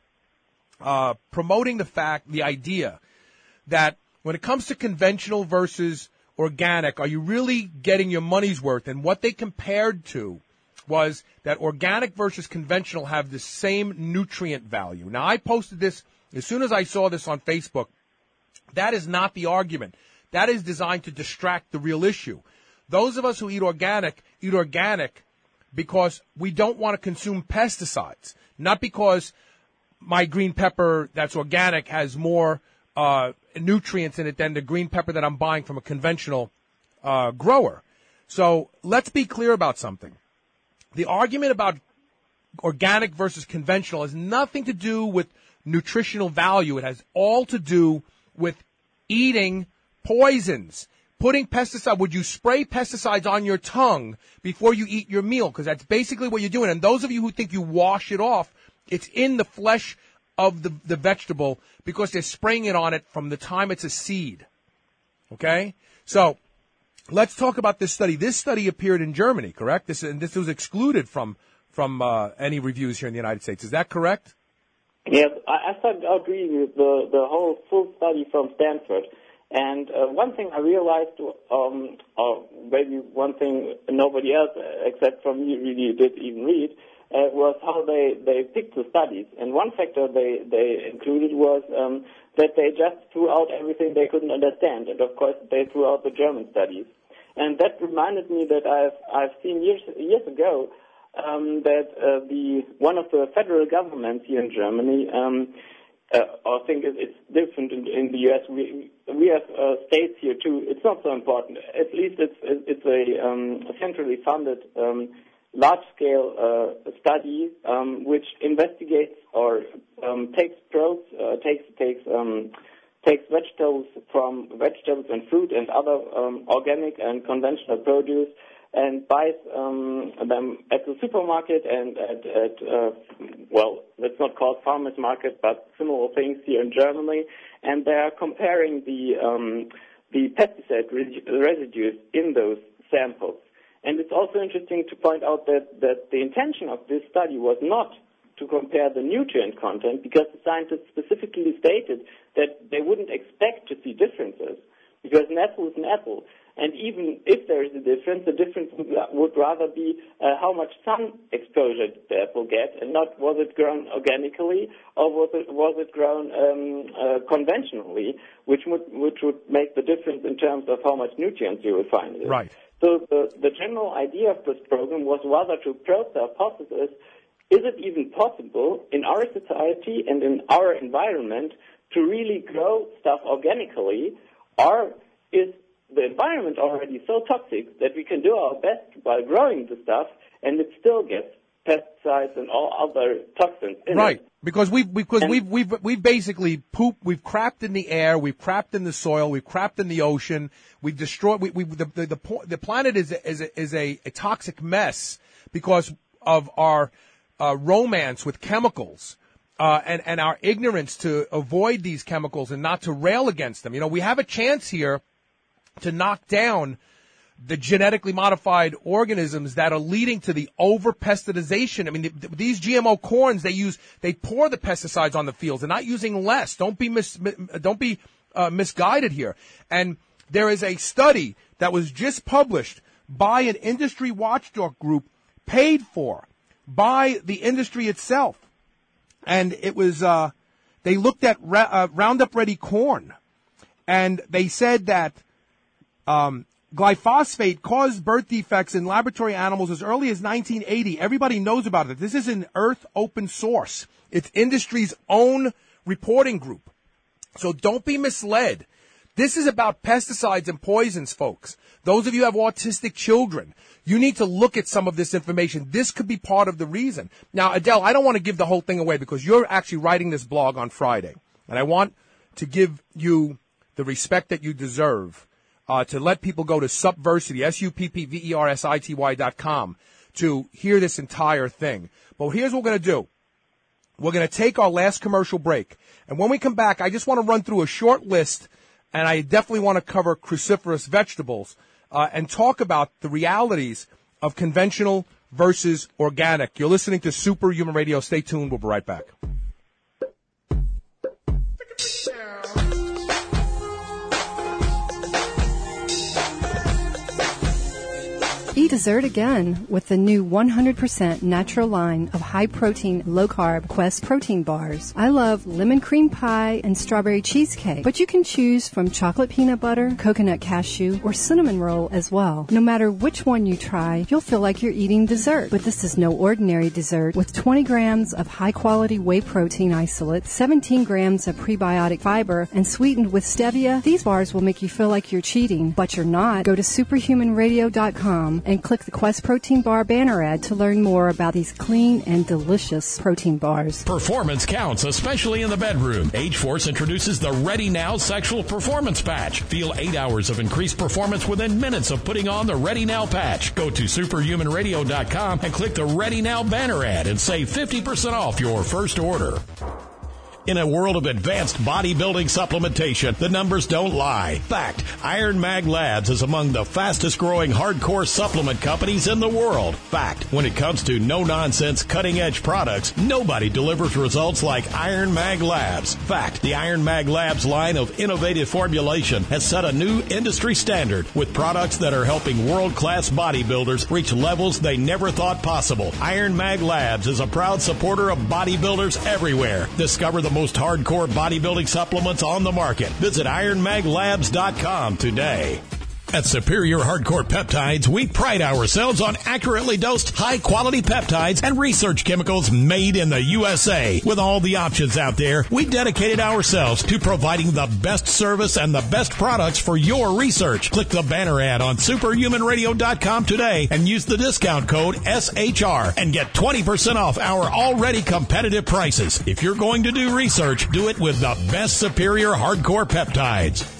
uh, promoting the fact, the idea that when it comes to conventional versus organic, are you really getting your money's worth? And what they compared to was that organic versus conventional have the same nutrient value. Now, I posted this as soon as I saw this on Facebook. That is not the argument. That is designed to distract the real issue. Those of us who eat organic, eat organic because we don't want to consume pesticides, not because my green pepper that's organic has more uh, nutrients in it than the green pepper that I'm buying from a conventional uh, grower. So let's be clear about something. The argument about organic versus conventional has nothing to do with nutritional value. It has all to do with eating poisons. Putting pesticide, would you spray pesticides on your tongue before you eat your meal? Because that's basically what you're doing. And those of you who think you wash it off, it's in the flesh of the, the vegetable because they're spraying it on it from the time it's a seed. Okay? So let's talk about this study. This study appeared in Germany, correct? This, and this was excluded from, from uh, any reviews here in the United States. Is that correct? Yes, I, I started out reading the, the whole full study from Stanford. And uh, one thing I realized, um, or maybe one thing nobody else except from me really did even read, uh, was how they, they picked the studies. And one factor they, they included was um, that they just threw out everything they couldn't understand. And, of course, they threw out the German studies. And that reminded me that I've, I've seen years, years ago um, that uh, the one of the federal governments here in Germany um, Uh, I think it's different in, in the U S. We we have uh, states here too. It's not so important. At least it's it's a, um, a centrally funded um, large-scale uh, study um, which investigates or um, takes pros uh, takes takes um, takes vegetables from vegetables and fruit and other um, organic and conventional produce and buys um, them at the supermarket and at, at uh, well, it's not called farmers market, but similar things here in Germany, and they are comparing the um, the pesticide residues in those samples. And it's also interesting to point out that, that the intention of this study was not to compare the nutrient content, because the scientists specifically stated that they wouldn't expect to see differences, because an apple is an apple. And even if there is a difference, the difference would rather be uh, how much sun exposure did the apple get, and not was it grown organically or was it was it grown um, uh, conventionally, which would which would make the difference in terms of how much nutrients you would find. Right. So the the general idea of this program was rather to probe the hypothesis: is it even possible in our society and in our environment to really grow stuff organically, or is the environment already so toxic that we can do our best by growing the stuff, and it still gets pesticides and all other toxins in right. it. Because we've because we've we've we've basically pooped, we've crapped in the air, we've crapped in the soil, we've crapped in the ocean, we've destroyed. We, we the the the, the planet is a, is a, is a, a toxic mess because of our uh, romance with chemicals. Uh, and, and our ignorance to avoid these chemicals and not to rail against them. You know, we have a chance here to knock down the genetically modified organisms that are leading to the over-pesticiization. I mean, the, these G M O corns, they use, they pour the pesticides on the fields. They're not using less. Don't be mis, don't be uh, misguided here. And there is a study that was just published by an industry watchdog group paid for by the industry itself. And it was, uh, they looked at ra- uh, Roundup Ready corn, and they said that um, glyphosate caused birth defects in laboratory animals as early as nineteen eighty. Everybody knows about it. This is an Earth open source. It's industry's own reporting group. So don't be misled. This is about pesticides and poisons, folks. Those of you who have autistic children, you need to look at some of this information. This could be part of the reason. Now, Adele, I don't want to give the whole thing away because you're actually writing this blog on Friday. And I want to give you the respect that you deserve, uh, to let people go to Suppversity, S U P P V E R S I T Y dot com to hear this entire thing. But here's what we're going to do. We're going to take our last commercial break. And when we come back, I just want to run through a short list, and I definitely want to cover cruciferous vegetables. Uh, and talk about the realities of conventional versus organic. You're listening to Superhuman Radio. Stay tuned. We'll be right back. Eat dessert again with the new one hundred percent natural line of high-protein, low-carb Quest protein bars. I love lemon cream pie and strawberry cheesecake, but you can choose from chocolate peanut butter, coconut cashew, or cinnamon roll as well. No matter which one you try, you'll feel like you're eating dessert. But this is no ordinary dessert. With twenty grams of high-quality whey protein isolate, seventeen grams of prebiotic fiber, and sweetened with stevia, these bars will make you feel like you're cheating, but you're not. Go to superhuman radio dot com and click the Quest Protein Bar banner ad to learn more about these clean and delicious protein bars. Performance counts, especially in the bedroom. H-Force introduces the Ready Now Sexual Performance Patch. Feel eight hours of increased performance within minutes of putting on the Ready Now patch. Go to superhuman radio dot com and click the Ready Now banner ad and save fifty percent off your first order. In a world of advanced bodybuilding supplementation, the numbers don't lie. Fact, Iron Mag Labs is among the fastest growing hardcore supplement companies in the world. Fact, when it comes to no-nonsense, cutting-edge products, nobody delivers results like Iron Mag Labs. Fact, the Iron Mag Labs line of innovative formulation has set a new industry standard with products that are helping world-class bodybuilders reach levels they never thought possible. Iron Mag Labs is a proud supporter of bodybuilders everywhere. Discover the most hardcore bodybuilding supplements on the market. Visit iron mag labs dot com today. At Superior Hardcore Peptides, we pride ourselves on accurately dosed, high-quality peptides and research chemicals made in the U S A. With all the options out there, we dedicated ourselves to providing the best service and the best products for your research. Click the banner ad on superhuman radio dot com today and use the discount code S H R and get twenty percent off our already competitive prices. If you're going to do research, do it with the best Superior Hardcore Peptides.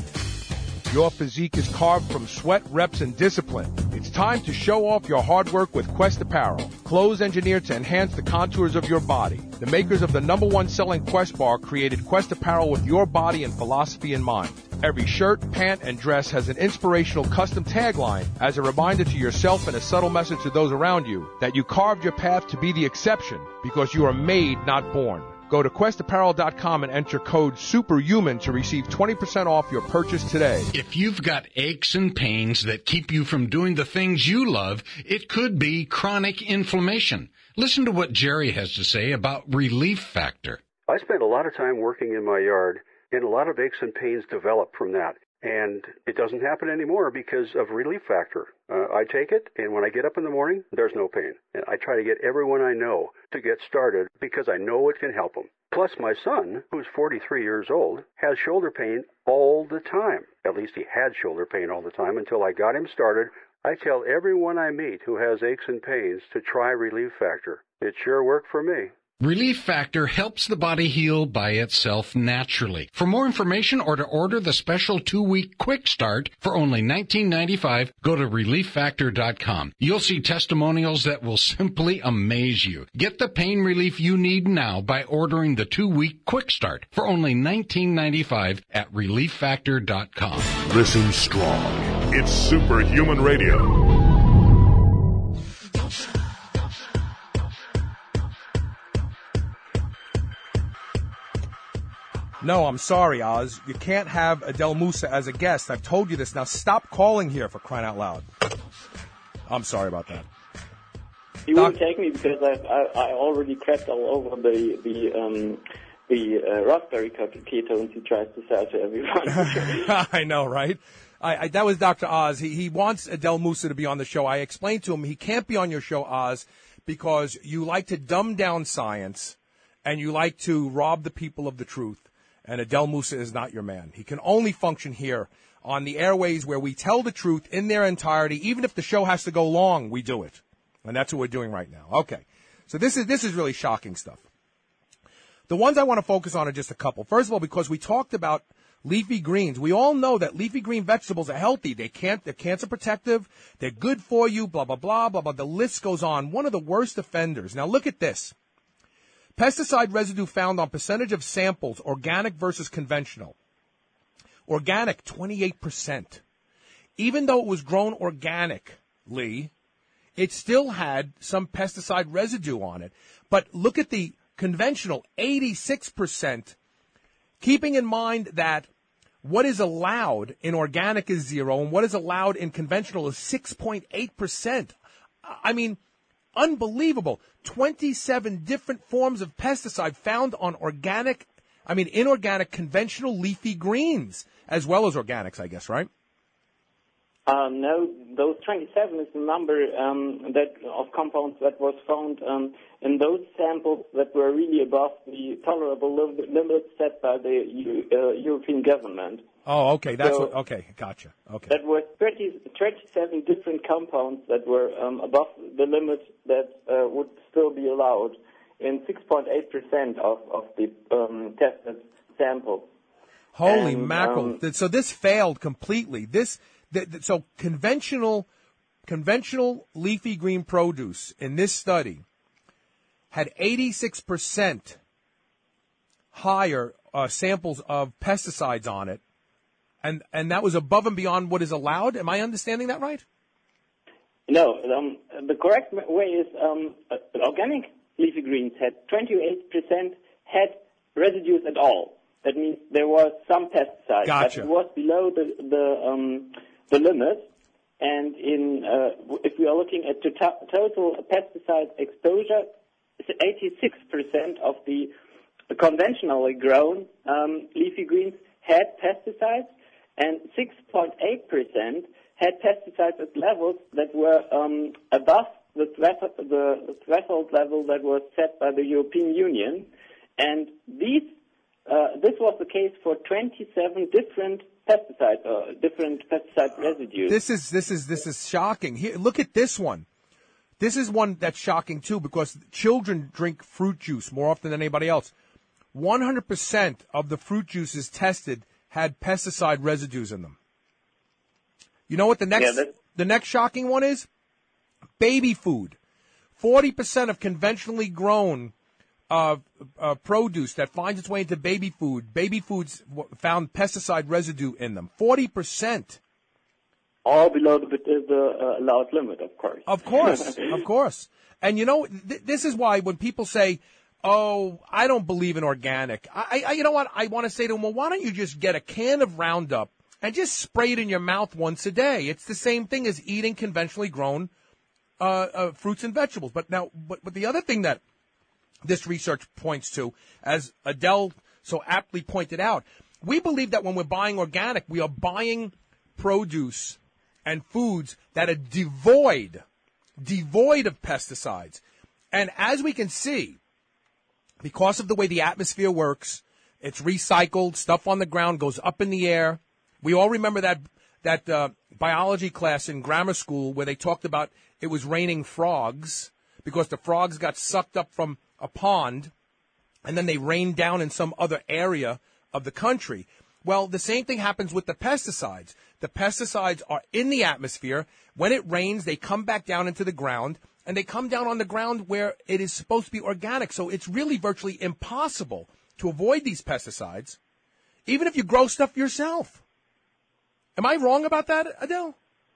Your physique is carved from sweat, reps, and discipline. It's time to show off your hard work with Quest Apparel. Clothes engineered to enhance the contours of your body. The makers of the number one selling Quest bar created Quest Apparel with your body and philosophy in mind. Every shirt, pant, and dress has an inspirational custom tagline as a reminder to yourself and a subtle message to those around you that you carved your path to be the exception because you are made, not born. Go to quest apparel dot com and enter code SUPERHUMAN to receive twenty percent off your purchase today. If you've got aches and pains that keep you from doing the things you love, it could be chronic inflammation. Listen to what Jerry has to say about Relief Factor. I spend a lot of time working in my yard, and a lot of aches and pains develop from that. And it doesn't happen anymore because of Relief Factor. Uh, I take it, and when I get up in the morning, there's no pain. And I try to get everyone I know to get started because I know it can help them. Plus, my son, who's forty-three years old, has shoulder pain all the time. At least he had shoulder pain all the time until I got him started. I tell everyone I meet who has aches and pains to try Relief Factor. It sure worked for me. Relief Factor helps the body heal by itself naturally. For more information or to order the special two-week quick start for only nineteen ninety-five dollars, go to relief factor dot com. You'll see testimonials that will simply amaze you. Get the pain relief you need now by ordering the two-week quick start for only nineteen ninety-five dollars at relief factor dot com. Listen strong. It's Superhuman Radio. No, I'm sorry, Oz. You can't have Adele Musa as a guest. I've told you this. Now stop calling here, for crying out loud. I'm sorry about that. You Doc- wouldn't take me because I, I I already crapped all over the the um the uh, raspberry ketones he tries to sell to everyone. I know, right? I, I that was Doctor Oz. He he wants Adele Musa to be on the show. I explained to him he can't be on your show, Oz, because you like to dumb down science and you like to rob the people of the truth. And Adele Musa is not your man. He can only function here on the airways where we tell the truth in their entirety. Even if the show has to go long, we do it. And that's what we're doing right now. Okay. So this is this is really shocking stuff. The ones I want to focus on are just a couple. First of all, because we talked about leafy greens. We all know that leafy green vegetables are healthy. They can't, they're cancer protective. They're good for you, blah, blah, blah, blah, blah. The list goes on. One of the worst offenders. Now look at this. Pesticide residue found on percentage of samples, organic versus conventional. Organic, twenty-eight percent. Even though it was grown organically, it still had some pesticide residue on it. But look at the conventional, eighty-six percent. Keeping in mind that what is allowed in organic is zero and what is allowed in conventional is six point eight percent. I mean, unbelievable. twenty-seven different forms of pesticide found on organic, I mean, inorganic, conventional leafy greens, as well as organics, I guess, right? Um, no, those twenty-seven is the number um, that of compounds that was found um, in those samples that were really above the tolerable limits set by the U, uh, European government. Oh, okay, that's so what, okay, gotcha, okay. That were thirty, twenty-seven different compounds that were um, above the limit that uh, would still be allowed in six point eight percent of, of the um, tested samples. Holy and, mackerel. Um, so this failed completely. This, th- th- so conventional, conventional leafy green produce in this study had eighty-six percent higher uh, samples of pesticides on it. And and that was above and beyond what is allowed? Am I understanding that right? No. Um, the correct way is um, uh, organic leafy greens had twenty-eight percent had residues at all. That means there was some pesticide. Gotcha. But it was below the the, um, the limit. And in uh, if we are looking at to- total pesticide exposure, eighty-six percent of the conventionally grown um, leafy greens had pesticides, and six point eight percent had pesticides at levels that were um, above the, thresh- the threshold level that was set by the European Union. And these, uh, this was the case for twenty-seven different pesticides, uh, different pesticide residues. This is this is this is shocking. Here, look at this one. This is one that's shocking too because children drink fruit juice more often than anybody else. one hundred percent of the fruit juices tested had pesticide residues in them. You know what the next Yeah, the next shocking one is? Baby food. forty percent of conventionally grown uh, uh, produce that finds its way into baby food, baby foods found pesticide residue in them. forty percent. All below the, the uh, allowed limit, of course. Of course, of course. And you know, th- this is why when people say, oh, I don't believe in organic. I, I, you know what? I want to say to them, well, why don't you just get a can of Roundup and just spray it in your mouth once a day? It's the same thing as eating conventionally grown uh, uh, fruits and vegetables. But now, but, but the other thing that this research points to, as Adele so aptly pointed out, We believe that when we're buying organic, we are buying produce and foods that are devoid, devoid of pesticides. And as we can see, because of the way the atmosphere works, it's recycled, stuff on the ground goes up in the air. We all remember that that uh, biology class in grammar school where they talked about it was raining frogs because the frogs got sucked up from a pond and then they rained down in some other area of the country. Well, the same thing happens with the pesticides. The pesticides are in the atmosphere. When it rains, they come back down into the ground, and they come down on the ground where it is supposed to be organic. So it's really virtually impossible to avoid these pesticides, even if you grow stuff yourself. Am I wrong about that, Adele?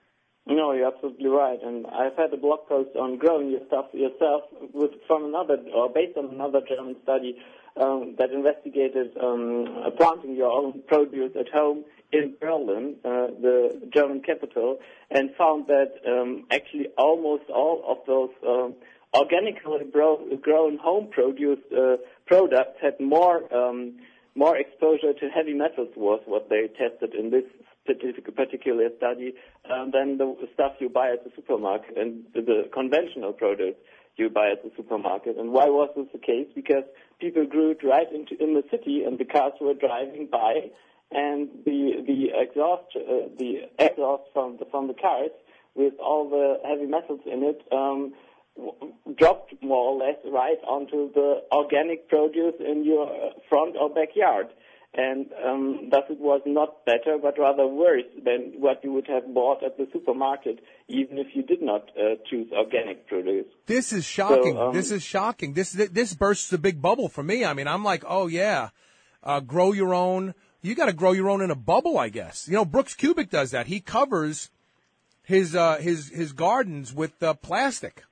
No, you're absolutely right. And I've had a blog post on growing your stuff yourself with, from another, or based on another German study um, that investigated um, planting your own produce at home in Berlin, uh, the German capital, and found that um, actually almost all of those um, organically grow, grown home produce uh, products had more um, more exposure to heavy metals, was what they tested in this particular study, um, than the stuff you buy at the supermarket and the conventional produce you buy at the supermarket. And why was this the case? Because people grew it right into in the city, and the cars were driving by, and the the exhaust uh, the exhaust from the from the cars with all the heavy metals in it um, w- dropped more or less right onto the organic produce in your front or backyard. And um, thus it was not better, but rather worse than what you would have bought at the supermarket, even if you did not uh, choose organic produce. This is shocking. So, um, this is shocking. This this bursts a big bubble for me. I mean, I'm like, oh yeah, uh, grow your own. You got to grow your own in a bubble, I guess. You know, Brooks Kubik does that. He covers his uh, his his gardens with uh, plastic.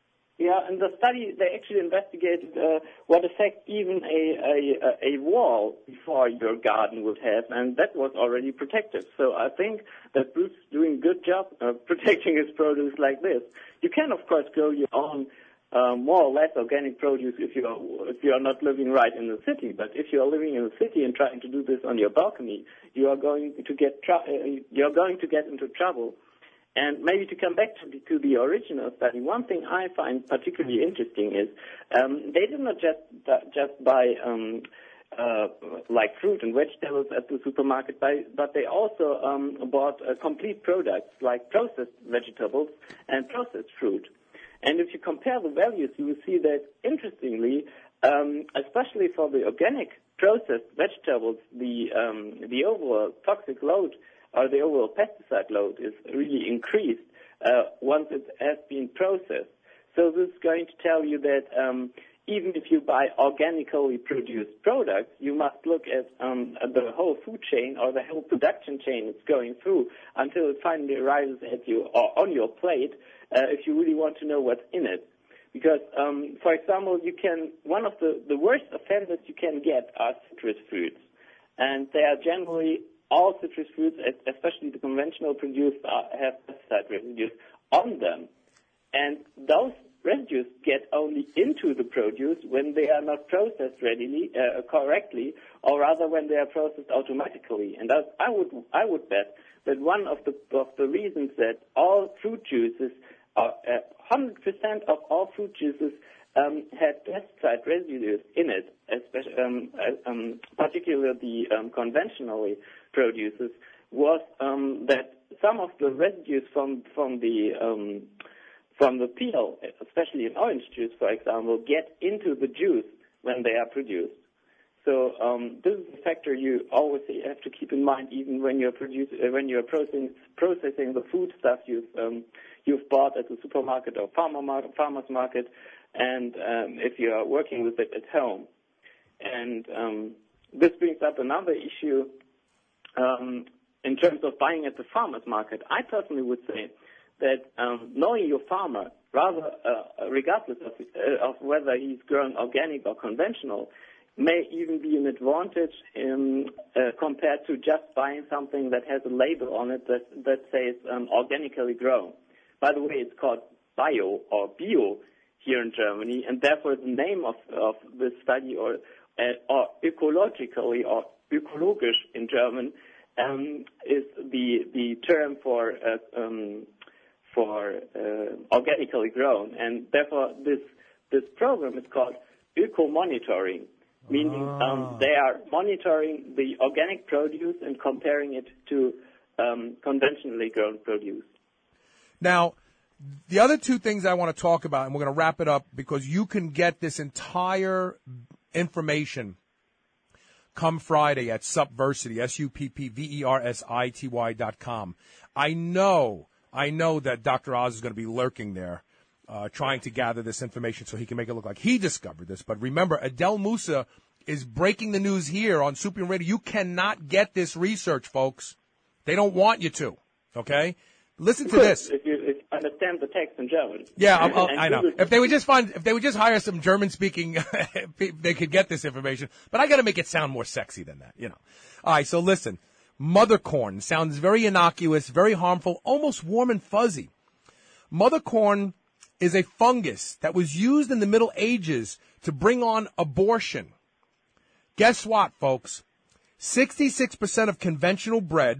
Yeah, in the study, they actually investigated uh, what effect even a, a, a wall before your garden would have, and that was already protected. So I think that Bruce is doing a good job of protecting his produce like this. You can, of course, grow your own uh, more or less organic produce if you are if you are not living right in the city. But if you are living in the city and trying to do this on your balcony, you are going to get tr- you are going to get into trouble. And maybe to come back to the, to the original study, one thing I find particularly interesting is um, they did not just just buy um, uh, like fruit and vegetables at the supermarket, by, but they also um, bought uh, complete products like processed vegetables and processed fruit. And if you compare the values, you will see that, interestingly, um, especially for the organic processed vegetables, the um, the overall toxic load or the overall pesticide load is really increased uh, once it has been processed. So this is going to tell you that um, even if you buy organically produced products, you must look at um, the whole food chain or the whole production chain it's going through until it finally arrives at you or on your plate uh, if you really want to know what's in it. Because, um, for example, you can one of the, the worst offenders you can get are citrus fruits. And they are generally all citrus fruits, especially the conventional produced, uh, have pesticide residues on them. And those residues get only into the produce when they are not processed readily, uh, correctly, or rather when they are processed automatically. And that, I would I would bet that one of the of the reasons that all fruit juices, are, uh, one hundred percent of all fruit juices Um, had pesticide residues in it, especially, um, uh, um, particularly the um, conventionally produces, was um, that some of the residues from from the um, from the peel, especially in orange juice, for example, get into the juice when they are produced. So um, this is a factor you always have to keep in mind, even when you're produce, uh, when you're processing processing the food stuff you've um, you've bought at the supermarket or farmer market, farmer's market. And um, if you are working with it at home. And um, this brings up another issue um, in terms of buying at the farmer's market. I personally would say that um, knowing your farmer, rather uh, regardless of, uh, of whether he's grown organic or conventional, may even be an advantage in, uh, compared to just buying something that has a label on it that, that says um, organically grown. By the way, it's called bio or bio here in Germany, and therefore the name of, of this study, or uh, or ecologically or ökologisch in German, um, is the the term for uh, um, for uh, organically grown, and therefore this this program is called öko-monitoring, meaning um, they are monitoring the organic produce and comparing it to um, conventionally grown produce. Now, the other two things I want to talk about, and we're going to wrap it up, because you can get this entire information come Friday at Supversity, S U P P V E R S I T Y dot com. I know, I know that Doctor Oz is going to be lurking there, uh, trying to gather this information so he can make it look like he discovered this. But remember, Adel Musa is breaking the news here on Super Radio. You cannot get this research, folks. They don't want you to, okay? Listen to this. If you, if you understand the text in German. Yeah, I'm, I'm, I know. If they would just find, if they would just hire some German-speaking, they could get this information. But I got to make it sound more sexy than that, you know. All right, so listen. Mother corn sounds very innocuous, very harmful, almost warm and fuzzy. Mother corn is a fungus that was used in the Middle Ages to bring on abortion. Guess what, folks? sixty-six percent of conventional bread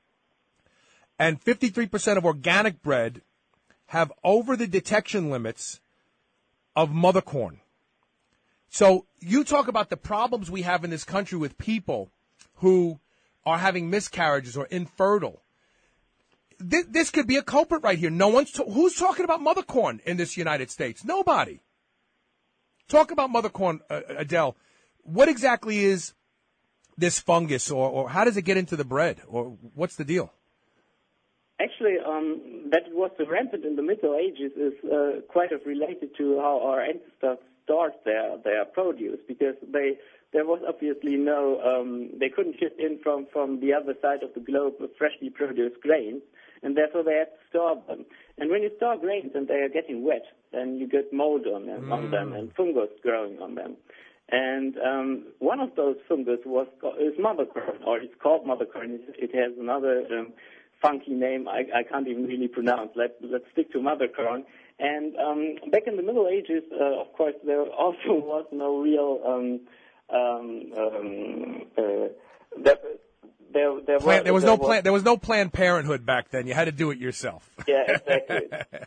and fifty-three percent of organic bread have over the detection limits of mother corn. So you talk about the problems we have in this country with people who are having miscarriages or infertile. This, this could be a culprit right here. No one's, to- who's talking about mother corn in this United States? Nobody. Talk about mother corn, uh, Adele. What exactly is this fungus, or, or how does it get into the bread, or what's the deal? Actually, um, that it was rampant in the Middle Ages is uh, quite of related to how our ancestors stored their, their produce, because they there was obviously no, um, they couldn't ship in from, from the other side of the globe with freshly produced grains, and therefore they had to store them. And when you store grains and they are getting wet, then you get mold on them, mm. on them and fungus growing on them. And um, one of those fungus was is mother corn, or it's called mother corn. It, it has another um, funky name I, I can't even really pronounce. Let, let's stick to mother corn. And um, back in the Middle Ages, uh, of course, there also was no real um, um, um, uh, there, there, there, Plan, was, there was there no was, plan. There was no Planned Parenthood back then. You had to do it yourself. Yeah, exactly.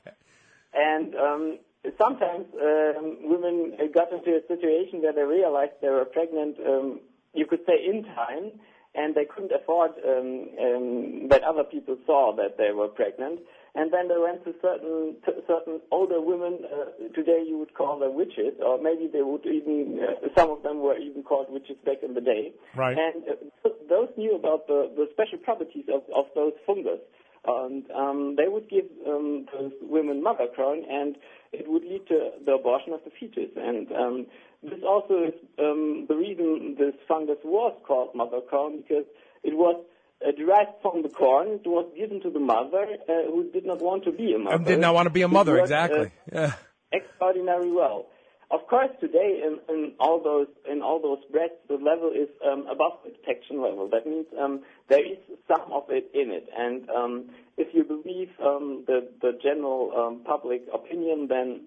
And um, sometimes um, women got into a situation where they realized they were pregnant. Um, you could say in time. And they couldn't afford um, um, that other people saw that they were pregnant. And then they went to certain to certain older women. Uh, today you would call them witches, or maybe they would even, uh, some of them were even called witches back in the day. Right. And uh, those knew about the, the special properties of, of those fungus. And um, they would give um, those women mother corn, and it would lead to the abortion of the fetus. And um, this also is um, the reason this fungus was called mother corn, because it was uh, derived from the corn. It was given to the mother uh, who did not want to be a mother. I did not want to be a mother, worked, exactly. Uh, yeah. Extraordinarily well. Of course, today in, in all those in all those breads, the level is um, above the detection level. That means um, there is some of it in it, and um, if you believe um, the the general um, public opinion, then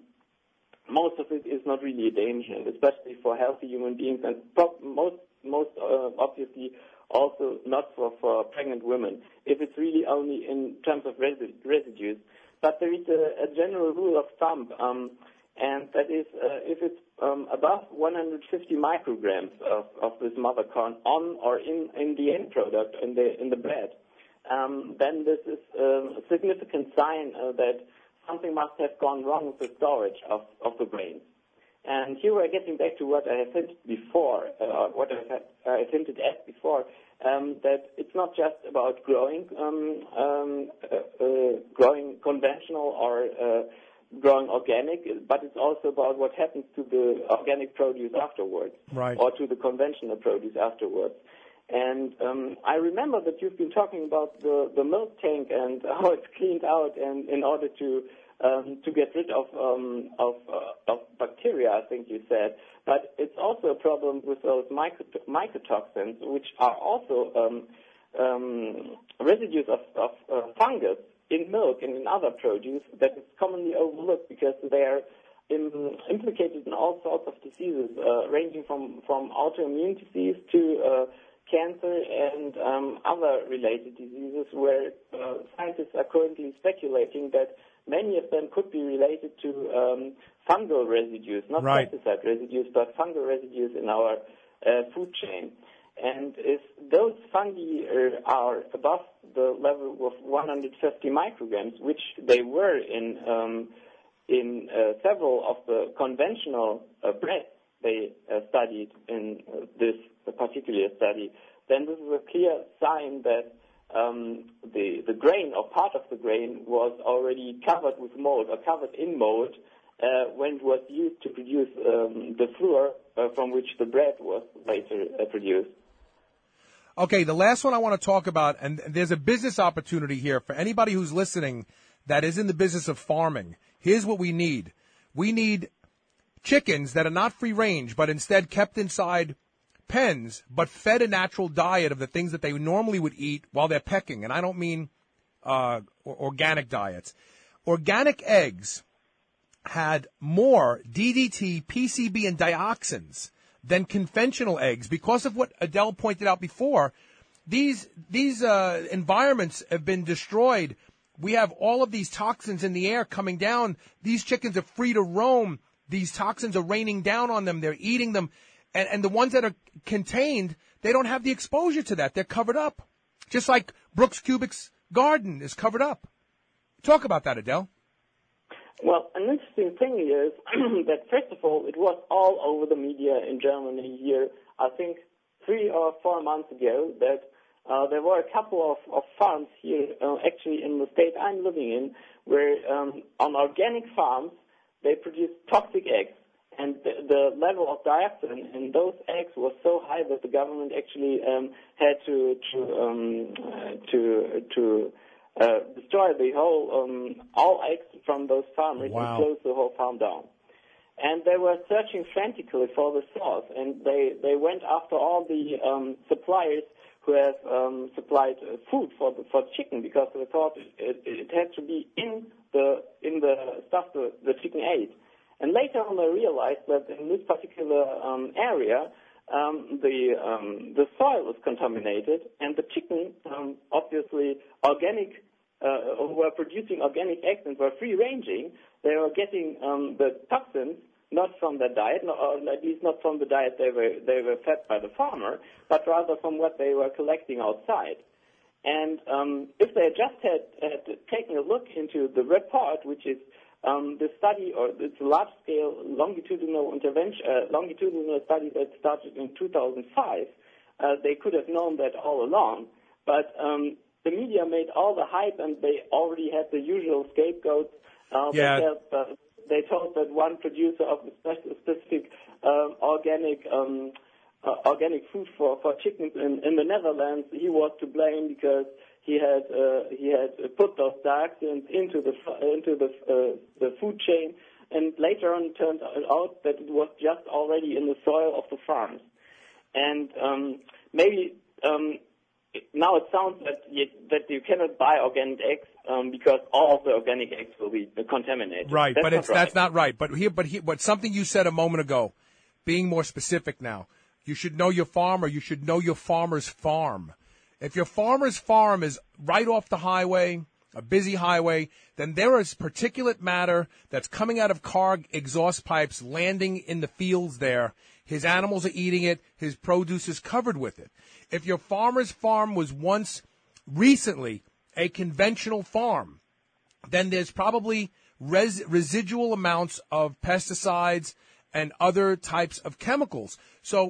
most of it is not really a danger, especially for healthy human beings, and pro- most most uh, obviously also not for, for pregnant women. If it's really only in terms of resi- residues, but there is a, a general rule of thumb. Um, And that is, uh, if it's um, above one hundred fifty micrograms of, of this mother corn on or in, in the end product, in the in the bread, um, then this is um, a significant sign uh, that something must have gone wrong with the storage of, of the grains. And here we're getting back to what I have hinted before, uh, what I have, I have hinted at before, um, that it's not just about growing, um, um, uh, uh, growing conventional or uh, growing organic, but it's also about what happens to the organic produce afterwards, right, or to the conventional produce afterwards. And um, I remember that you've been talking about the, the milk tank and how it's cleaned out, and in order to um, to get rid of um, of, uh, of bacteria, I think you said. But it's also a problem with those mycot- mycotoxins, which are also um, um, residues of, of uh, fungus in milk and in other produce that is commonly overlooked because they are in, implicated in all sorts of diseases, uh, ranging from, from autoimmune disease to uh, cancer, and um, other related diseases where uh, scientists are currently speculating that many of them could be related to um, fungal residues, not right. pesticide residues, but fungal residues in our uh, food chain. And if those fungi uh, are above the level of one hundred fifty micrograms, which they were in um, in uh, several of the conventional uh, breads they uh, studied in uh, this particular study, then this is a clear sign that um, the the grain or part of the grain was already covered with mold or covered in mold uh, when it was used to produce um, the flour uh, from which the bread was later uh, produced. Okay, the last one I want to talk about, and there's a business opportunity here for anybody who's listening that is in the business of farming. Here's what we need. We need chickens that are not free range, but instead kept inside pens, but fed a natural diet of the things that they normally would eat while they're pecking. And I don't mean uh, organic diets. Organic eggs had more D D T, P C B, and dioxins than conventional eggs because of what Adele pointed out before. These these uh, environments have been destroyed. We have all of these toxins in the air coming down. These chickens are free to roam. These toxins are raining down on them. They're eating them. And, and the ones that are contained, they don't have the exposure to that. They're covered up. Just like Brooks Kubik's garden is covered up. Talk about that, Adele. Well, an interesting thing is that, first of all, it was all over the media in Germany here, I think three or four months ago, that uh, there were a couple of, of farms here, uh, actually in the state I'm living in, where um, on organic farms, they produce toxic eggs. And the, the level of dioxin in those eggs was so high that the government actually um, had to to um, uh, to to uh, destroy the whole um, all eggs from those farmers wow. and close the whole farm down. And they were searching frantically for the source, and they they went after all the um, suppliers who have um, supplied uh, food for the, for chicken, because they thought it, it, it had to be in the in the stuff the, the chicken ate. And later on, I realized that in this particular um, area, um, the um, the soil was contaminated, and the chicken, um, obviously organic, uh, who were producing organic eggs and were free-ranging, they were getting um, the toxins not from their diet, or at least not from the diet they were they were fed by the farmer, but rather from what they were collecting outside. And um, if they just had, had taken a look into the report, which is Um, the study, or it's a large-scale longitudinal intervention, uh, longitudinal study that started in two thousand five, uh, they could have known that all along. But um, the media made all the hype, and they already had the usual scapegoats. Uh, yeah. They, had, uh, they told that one producer of a specific uh, organic um, uh, organic food for, for chickens in, in the Netherlands, he was to blame because He had uh, he had put those dioxins into the into the uh, the food chain, and later on it turned out that it was just already in the soil of the farms. And um, maybe um, now it sounds that you, that you cannot buy organic eggs um, because all of the organic eggs will be contaminated. Right, that's but it's right. that's not right. But here, but here, but something you said a moment ago, being more specific now. You should know your farmer. You should know your farmer's farm. If your farmer's farm is right off the highway, a busy highway, then there is particulate matter that's coming out of car exhaust pipes landing in the fields there. His animals are eating it. His produce is covered with it. If your farmer's farm was once recently a conventional farm, then there's probably res- residual amounts of pesticides and other types of chemicals. So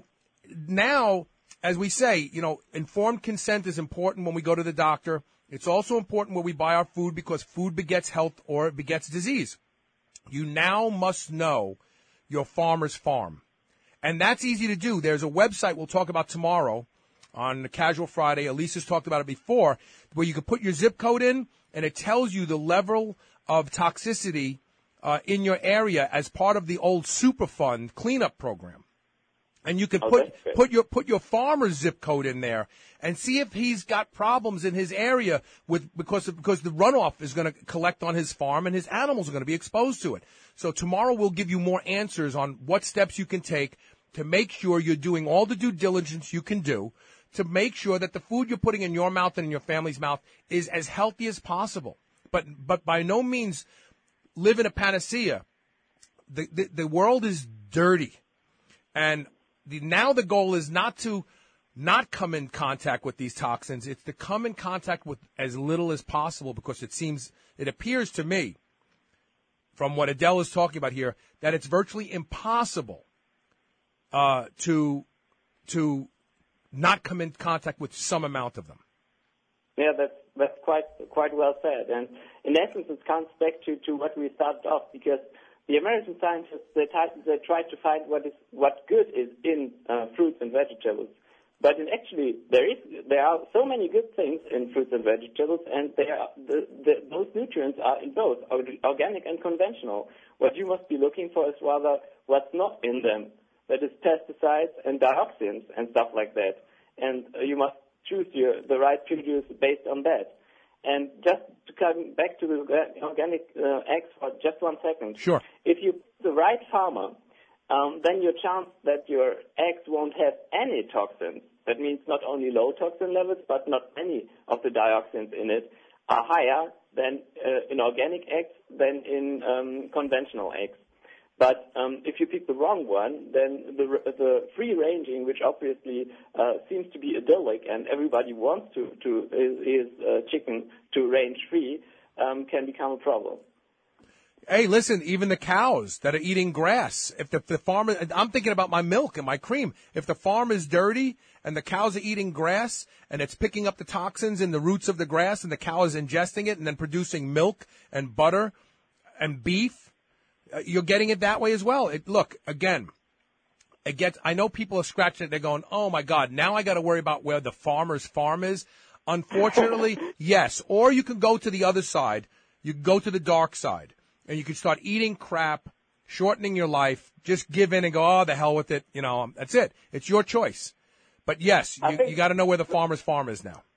now, as we say, you know, informed consent is important when we go to the doctor. It's also important when we buy our food, because food begets health or it begets disease. You now must know your farmer's farm. And that's easy to do. There's a website we'll talk about tomorrow on Casual Friday. Elisa's talked about it before, where you can put your zip code in, and it tells you the level of toxicity uh, in your area as part of the old Superfund cleanup program. And you can oh, put put your put your farmer's zip code in there and see if he's got problems in his area with because of, because the runoff is going to collect on his farm and his animals are going to be exposed to it. So tomorrow we'll give you more answers on what steps you can take to make sure you're doing all the due diligence you can do to make sure that the food you're putting in your mouth and in your family's mouth is as healthy as possible. But but by no means live in a panacea. The the, the world is dirty, and the, now the goal is not to not come in contact with these toxins. It's to come in contact with as little as possible, because it seems, it appears to me, from what Adele is talking about here, that it's virtually impossible uh, to to not come in contact with some amount of them. Yeah, that's that's quite quite well said. And in essence, it comes back to, to what we started off, because the American scientists, they tried, they tried to find what is what good is in uh, fruits and vegetables. But in actually, there is there are so many good things in fruits and vegetables, and they are, the, the, those nutrients are in both organic and conventional. What you must be looking for is rather what's not in them. That is pesticides and dioxins and stuff like that. And uh, you must choose your, the right produce based on that. And just to come back to the organic uh, eggs for just one second. Sure. If you pick the right farmer, um, then your chance that your eggs won't have any toxins, that means not only low toxin levels, but not any of the dioxins in it, are higher than uh, in organic eggs than in um, conventional eggs. But um, if you pick the wrong one, then the, the free ranging, which obviously uh, seems to be idyllic and everybody wants to, to is, is uh, chicken to range free, um, can become a problem. Hey, listen, even the cows that are eating grass, if the, the farmer, I'm thinking about my milk and my cream. If the farm is dirty and the cows are eating grass and it's picking up the toxins in the roots of the grass and the cow is ingesting it and then producing milk and butter and beef, Uh, you're getting it that way as well. It, look, again, it gets, I know people are scratching it. They're going, oh, my God, now I got to worry about where the farmer's farm is. Unfortunately, yes. Or you can go to the other side. You can go to the dark side, and you can start eating crap, shortening your life. Just give in and go, oh, the hell with it. You know, that's it. It's your choice. But, yes, you, you got to know where the farmer's farm is now.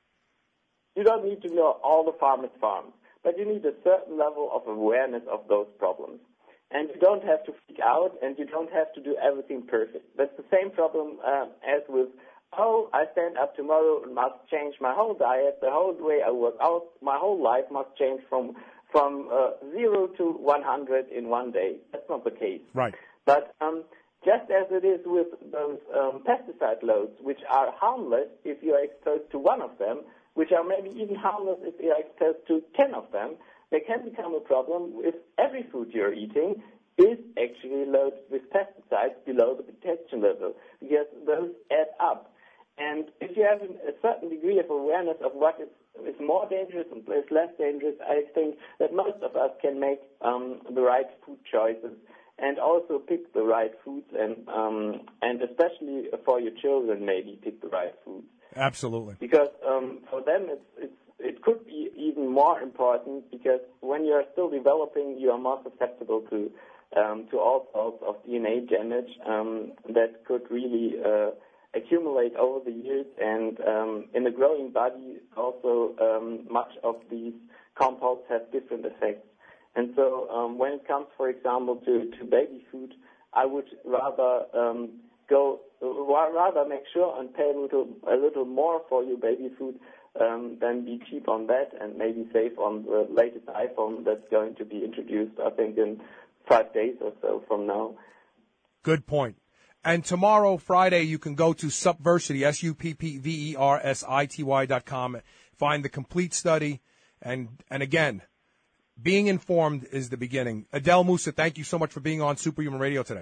You don't need to know all the farmer's farms, but you need a certain level of awareness of those problems. And you don't have to freak out, and you don't have to do everything perfect. That's the same problem uh, as with, oh, I stand up tomorrow and must change my whole diet, the whole way I work out, my whole life must change from from uh, zero to one hundred in one day. That's not the case. Right. But um, just as it is with those um, pesticide loads, which are harmless if you are exposed to one of them, which are maybe even harmless if you are exposed to ten of them, they can become a problem if every food you're eating is actually loaded with pesticides below the protection level, because those add up. And if you have a certain degree of awareness of what is, is more dangerous and is less dangerous, I think that most of us can make um, the right food choices and also pick the right foods, and um, and especially for your children, maybe pick the right foods. Absolutely. Because um, for them, it's, it's it could be even more important, because when you're still developing, you are more susceptible to um, to all sorts of D N A damage um, that could really uh, accumulate over the years. And um, in the growing body, also um, much of these compounds have different effects. And so um, when it comes, for example, to, to baby food, I would rather um, go rather make sure and pay a little a little more for your baby food. Um, then be cheap on that and maybe save on the latest iPhone that's going to be introduced, I think, in five days or so from now. Good point. And tomorrow, Friday, you can go to Supversity, S U P P V E R S I T Y dot com, find the complete study. And, and again, being informed is the beginning. Adele Musa, thank you so much for being on Superhuman Radio today.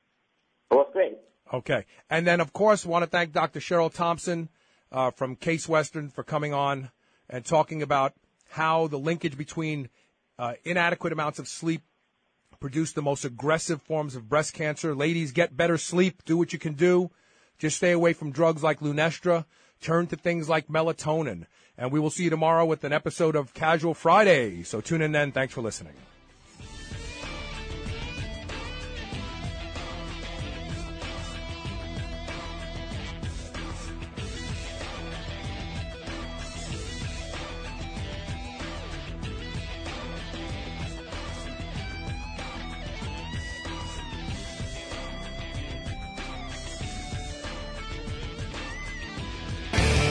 It was great. Okay. And then, of course, want to thank Doctor Cheryl Thompson, Uh, from Case Western, for coming on and talking about how the linkage between uh, inadequate amounts of sleep produce the most aggressive forms of breast cancer. Ladies, get better sleep. Do what you can do. Just stay away from drugs like Lunesta. Turn to things like melatonin. And we will see you tomorrow with an episode of Casual Friday. So tune in then. Thanks for listening.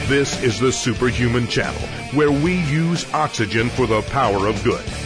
This is the Superhuman Channel, where we use oxygen for the power of good.